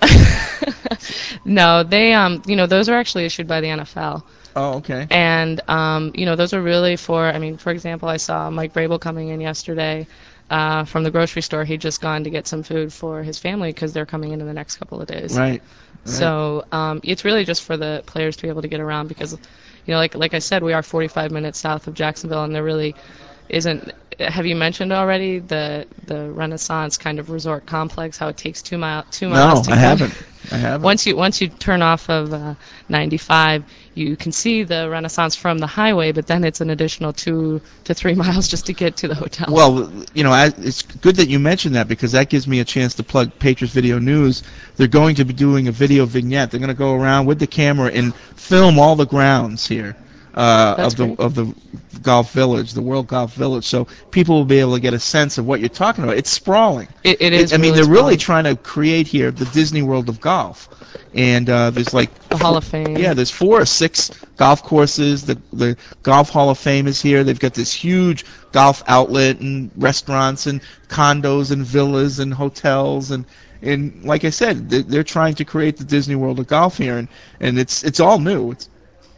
No, they um, you know, those are actually issued by the N F L.
Oh, okay.
And um, you know, those are really for. I mean, for example, I saw Mike Vrabel coming in yesterday. Uh, from the grocery store. He'd just gone to get some food for his family because they're coming in in the next couple of days.
Right. right.
So um, it's really just for the players to be able to get around because, you know, like like I said, we are forty-five minutes south of Jacksonville, and there really isn't. Have you mentioned already the the Renaissance kind of resort complex? How it takes two mile two miles.
No,
to
I
go?
haven't. I haven't.
Once you once you turn off of uh, ninety-five, you can see the Renaissance from the highway, but then it's an additional two to three miles just to get to the hotel.
Well, you know, I, it's good that you mentioned that because that gives me a chance to plug Patriots Video News. They're going to be doing a video vignette. They're going to go around with the camera and film all the grounds here. Uh, of the
great.
of the golf village, the World Golf Village, so people will be able to get a sense of what you're talking about. It's sprawling.
It, it is.
It, I mean,
really
they're really
sprawling.
trying to create here the Disney World of golf, and uh, there's like
The Hall of Fame.
Yeah, there's four or six golf courses. The the Golf Hall of Fame is here. They've got this huge golf outlet and restaurants and condos and villas and hotels and. And like I said, they're trying to create the Disney World of golf here, and, and it's it's all new. It's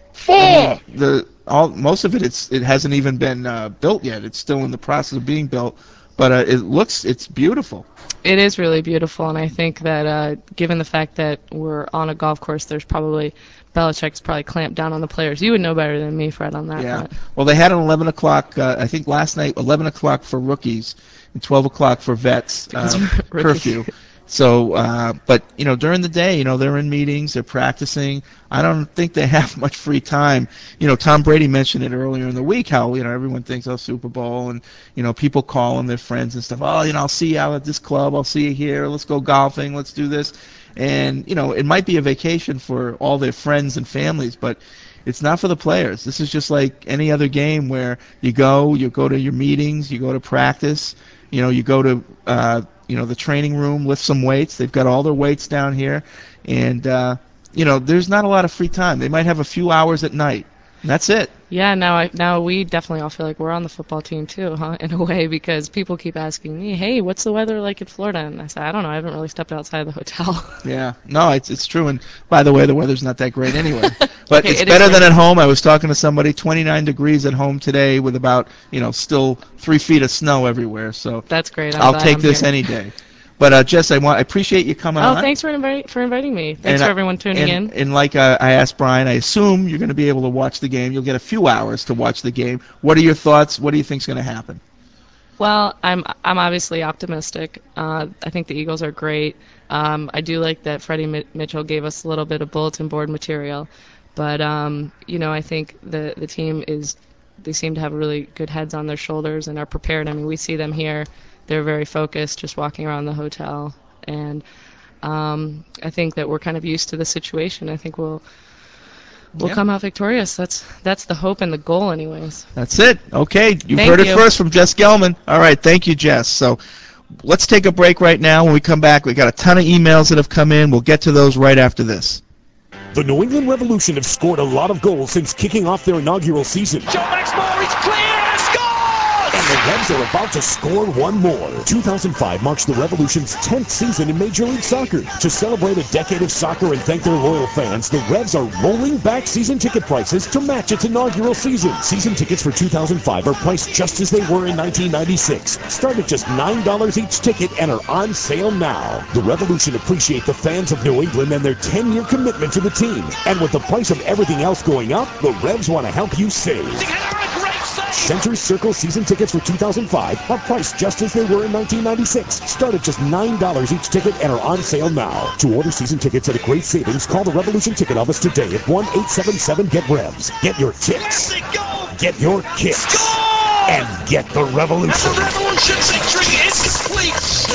I mean, the all most of it it's it hasn't even been uh, built yet. It's still in the process of being built, but uh, it looks it's beautiful.
It is really beautiful, and I think that uh, given the fact that we're on a golf course, there's probably Belichick's probably clamped down on the players. You would know better than me, Fred, on that.
Yeah.
Front.
Well, they had an eleven o'clock. Uh, I think last night, eleven o'clock for rookies and twelve o'clock for vets uh, curfew. So, uh, but, you know, during the day, you know, they're in meetings, they're practicing. I don't think they have much free time. You know, Tom Brady mentioned it earlier in the week how, you know, everyone thinks, oh, Super Bowl, and, you know, people call them their friends and stuff. Oh, you know, I'll see you out at this club. I'll see you here. Let's go golfing. Let's do this. And, you know, it might be a vacation for all their friends and families, but it's not for the players. This is just like any other game where you go, you go to your meetings, you go to practice, you know, you go to, uh, you know, the training room, lift some weights. They've got all their weights down here. And, uh, you know, there's not a lot of free time. They might have a few hours at night. That's it.
Yeah, now I now we definitely all feel like we're on the football team too, huh? In a way, because people keep asking me, "Hey, what's the weather like in Florida?" And I say, "I don't know. I haven't really stepped outside the hotel."
Yeah, no, it's it's true. And by the way, the weather's not that great anyway. But
Okay,
it's
it
better
is
than at home. I was talking to somebody, twenty-nine degrees at home today, with about you know still three feet of snow everywhere. So
That's great. I'm
I'll
glad
take
I'm
this
here.
any day. But uh, Jess, I want I appreciate you coming
Oh,
on.
thanks for inviting for inviting me. Thanks
And
for
I-
everyone tuning
and,
in.
And like uh, I asked Brian, I assume you're going to be able to watch the game. You'll get a few hours to watch the game. What are your thoughts? What do you think's going to happen?
Well, I'm I'm obviously optimistic. Uh, I think the Eagles are great. Um, I do like that Freddie Mi- Mitchell gave us a little bit of bulletin board material, but um, you know I think the the team is they seem to have really good heads on their shoulders and are prepared. I mean, we see them here; they're very focused, just walking around the hotel, and um, I think that we're kind of used to the situation. I think we'll we'll
Yeah.
come out victorious. That's that's the hope and the goal, anyways.
That's it. Okay, you've
Thank
heard it
you.
first from Jess Gelman. All right, thank you, Jess. So let's take a break right now. When we come back, we got a ton of emails that have come in. We'll get to those right after this.
The New England Revolution have scored a lot of goals since kicking off their inaugural season.
Joe Maxmore is clear and scores!
And the Revs are about to score one more. two thousand five marks the Revolution's tenth season in Major League Soccer. To celebrate a decade of soccer and thank their loyal fans, the Revs are rolling back season ticket prices to match its inaugural season. Season tickets for two thousand five are priced just as they were in nineteen ninety-six. Start at just nine dollars each ticket and are on sale now. The Revolution appreciate the fans of New England and their ten-year commitment to the team. And with the price of everything else going up, the Revs want to help you save. Center Circle season tickets for two thousand five are priced just as they were in nineteen ninety-six. Start at just nine dollars each ticket and are on sale now. To order season tickets at a great savings, call the Revolution Ticket Office today at one eight seven seven get revs. Get your kicks. Get your kicks. And get the Revolution.
The Revolution victory is complete!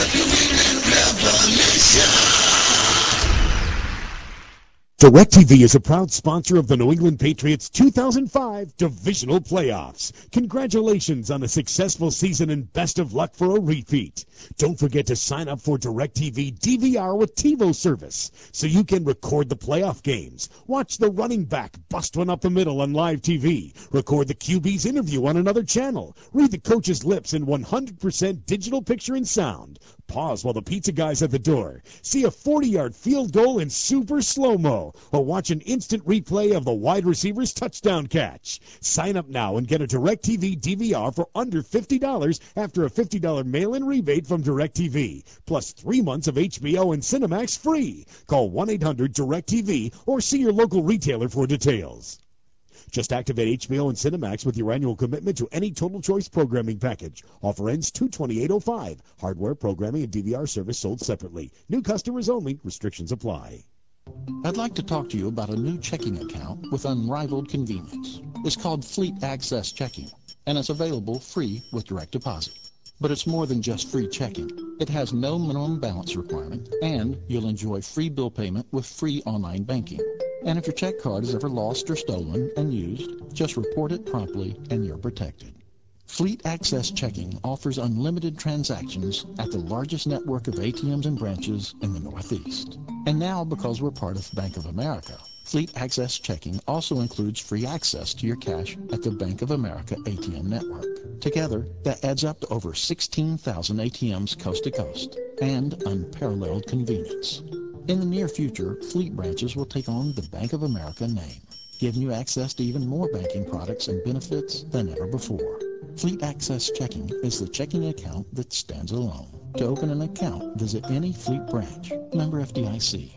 DirecTV is a proud sponsor of the New England Patriots two thousand five Divisional Playoffs. Congratulations on a successful season and best of luck for a repeat. Don't forget to sign up for DirecTV D V R with TiVo service so you can record the playoff games, watch the running back bust one up the middle on live T V, record the Q B's interview on another channel, read the coach's lips in one hundred percent digital picture and sound, pause while the pizza guy's at the door, see a forty-yard field goal in super slow-mo, or watch an instant replay of the wide receiver's touchdown catch. Sign up now and get a DirecTV D V R for under fifty dollars after a fifty dollars mail-in rebate from DirecTV, plus three months of H B O and Cinemax free. Call one eight hundred direct T V or see your local retailer for details. Just activate H B O and Cinemax with your annual commitment to any Total Choice programming package. Offer ends two twenty-eight oh five. Hardware, programming, and D V R service sold separately. New customers only. Restrictions apply.
I'd like to talk to you about a new checking account with unrivaled convenience. It's called Fleet Access Checking, and it's available free with direct deposit. But it's more than just free checking. It has no minimum balance requirement, and you'll enjoy free bill payment with free online banking. And if your check card is ever lost or stolen and used, just report it promptly and you're protected. Fleet Access Checking offers unlimited transactions at the largest network of A T Ms and branches in the Northeast. And now, because we're part of Bank of America, Fleet Access Checking also includes free access to your cash at the Bank of America A T M network. Together, that adds up to over sixteen thousand A T Ms coast to coast and unparalleled convenience. In the near future, Fleet branches will take on the Bank of America name, giving you access to even more banking products and benefits than ever before. Fleet Access Checking is the checking account that stands alone. To open an account, visit any Fleet branch. Member F D I C.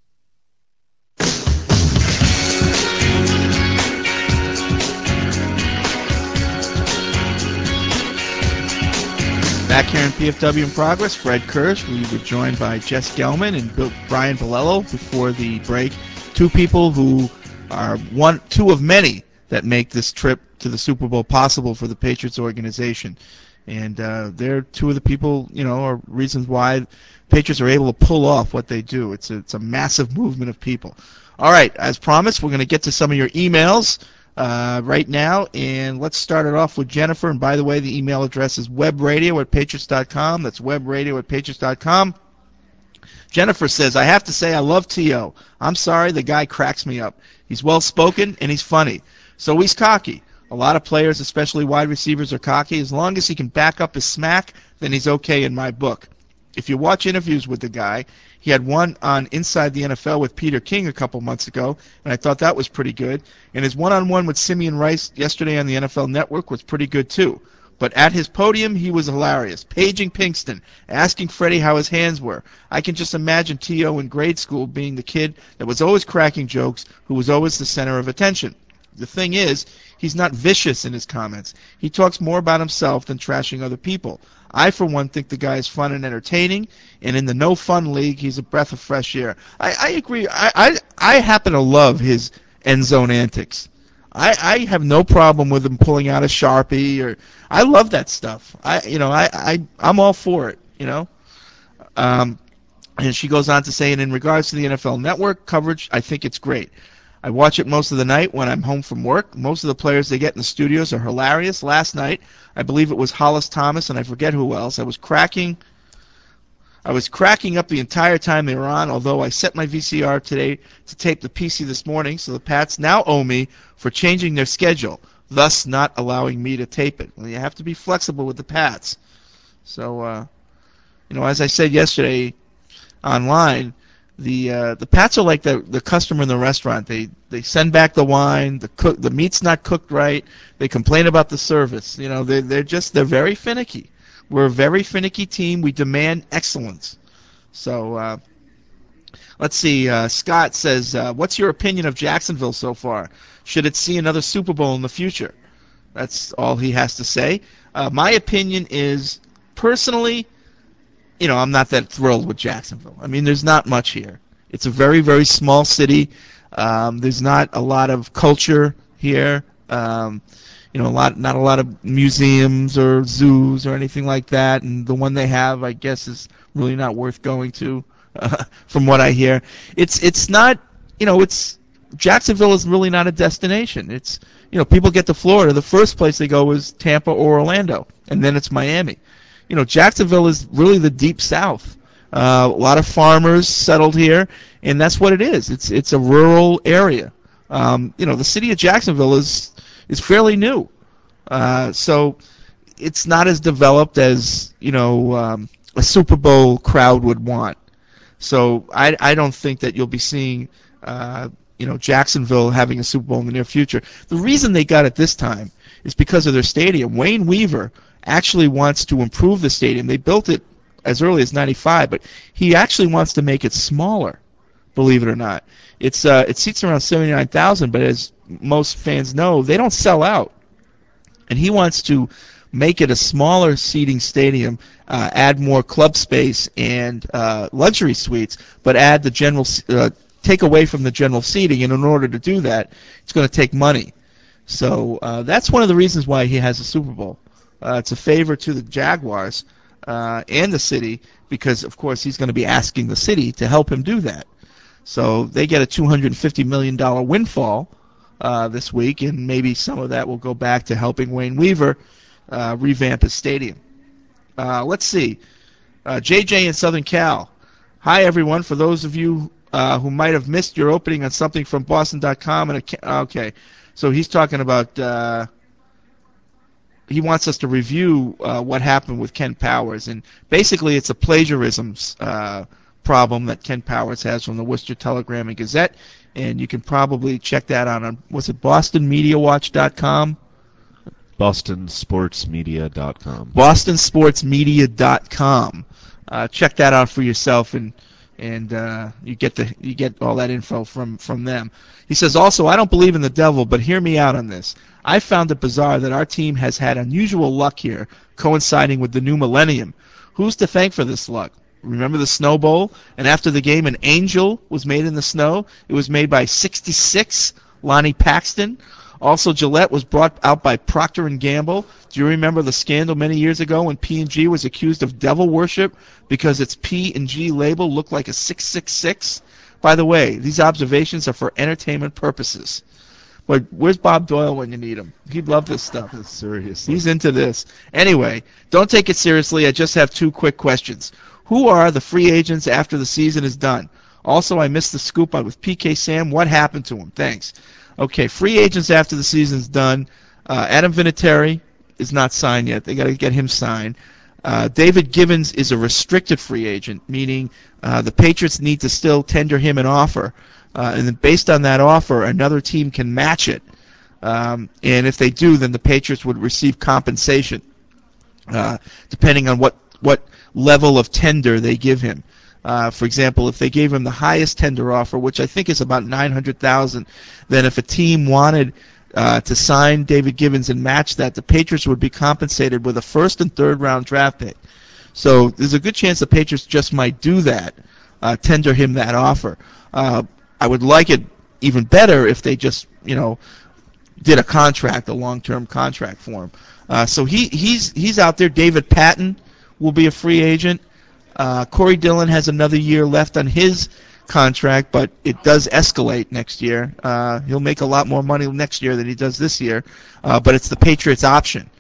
Back here in P F W in Progress, Fred Kirsch. We were joined by Jess Gelman and Bill, Brian Bolello before the break. Two people who are one, two of many that make this trip to the Super Bowl possible for the Patriots organization. And uh, they're two of the people, you know, are reasons why Patriots are able to pull off what they do. It's a, it's a massive movement of people. All right, as promised, we're going to get to some of your emails uh, right now, and let's start it off with Jennifer. And by the way, the email address is webradio at patriots dot com. That's webradio at patriots dot com. Jennifer says, I have to say I love T O. I'm sorry, the guy cracks me up. He's well-spoken and he's funny. So he's cocky. A lot of players, especially wide receivers, are cocky. As long as he can back up his smack, then he's okay in my book. If you watch interviews with the guy, he had one on Inside the N F L with Peter King a couple months ago, and I thought that was pretty good. And his one-on-one with Simeon Rice yesterday on the N F L Network was pretty good too. But at his podium, he was hilarious, paging Pinkston, asking Freddie how his hands were. I can just imagine T O in grade school being the kid that was always cracking jokes, who was always the center of attention. The thing is, he's not vicious in his comments. He talks more about himself than trashing other people. I, for one, think the guy is fun and entertaining, and in the no-fun league, he's a breath of fresh air. I, I agree. I, I, I happen to love his end-zone antics. I, I have no problem with him pulling out a Sharpie, or I love that stuff. I, you know, I, I, I'm all for it, you know. Um, and she goes on to say, and in regards to the N F L Network coverage, I think it's great. I watch it most of the night when I'm home from work. Most of the players they get in the studios are hilarious. Last night, I believe it was Hollis Thomas, and I forget who else. I was cracking I was cracking up the entire time they were on, although I set my V C R today to tape the P C this morning, so the Pats now owe me for changing their schedule, thus not allowing me to tape it. Well, you have to be flexible with the Pats. So, uh, you know, as I said yesterday online, The uh, the Pats are like the the customer in the restaurant. They they send back the wine. The cook the meat's not cooked right. They complain about the service. You know they they're just they're very finicky. We're a very finicky team. We demand excellence. So uh, let's see. Uh, Scott says, uh, "What's your opinion of Jacksonville so far? Should it see another Super Bowl in the future?" That's all he has to say. Uh, my opinion is, personally, you know, I'm not that thrilled with Jacksonville. I mean, there's not much here. It's a very, very small city. Um, there's not a lot of culture here. Um, you know, a lot, not a lot of museums or zoos or anything like that. And the one they have, I guess, is really not worth going to, uh, from what I hear. It's, it's not, you know, it's Jacksonville is really not a destination. It's, you know, people get to Florida. The first place they go is Tampa or Orlando, and then it's Miami. You know, Jacksonville is really the deep south. Uh, a lot of farmers settled here, and that's what it is. It's it's a rural area. Um, you know, the city of Jacksonville is is fairly new, uh, so it's not as developed as you know um, a Super Bowl crowd would want. So I I don't think that you'll be seeing uh, you know Jacksonville having a Super Bowl in the near future. The reason they got it this time is because of their stadium. Wayne Weaver actually wants to improve the stadium. They built it as early as ninety-five, but he actually wants to make it smaller, believe it or not. It's uh, it seats around seventy-nine thousand, but as most fans know, they don't sell out. And he wants to make it a smaller seating stadium, uh, add more club space and uh, luxury suites, but add the general, uh, take away from the general seating, and in order to do that, it's going to take money. So uh, that's one of the reasons why he has a Super Bowl. Uh, it's a favor to the Jaguars uh, and the city because, of course, he's going to be asking the city to help him do that. So they get a two hundred fifty million dollars windfall uh, this week, and maybe some of that will go back to helping Wayne Weaver uh, revamp his stadium. Uh, let's see. Uh, J J in Southern Cal. Hi, everyone. For those of you uh, who might have missed your opening on something from Boston dot com. And a, okay, so he's talking about... Uh, he wants us to review uh, what happened with Ken Powers, and basically it's a plagiarism uh, problem that Ken Powers has from the Worcester Telegram and Gazette, and you can probably check that out on, was it Boston Media Watch dot com?
Boston Sports Media dot com.
Boston Sports Media dot com. Uh, check that out for yourself, and and uh, you get the you get all that info from from them. He says also, I don't believe in the devil, but hear me out on this. I found it bizarre that our team has had unusual luck here, coinciding with the new millennium. Who's to thank for this luck? Remember the Snow Bowl? And after the game, an angel was made in the snow. It was made by sixty-six, Lonnie Paxton. Also, Gillette was brought out by Procter and Gamble. Do you remember the scandal many years ago when P and G was accused of devil worship because its P and G label looked like a six six six? By the way, these observations are for entertainment purposes. But where's Bob Doyle when you need him? He'd love this stuff.
Seriously.
He's into this. Anyway, don't take it seriously. I just have two quick questions. Who are the free agents after the season is done? Also, I missed the scoop on with P K Sam. What happened to him? Thanks. Okay, free agents after the season's done. Uh, Adam Vinatieri is not signed yet. They got to get him signed. Uh, David Givens is a restricted free agent, meaning uh, the Patriots need to still tender him an offer. Uh, and then based on that offer, another team can match it. Um, and if they do, then the Patriots would receive compensation, uh, depending on what, what level of tender they give him. Uh, for example, if they gave him the highest tender offer, which I think is about nine hundred thousand dollars, then if a team wanted uh, to sign David Givens and match that, the Patriots would be compensated with a first and third round draft pick. So there's a good chance the Patriots just might do that, uh, tender him that offer. Uh, I would like it even better if they just, you know, did a contract, a long-term contract for him. Uh, so he he's he's out there. David Patton will be a free agent. Uh, Corey Dillon has another year left on his contract, but it does escalate next year. Uh, he'll make a lot more money next year than he does this year, uh, but it's the Patriots' option.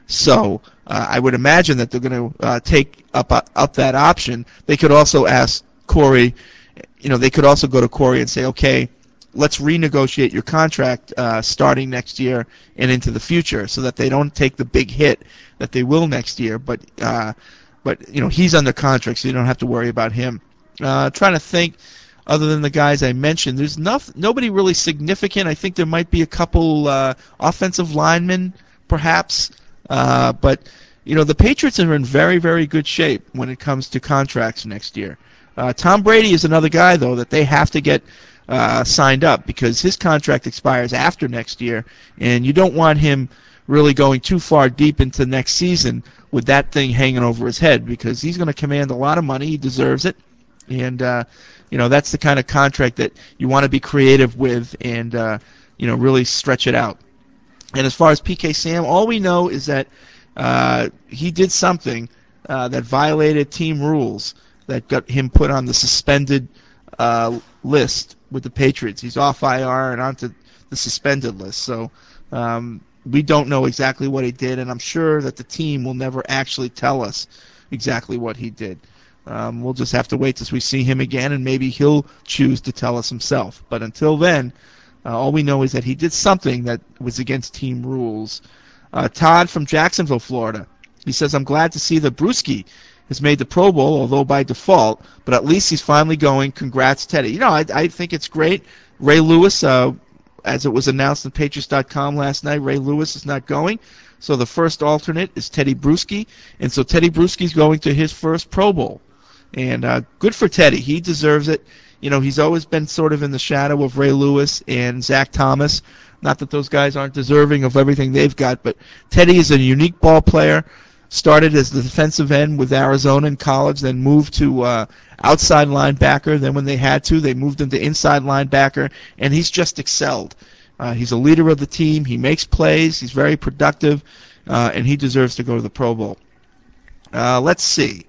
So uh, I would imagine that they're going to uh, take up uh, up that option. They could also ask Corey, you know, they could also go to Corey and say, okay, let's renegotiate your contract uh, starting next year and into the future, so that they don't take the big hit that they will next year. But uh, but you know, he's under contract, so you don't have to worry about him. Uh, trying to think, other than the guys I mentioned, there's nothing, nobody really significant. I think there might be a couple uh, offensive linemen, perhaps. Uh, but you know, the Patriots are in very, very good shape when it comes to contracts next year. Uh, Tom Brady is another guy, though, that they have to get uh, signed up, because his contract expires after next year, and you don't want him really going too far deep into next season with that thing hanging over his head, because he's going to command a lot of money. He deserves it, and uh, you know, that's the kind of contract that you want to be creative with and uh, you know, really stretch it out. And as far as P K Sam, all we know is that uh, he did something uh, that violated team rules that got him put on the suspended uh, list with the Patriots. He's off I R and onto the suspended list. So um, we don't know exactly what he did, and I'm sure that the team will never actually tell us exactly what he did. Um, we'll just have to wait till we see him again, and maybe he'll choose to tell us himself. But until then, uh, all we know is that he did something that was against team rules. Uh, Todd from Jacksonville, Florida. He says, I'm glad to see that Bruschi has made the Pro Bowl, although by default, but at least he's finally going. Congrats, Teddy. You know, I, I think it's great. Ray Lewis, uh, as it was announced on Patriots dot com last night, Ray Lewis is not going. So the first alternate is Teddy Bruschi, and so Teddy Bruschi's going to his first Pro Bowl. And uh, good for Teddy. He deserves it. You know, he's always been sort of in the shadow of Ray Lewis and Zach Thomas. Not that those guys aren't deserving of everything they've got, but Teddy is a unique ball player. Started as the defensive end with Arizona in college, then moved to uh, outside linebacker. Then when they had to, they moved him to inside linebacker, and he's just excelled. Uh, he's a leader of the team. He makes plays. He's very productive, uh, and he deserves to go to the Pro Bowl. Uh, let's see.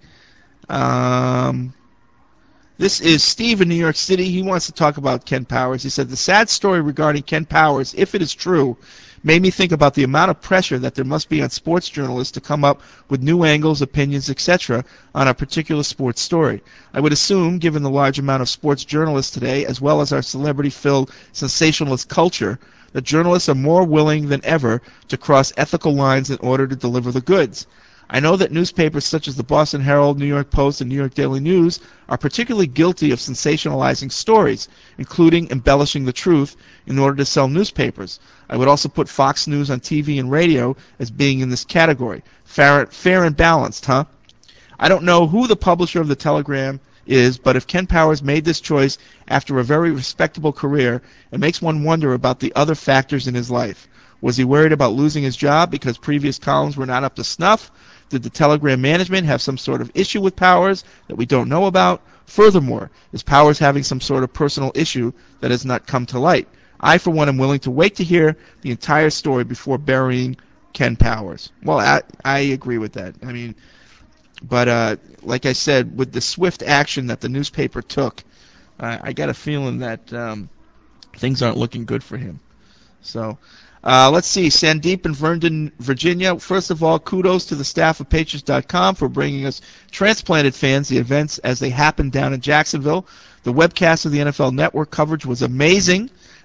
Um, this is Steve in New York City. He wants to talk about Ken Powers. He said, the sad story regarding Ken Powers, if it is true, made me think about the amount of pressure that there must be on sports journalists to come up with new angles, opinions, et cetera on a particular sports story. I would assume, given the large amount of sports journalists today, as well as our celebrity-filled sensationalist culture, that journalists are more willing than ever to cross ethical lines in order to deliver the goods. I know that newspapers such as the Boston Herald, New York Post, and New York Daily News are particularly guilty of sensationalizing stories, including embellishing the truth in order to sell newspapers. I would also put Fox News on T V and radio as being in this category. Fair, fair and balanced, huh? I don't know who the publisher of the Telegram is, but if Ken Powers made this choice after a very respectable career, it makes one wonder about the other factors in his life. Was he worried about losing his job because previous columns were not up to snuff? Did the Telegram management have some sort of issue with Powers that we don't know about? Furthermore, is Powers having some sort of personal issue that has not come to light? I, for one, am willing to wait to hear the entire story before burying Ken Powers. Well, I, I agree with that. I mean, but uh, like I said, with the swift action that the newspaper took, uh, I got a feeling that um, things aren't looking good for him. So... Uh, let's see, Sandeep in Vernon, Virginia. First of all, kudos to the staff of Patriots dot com for bringing us transplanted fans the events as they happened down in Jacksonville. The webcast of the N F L Network coverage was amazing,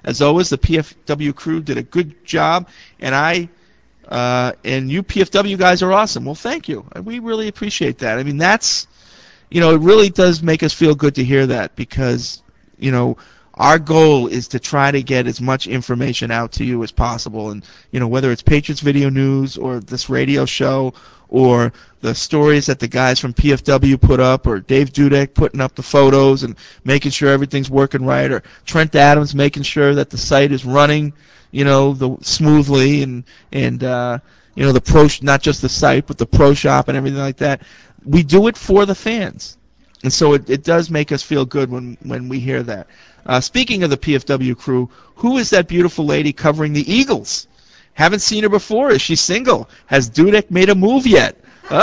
As always, the P F W crew did a good job, and I uh, and you P F W guys are awesome. Well, thank you. We really appreciate that. I mean, that's, you know, it really does make us feel good to hear that, because, you know, our goal is to try to get as much information out to you as possible. And, you know, whether it's Patriots Video News or this radio show or the stories that the guys from P F W put up, or Dave Dudek putting up the photos and making sure everything's working right, or Trent Adams making sure that the site is running, you know, the, smoothly, and, and uh, you know, the pro, not just the site, but the pro shop and everything like that. We do it for the fans. And so it, it does make us feel good when, when we hear that. Uh, speaking of the P F W crew, who is that beautiful lady covering the Eagles? Haven't seen her before. Is she single? Has Dudek made a move yet?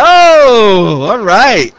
Oh, all right.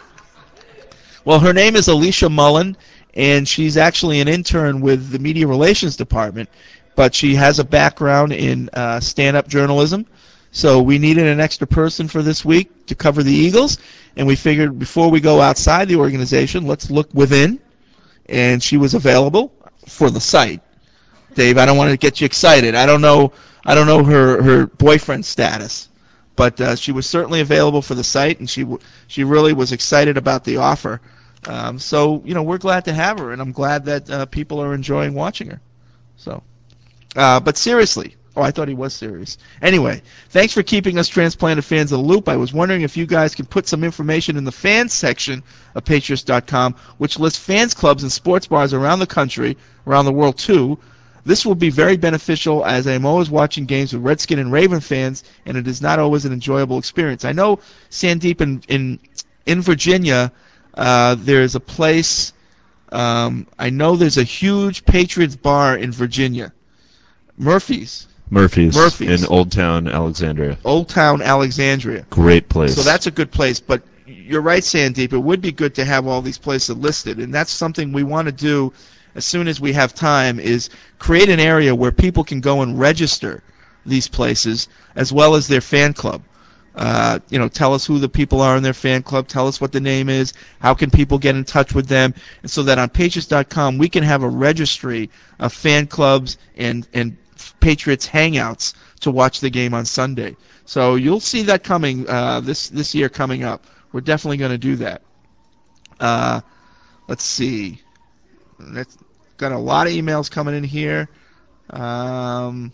Well, her name is Alicia Mullen, and she's actually an intern with the Media Relations Department, but she has a background in uh, stand-up journalism. So we needed an extra person for this week to cover the Eagles, and we figured before we go outside the organization, let's look within. And she was available for the site. Dave, I don't want to get you excited. I don't know I don't know her, her boyfriend status, but uh, she was certainly available for the site, and she w- she really was excited about the offer. Um, so, you know, we're glad to have her, and I'm glad that uh, people are enjoying watching her. So, uh, but seriously, oh, I thought he was serious. Anyway, thanks for keeping us transplanted fans in the loop. I was wondering if you guys could put some information in the fans section of Patriots dot com, which lists fans clubs and sports bars around the country, around the world too. This will be very beneficial, as I am always watching games with Redskin and Raven fans, and it is not always an enjoyable experience. I know, Sandeep, in in, in Virginia, uh, there's a place, um, I know there's a huge Patriots bar in Virginia. Murphy's.
Murphy's,
Murphy's.
in Old Town Alexandria.
Old Town Alexandria.
Great place.
So that's a good place. But you're right, Sandeep. It would be good to have all these places listed, and that's something we want to do as soon as we have time, is create an area where people can go and register these places as well as their fan club. Uh, you know, tell us who the people are in their fan club. Tell us what the name is. How can people get in touch with them? And so that on Patriots dot com we can have a registry of fan clubs and, and Patriots hangouts to watch the game on Sunday. So you'll see that coming uh, this this year coming up. We're definitely going to do that. Uh, let's see. That's got a lot of emails coming in here. Um,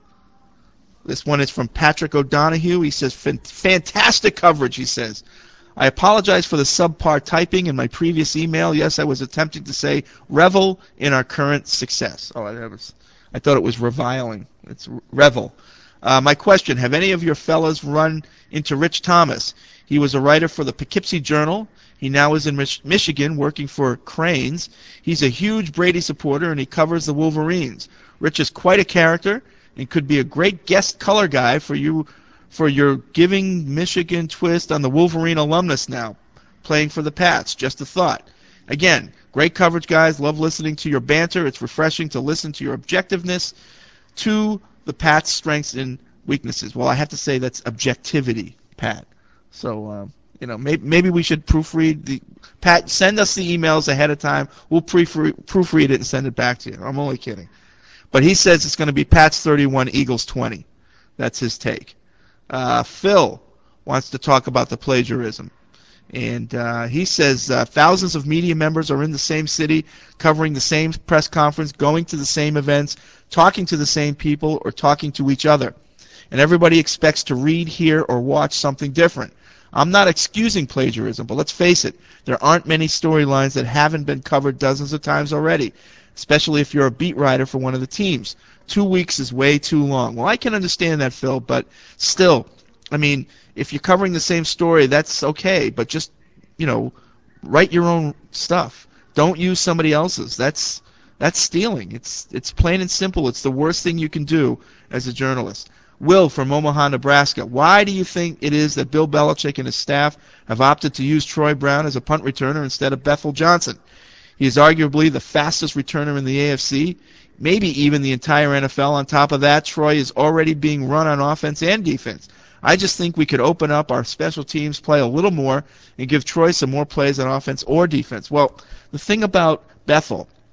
this one is from Patrick O'Donohue. He says, fantastic coverage, he says. I apologize for the subpar typing in my previous email. Yes, I was attempting to say revel in our current success. Oh, I, was, I thought it was reviling. It's revel. Uh, my question, have any of your fellas run into Rich Thomas? He was a writer for the Poughkeepsie Journal. He now is in Mich- Michigan working for Cranes. He's a huge Brady supporter, and he covers the Wolverines. Rich is quite a character and could be a great guest color guy for you for your giving Michigan twist on the Wolverine alumnus now, playing for the Pats. Just a thought. Again, great coverage, guys. Love listening to your banter. It's refreshing to listen to your objectiveness to the Pats' strengths and weaknesses. Well, I have to say that's objectivity, Pat. So, um, you know, maybe, maybe we should proofread the Pat. Send us the emails ahead of time. We'll proofread, proofread it and send it back to you. I'm only kidding. But he says it's going to be Pats thirty-one, Eagles twenty. That's his take. Uh, Phil wants to talk about the plagiarism. And uh, he says uh, thousands of media members are in the same city, covering the same press conference, going to the same events, talking to the same people, or talking to each other. And everybody expects to read, hear, or watch something different. I'm not excusing plagiarism, but let's face it, there aren't many storylines that haven't been covered dozens of times already, especially if you're a beat writer for one of the teams. Two weeks is way too long. Well, I can understand that, Phil, but still, I mean, if you're covering the same story, that's okay, but just, you know, write your own stuff. Don't use somebody else's. That's that's stealing. It's it's plain and simple. It's the worst thing you can do as a journalist. Will from Omaha, Nebraska. Why do you think it is that Bill Belichick and his staff have opted to use Troy Brown as a punt returner instead of Bethel Johnson? He is arguably the fastest returner in the A F C, maybe even the entire N F L. On top of that, Troy is already being run on offense and defense. I just think we could open up our special teams play a little more and give Troy some more plays on offense or defense. Well, the thing about Bethel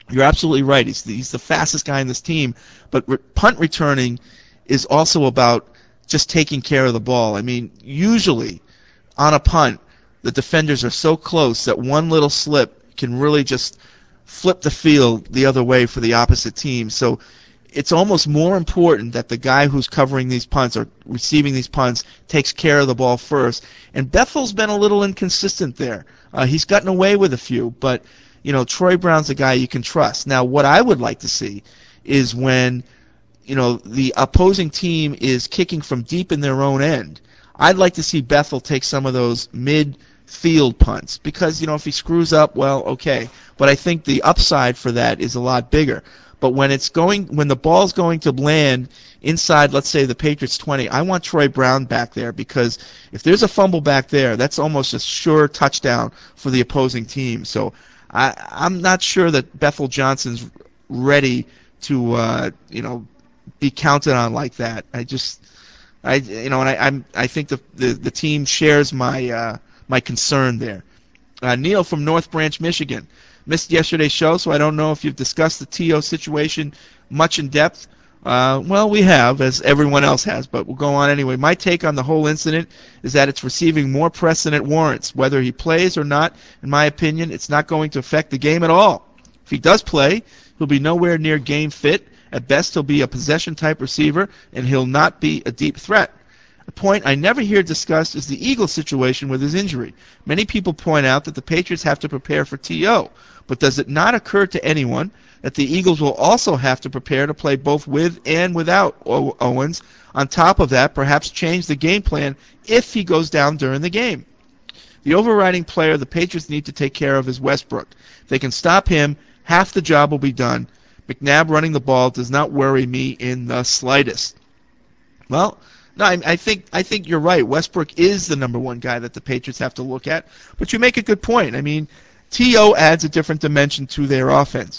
You're absolutely right. He's the, he's the fastest guy in this team. But re- punt returning is also about just taking care of the ball. I mean, usually on a punt, the defenders are so close that one little slip can really just flip the field the other way for the opposite team. So it's almost more important that the guy who's covering these punts or receiving these punts takes care of the ball first. And Bethel's been a little inconsistent there. Uh, he's gotten away with a few, but you know, Troy Brown's a guy you can trust. Now, what I would like to see is when, you know, the opposing team is kicking from deep in their own end, I'd like to see Bethel take some of those mid-field punts because, you know, if he screws up, well, okay. But I think the upside for that is a lot bigger. But when it's going, when the ball's going to land inside, let's say the Patriots twenty, I want Troy Brown back there because if there's a fumble back there, that's almost a sure touchdown for the opposing team. So I, I'm not sure that Bethel Johnson's ready to, uh, you know, be counted on like that. I just, I, you know, and I, I'm, I think the the, the team shares my uh, my concern there. Uh, Neil from North Branch, Michigan. Missed yesterday's show, so I don't know if you've discussed the T O situation much in depth. Uh, well, we have, as everyone else has, but we'll go on anyway. My take on the whole incident is that it's receiving more press than it warrants. Whether he plays or not, in my opinion, it's not going to affect the game at all. If he does play, he'll be nowhere near game fit. At best, he'll be a possession-type receiver, and he'll not be a deep threat. A point I never hear discussed is the Eagles situation with his injury. Many people point out that the Patriots have to prepare for T O, but does it not occur to anyone that the Eagles will also have to prepare to play both with and without o- Owens? On top of that, perhaps change the game plan if he goes down during the game. The overriding player the Patriots need to take care of is Westbrook. If they can stop him, half the job will be done. McNabb running the ball does not worry me in the slightest. Well, no, I, I think I think you're right. Westbrook is the number one guy that the Patriots have to look at. But you make a good point. I mean, T O adds a different dimension to their offense.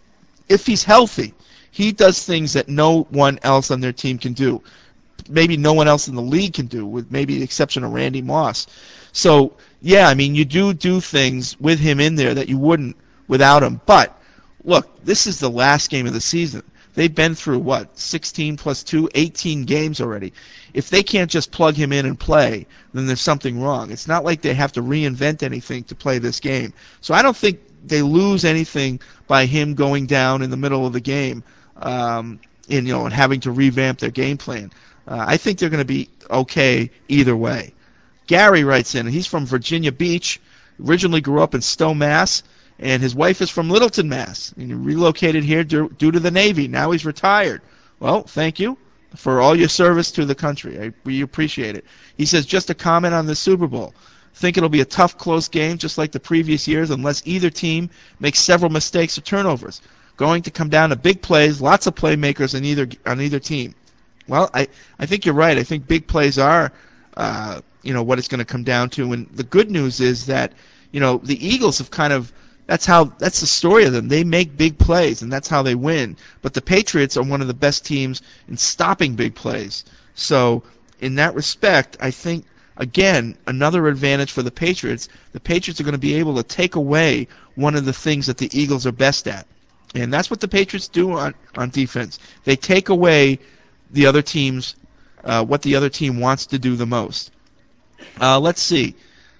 If he's healthy, he does things that no one else on their team can do. Maybe no one else in the league can do, with maybe the exception of Randy Moss. So, yeah, I mean, you do do things with him in there that you wouldn't without him. But, look, this is the last game of the season. They've been through, what, sixteen plus two, eighteen games already. If they can't just plug him in and play, then there's something wrong. It's not like they have to reinvent anything to play this game. So I don't think they lose anything by him going down in the middle of the game um, and, you know, and having to revamp their game plan. Uh, I think they're going to be okay either way. Gary writes in, he's from Virginia Beach, originally grew up in Stowe, Mass., and his wife is from Littleton, Mass. And he relocated here due, due to the Navy. Now he's retired. Well, thank you for all your service to the country. I, we appreciate it. He says, just a comment on the Super Bowl. Think it'll be a tough, close game just like the previous years unless either team makes several mistakes or turnovers. Going to come down to big plays, lots of playmakers on either on either team. Well, I, I think you're right. I think big plays are, uh, you know, what it's going to come down to. And the good news is that, you know, the Eagles have kind of That's how. That's the story of them. They make big plays, and that's how they win. But the Patriots are one of the best teams in stopping big plays. So, in that respect, I think, again, another advantage for the Patriots. The Patriots are going to be able to take away one of the things that the Eagles are best at. And that's what the Patriots do on, on defense. They take away the other team's, uh, what the other team wants to do the most. Uh, let's see.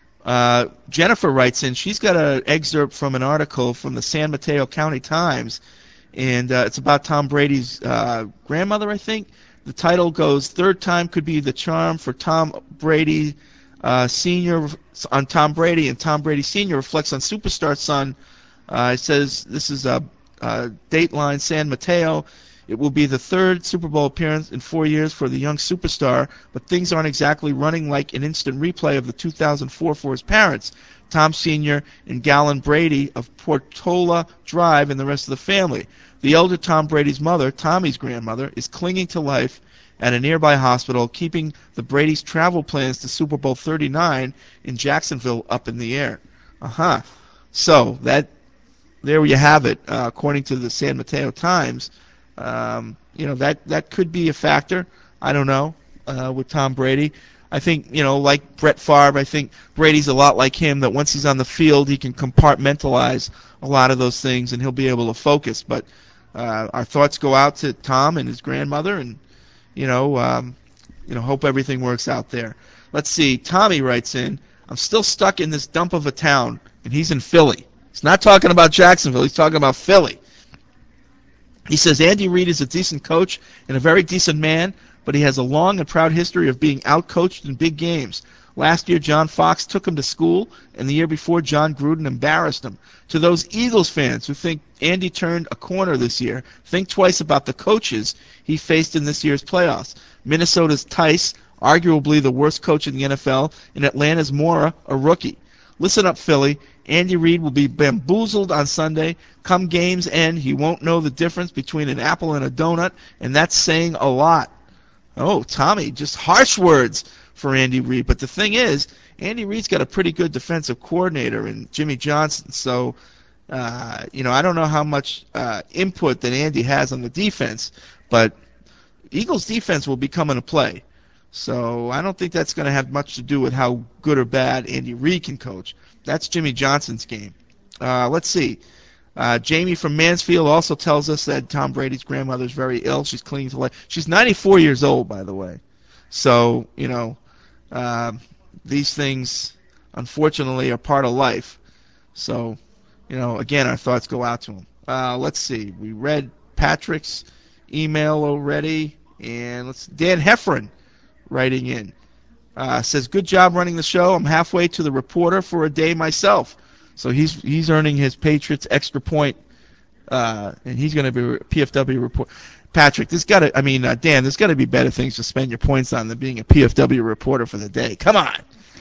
Uh, Jennifer writes in, she's got an excerpt from an article from the San Mateo County Times, and uh, it's about Tom Brady's uh, grandmother, I think. The title goes, Third Time Could Be the Charm for Tom Brady uh, Senior on Tom Brady, and Tom Brady Senior reflects on superstar son. Uh, it says, this is a, a Dateline San Mateo. It will be the third Super Bowl appearance in four years for the young superstar, but things aren't exactly running like an instant replay of the two thousand four for his parents, Tom Senior and Galen Brady of Portola Drive and the rest of the family. The elder Tom Brady's mother, Tommy's grandmother, is clinging to life at a nearby hospital, keeping the Brady's travel plans to Super Bowl thirty-nine in Jacksonville up in the air. Uh-huh. So, that, there you have it, uh, according to the San Mateo Times. Um, you know, that, that could be a factor. I don't know, uh, with Tom Brady. I think, you know, like Brett Favre, I think Brady's a lot like him, that once he's on the field, he can compartmentalize a lot of those things, and he'll be able to focus. But uh, our thoughts go out to Tom and his grandmother, and, you know, um, you know, hope everything works out there. Let's see. Tommy writes in, I'm still stuck in this dump of a town, and he's in Philly. He's not talking about Jacksonville. He's talking about Philly. He says Andy Reid is a decent coach and a very decent man, but he has a long and proud history of being outcoached in big games. Last year, John Fox took him to school, and the year before, John Gruden embarrassed him. To those Eagles fans who think Andy turned a corner this year, think twice about the coaches he faced in this year's playoffs. Minnesota's Tice, arguably the worst coach in the N F L, and Atlanta's Mora, a rookie. Listen up, Philly. Andy Reid will be bamboozled on Sunday. Come game's end, he won't know the difference between an apple and a donut, and that's saying a lot. Oh, Tommy, just harsh words for Andy Reid. But the thing is, Andy Reid's got a pretty good defensive coordinator in Jimmy Johnson. So, uh, you know, I don't know how much uh, input that Andy has on the defense, but Eagles' defense will be coming to play. So I don't think that's going to have much to do with how good or bad Andy Reid can coach. That's Jimmy Johnson's game. Uh, let's see. Uh, Jamie from Mansfield also tells us that Tom Brady's grandmother is very ill. She's clinging to life. She's ninety-four years old, by the way. So, you know, uh, these things, unfortunately, are part of life. So, you know, again, our thoughts go out to him. Uh, let's see. We read Patrick's email already. And let's Dan Heffron writing in. Uh, says, good job running the show. I'm halfway to the reporter for a day myself. So he's he's earning his Patriots extra point, uh, and he's going to be a P F W report. Patrick, there's got to, I mean, uh, Dan, there's got to be better things to spend your points on than being a P F W reporter for the day. Come on.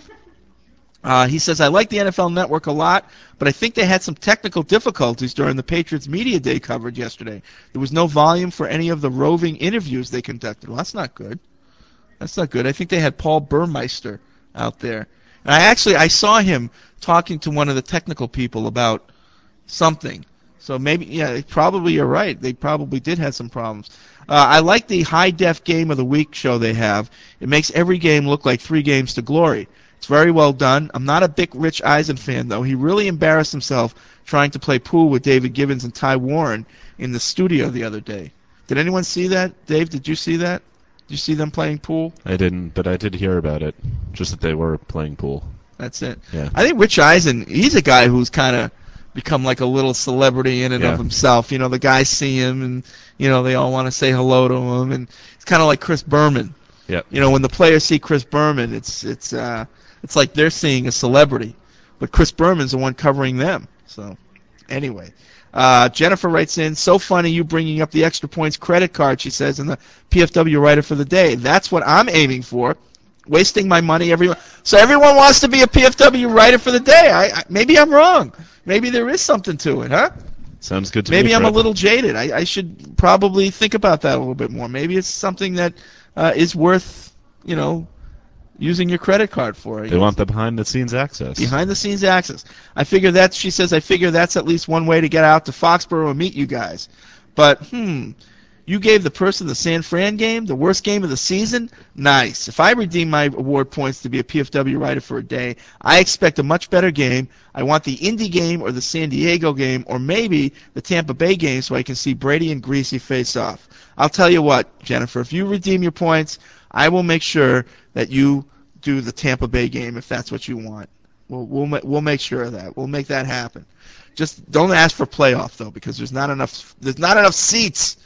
Uh, he says, I like the N F L Network a lot, but I think they had some technical difficulties during the Patriots Media Day coverage yesterday. There was no volume for any of the roving interviews they conducted. Well, that's not good. That's not good. I think they had Paul Burmeister out there. And I actually, I saw him talking to one of the technical people about something. So maybe, yeah, probably you're right. They probably did have some problems. Uh, I like the high-def Game of the Week show they have. It makes every game look like three games to glory. It's very well done. I'm not a big Rich Eisen fan, though. He really embarrassed himself trying to play pool with David Gibbons and Ty Warren in the studio the other day. Did anyone see that? Dave, did you see that? Did you see them playing pool?
I didn't, but I did hear about it. Just that they were playing pool.
That's it.
Yeah.
I think Rich Eisen, he's a guy who's kind of become like a little celebrity in and
Yeah.
of himself. You know, the guys see him, and, you know, they all want to say hello to him. And it's kind of like Chris Berman.
Yep.
You know, when the players see Chris Berman, it's it's uh, it's like they're seeing a celebrity. But Chris Berman's the one covering them. So, anyway. Uh, Jennifer writes in, so funny you bringing up the extra points credit card, she says, and the P F W writer for the day. That's what I'm aiming for. Wasting my money. Everyone. So everyone wants to be a P F W writer for the day. I, I Maybe I'm wrong. Maybe there is something to it, huh?
Sounds good to
Maybe
me.
I'm
Fred.
a little jaded. I, I should probably think about that a little bit more. Maybe it's something that uh, is worth, you know, using your credit card for.
They want the behind-the-scenes access.
Behind-the-scenes access. I figure that's, she says, I figure that's at least one way to get out to Foxborough and meet you guys. But, hmm, you gave the person the San Fran game, the worst game of the season? Nice. If I redeem my award points to be a P F W writer for a day, I expect a much better game. I want the Indy game or the San Diego game or maybe the Tampa Bay game so I can see Brady and Greasy face off. I'll tell you what, Jennifer, if you redeem your points, I will make sure that you do the Tampa Bay game if that's what you want. We'll we'll we'll make sure of that. We'll make that happen. Just don't ask for playoff though, because there's not enough there's not enough seats.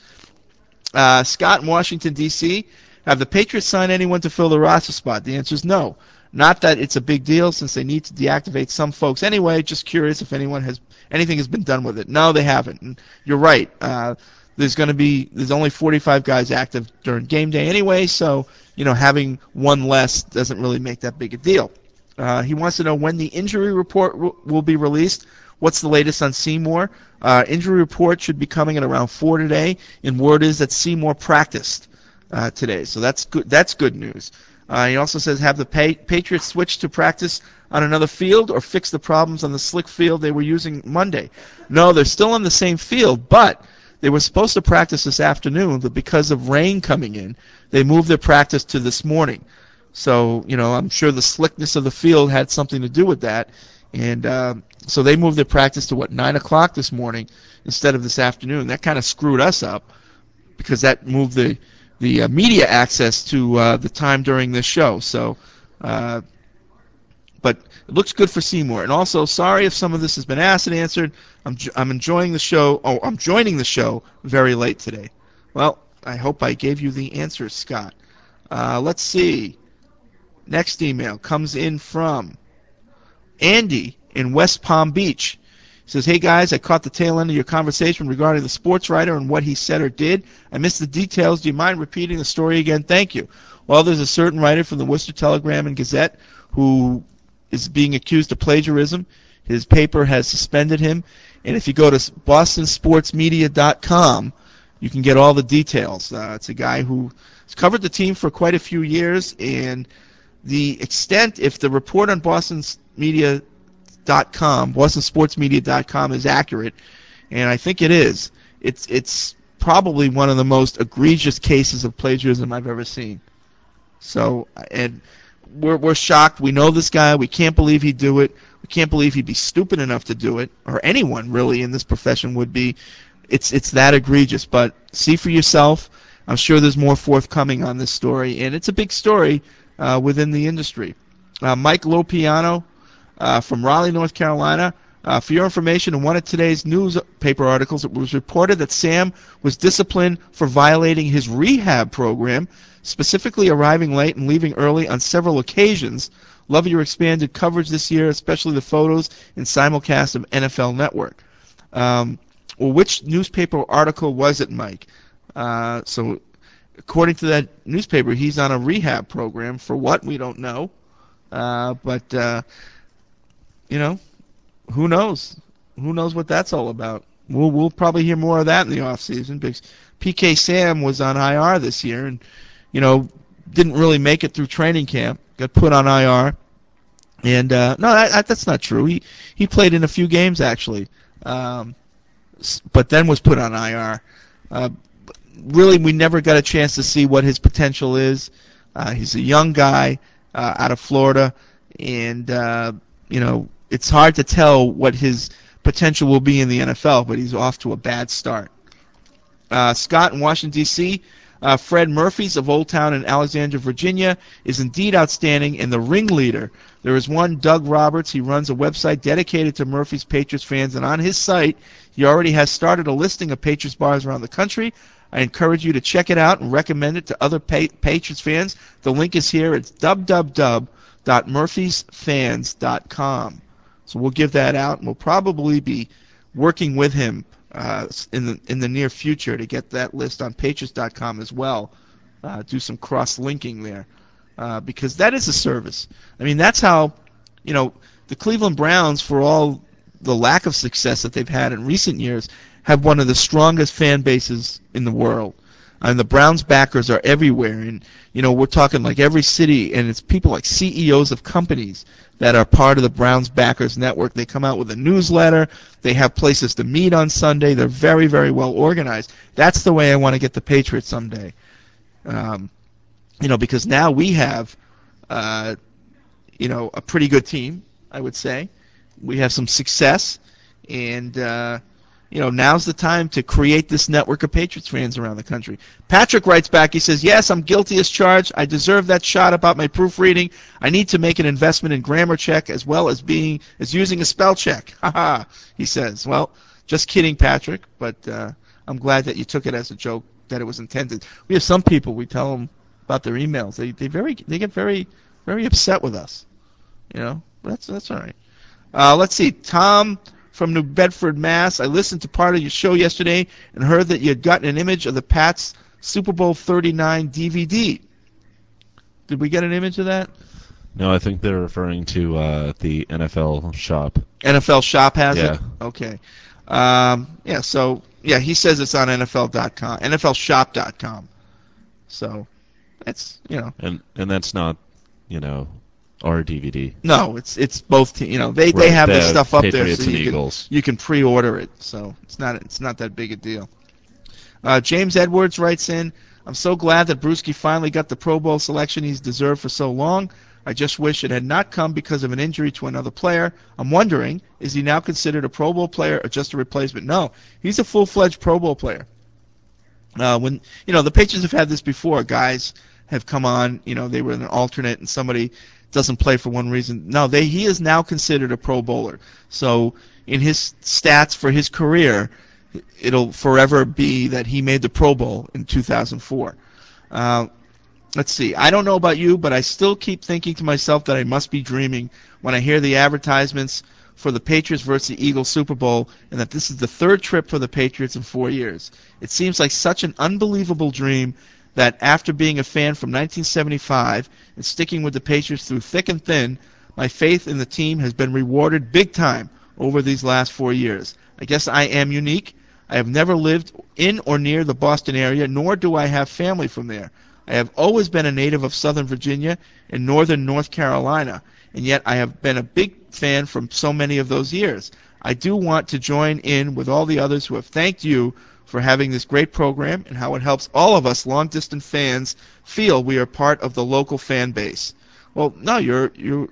Uh, Scott in Washington D C Have the Patriots signed anyone to fill the roster spot? The answer is no. Not that it's a big deal since they need to deactivate some folks anyway. Just curious if anyone has anything has been done with it. No, they haven't. And you're right. Uh, There's going to be there's only forty-five guys active during game day anyway, so you know having one less doesn't really make that big a deal. Uh, he wants to know when the injury report r- will be released. What's the latest on Seymour? Uh, injury report should be coming at around four today, and word is that Seymour practiced uh, today, so that's good. That's good news. Uh, he also says, have the pa- Patriots switch to practice on another field or fix the problems on the slick field they were using Monday? No, they're still on the same field, but they were supposed to practice this afternoon, but because of rain coming in, they moved their practice to this morning. So, you know, I'm sure the slickness of the field had something to do with that. And um, so they moved their practice to, what, nine o'clock this morning instead of this afternoon. That kind of screwed us up because that moved the, the uh, media access to uh, the time during this show. So, uh, but it looks good for Seymour. And also, sorry if some of this has been asked and answered. I'm, I'm enjoying the show. Oh, I'm joining the show very late today. Well, I hope I gave you the answers, Scott. Uh, let's see. Next email comes in from Andy in West Palm Beach. He says, hey guys, I caught the tail end of your conversation regarding the sports writer and what he said or did. I missed the details. Do you mind repeating the story again? Thank you. Well, there's a certain writer from the Worcester Telegram and Gazette who is being accused of plagiarism. His paper has suspended him. And if you go to boston sports media dot com, you can get all the details. Uh, it's a guy who has covered the team for quite a few years, and the extent, if the report on boston media dot com, boston sports media dot com is accurate, and I think it is, it's it's probably one of the most egregious cases of plagiarism I've ever seen. So, and we're we're shocked. We know this guy. We can't believe he'd do it. We can't believe he'd be stupid enough to do it, or anyone really in this profession would be. It's it's that egregious. But see for yourself. I'm sure there's more forthcoming on this story, and it's a big story Uh, within the industry. Uh, Mike Lopiano uh, from Raleigh, North Carolina. Uh, for your information, in one of today's newspaper articles, it was reported that Sam was disciplined for violating his rehab program, specifically arriving late and leaving early on several occasions. Love your expanded coverage this year, especially the photos and simulcast of N F L Network. Um, well, which newspaper article was it, Mike? Uh, so according to that newspaper, he's on a rehab program for what, we don't know. Uh, but, uh, you know, who knows? Who knows what that's all about? We'll we'll probably hear more of that in the off season because P K Sam was on I R this year and, you know, didn't really make it through training camp. Got put on I R. And, uh, no, that, that's not true. He, he played in a few games, actually, um, but then was put on I R. Uh, Really, we never got a chance to see what his potential is. Uh, he's a young guy uh, out of Florida, and uh, you know it's hard to tell what his potential will be in the N F L. But he's off to a bad start. Uh, Scott in Washington D C Uh, Fred Murphy's of Old Town in Alexandria, Virginia, is indeed outstanding and the ringleader. There is one Doug Roberts. He runs a website dedicated to Murphy's Patriots fans, and on his site, he already has started a listing of Patriots bars around the country. I encourage you to check it out and recommend it to other pa- Patriots fans. The link is here. It's w w w dot murphys fans dot com. So we'll give that out, and we'll probably be working with him uh, in the in the near future to get that list on patriots dot com as well. Uh, do some cross-linking there uh, because that is a service. I mean, that's how, you know, the Cleveland Browns, for all the lack of success that they've had in recent years, have one of the strongest fan bases in the world. And the Browns backers are everywhere. And, you know, we're talking like every city, and it's people like C E Os of companies that are part of the Browns backers network. They come out with a newsletter. They have places to meet on Sunday. They're very, very well organized. That's the way I want to get the Patriots someday. Um, you know, because now we have, uh, you know, a pretty good team, I would say. We have some success, and, uh, you know, now's the time to create this network of Patriots fans around the country. Patrick writes back, he says, yes, I'm guilty as charged. I deserve that shot about my proofreading. I need to make an investment in grammar check as well as being as using a spell check. Haha, he says. Well, just kidding, Patrick, but uh, I'm glad that you took it as a joke, that it was intended. We have some people, we tell them about their emails. They they very they get very, very upset with us. You know, that's, that's all right. Uh, let's see, Tom from New Bedford, Mass. I listened to part of your show yesterday and heard that you had gotten an image of the Pats Super Bowl thirty-nine D V D. Did we get an image of that?
No, I think they're referring to uh, the N F L shop.
N F L shop has
yeah.
it? Okay. Um, yeah, so, yeah, he says it's on N F L dot com, N F L shop dot com. So, that's, you know.
And and that's not, you know, our D V D.
No, it's it's both. Te- you know, they,
right,
they have this
the
stuff up
Patriots
there, so
and
you
Eagles.
can you can pre-order it. So it's not it's not that big a deal. Uh, James Edwards writes in, I'm so glad that Bruschi finally got the Pro Bowl selection he's deserved for so long. I just wish it had not come because of an injury to another player. I'm wondering, is he now considered a Pro Bowl player or just a replacement? No, he's a full-fledged Pro Bowl player. Uh, when you know the Patriots have had this before, guys have come on. You know they were an alternate, and somebody doesn't play for one reason. No, they he is now considered a Pro Bowler. So in his stats for his career, it'll forever be that he made the Pro Bowl in two thousand four. Uh, let's see. I don't know about you, but I still keep thinking to myself that I must be dreaming when I hear the advertisements for the Patriots versus the Eagles Super Bowl, and that this is the third trip for the Patriots in four years. It seems like such an unbelievable dream that after being a fan from nineteen seventy-five and sticking with the Patriots through thick and thin, my faith in the team has been rewarded big time over these last four years. I guess I am unique. I have never lived in or near the Boston area, nor do I have family from there. I have always been a native of Southern Virginia and northern North Carolina, and yet I have been a big fan from so many of those years. I do want to join in with all the others who have thanked you for having this great program and how it helps all of us long-distance fans feel we are part of the local fan base. Well, no, you're you're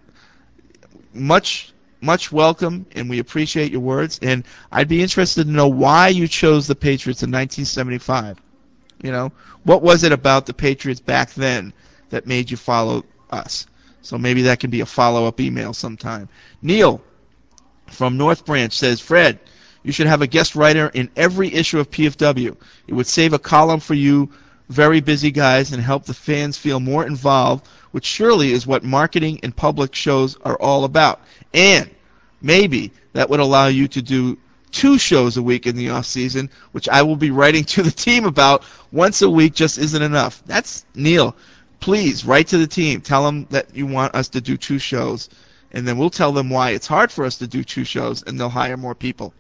much much welcome, and we appreciate your words. And I'd be interested to know why you chose the Patriots in nineteen seventy-five. You know, what was it about the Patriots back then that made you follow us? So maybe that can be a follow-up email sometime. Neil from North Branch says, Fred, you should have a guest writer in every issue of P F W. It would save a column for you very busy guys and help the fans feel more involved, which surely is what marketing and public shows are all about. And maybe that would allow you to do two shows a week in the off season, which I will be writing to the team about. Once a week just isn't enough. That's Neil. Please write to the team. Tell them that you want us to do two shows, and then we'll tell them why it's hard for us to do two shows, and they'll hire more people.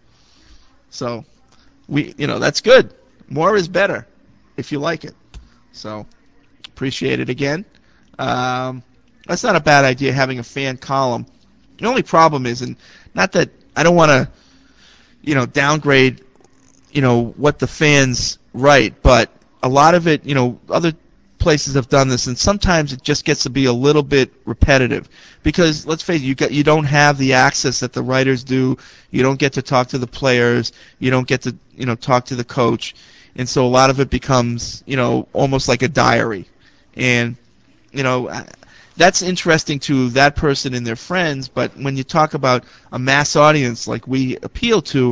So, we, you know, that's good. More is better, if you like it. So, appreciate it again. Um, that's not a bad idea, having a fan column. The only problem is, and not that I don't want to, you know, downgrade, you know, what the fans write, but a lot of it, you know, other places have done this, and sometimes it just gets to be a little bit repetitive because, let's face it, you got you don't have the access that the writers do. You don't get to talk to the players. You don't get to, you know, talk to the coach, and so a lot of it becomes, you know, almost like a diary, and you know, that's interesting to that person and their friends. But when you talk about a mass audience like we appeal to,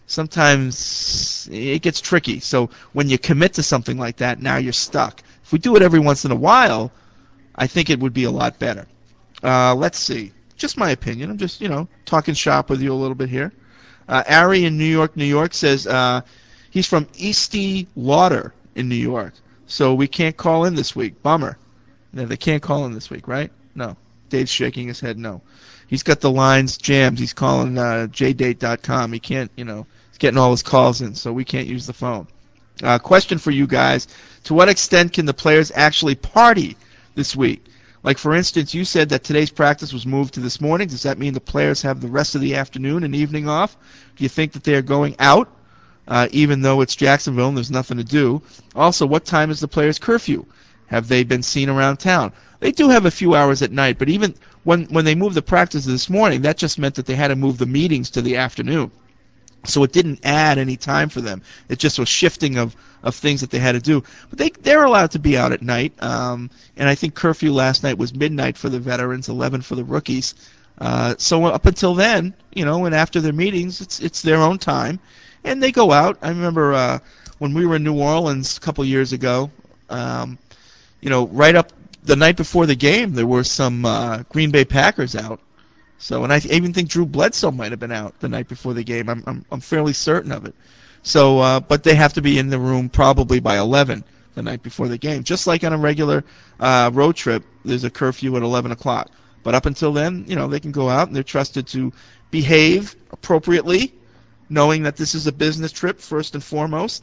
sometimes it gets tricky. So when you commit to something like that, now you're stuck. If we do it every once in a while, I think it would be a lot better. Uh, let's see. Just my opinion. I'm just, you know, talking shop with you a little bit here. Uh, Ari in New York, New York says uh, he's from Eastie Lauder in New York, so we can't call in this week. Bummer. No, they can't call in this week, right? No. Dave's shaking his head no. He's got the lines jammed. He's calling uh, j date dot com. He can't, you know, he's getting all his calls in, so we can't use the phone. Uh, question for you guys. To what extent can the players actually party this week? Like, for instance, you said that today's practice was moved to this morning. Does that mean the players have the rest of the afternoon and evening off? Do you think that they are going out, uh, even though it's Jacksonville and there's nothing to do? Also, what time is the players' curfew? Have they been seen around town? They do have a few hours at night, but even when, when they moved the practice this morning, that just meant that they had to move the meetings to the afternoon. So it didn't add any time for them. It just was shifting of, of things that they had to do. But they, they're allowed to be out at night. Um, and I think curfew last night was midnight for the veterans, eleven for the rookies. Uh, so up until then, you know, and after their meetings, it's it's their own time. And they go out. I remember uh, when we were in New Orleans a couple years ago, um, you know, right up the night before the game, there were some uh, Green Bay Packers out. So, and I even think Drew Bledsoe might have been out the night before the game. I'm I'm, I'm fairly certain of it. So, uh, but they have to be in the room probably by eleven the night before the game. Just like on a regular uh, road trip, there's a curfew at eleven o'clock. But up until then, you know, they can go out and they're trusted to behave appropriately, knowing that this is a business trip first and foremost.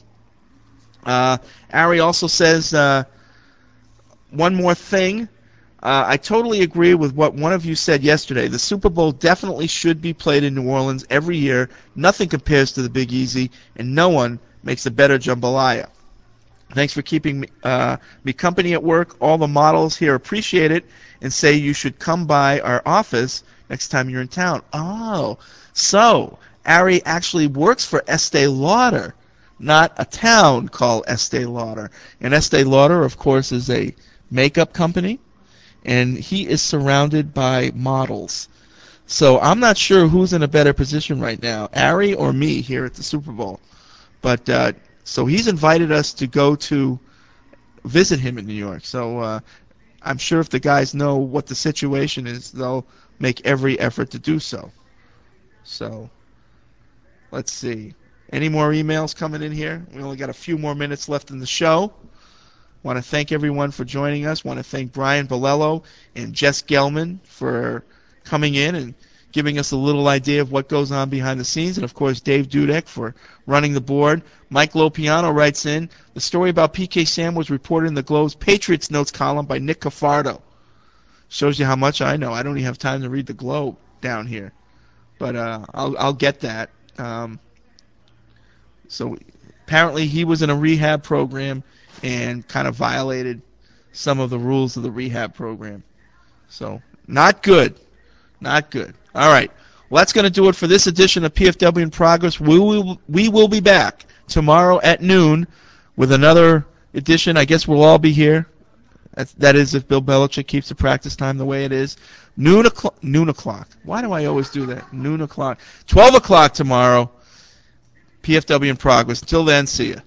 Uh, Ari also says uh, one more thing. Uh, I totally agree with what one of you said yesterday. The Super Bowl definitely should be played in New Orleans every year. Nothing compares to the Big Easy, and no one makes a better jambalaya. Thanks for keeping me, uh, me company at work. All the models here appreciate it and say you should come by our office next time you're in town. Oh, so Ari actually works for Estee Lauder, not a town called Estee Lauder. And Estee Lauder, of course, is a makeup company, and he is surrounded by models. So I'm not sure who's in a better position right now, Ari or me here at the Super Bowl. But uh, so he's invited us to go to visit him in New York. So uh, I'm sure if the guys know what the situation is, they'll make every effort to do so. So let's see. Any more emails coming in here? We only got a few more minutes left in the show. Want to thank everyone for joining us. Want to thank Brian Bolello and Jess Gelman for coming in and giving us a little idea of what goes on behind the scenes. And, of course, Dave Dudek for running the board. Mike Lopiano writes in, the story about P K Sam was reported in the Globe's Patriots Notes column by Nick Cafardo. Shows you how much I know. I don't even have time to read the Globe down here. But uh, I'll, I'll get that. Um, so apparently he was in a rehab program and kind of violated some of the rules of the rehab program. So not good. Not good. All right. Well, that's going to do it for this edition of P F W in Progress. We will, we will be back tomorrow at noon with another edition. I guess we'll all be here. That's, that is if Bill Belichick keeps the practice time the way it is. Noon o'clock. Noon o'clock. Why do I always do that? Noon o'clock. twelve o'clock tomorrow. P F W in Progress. Until then, see ya.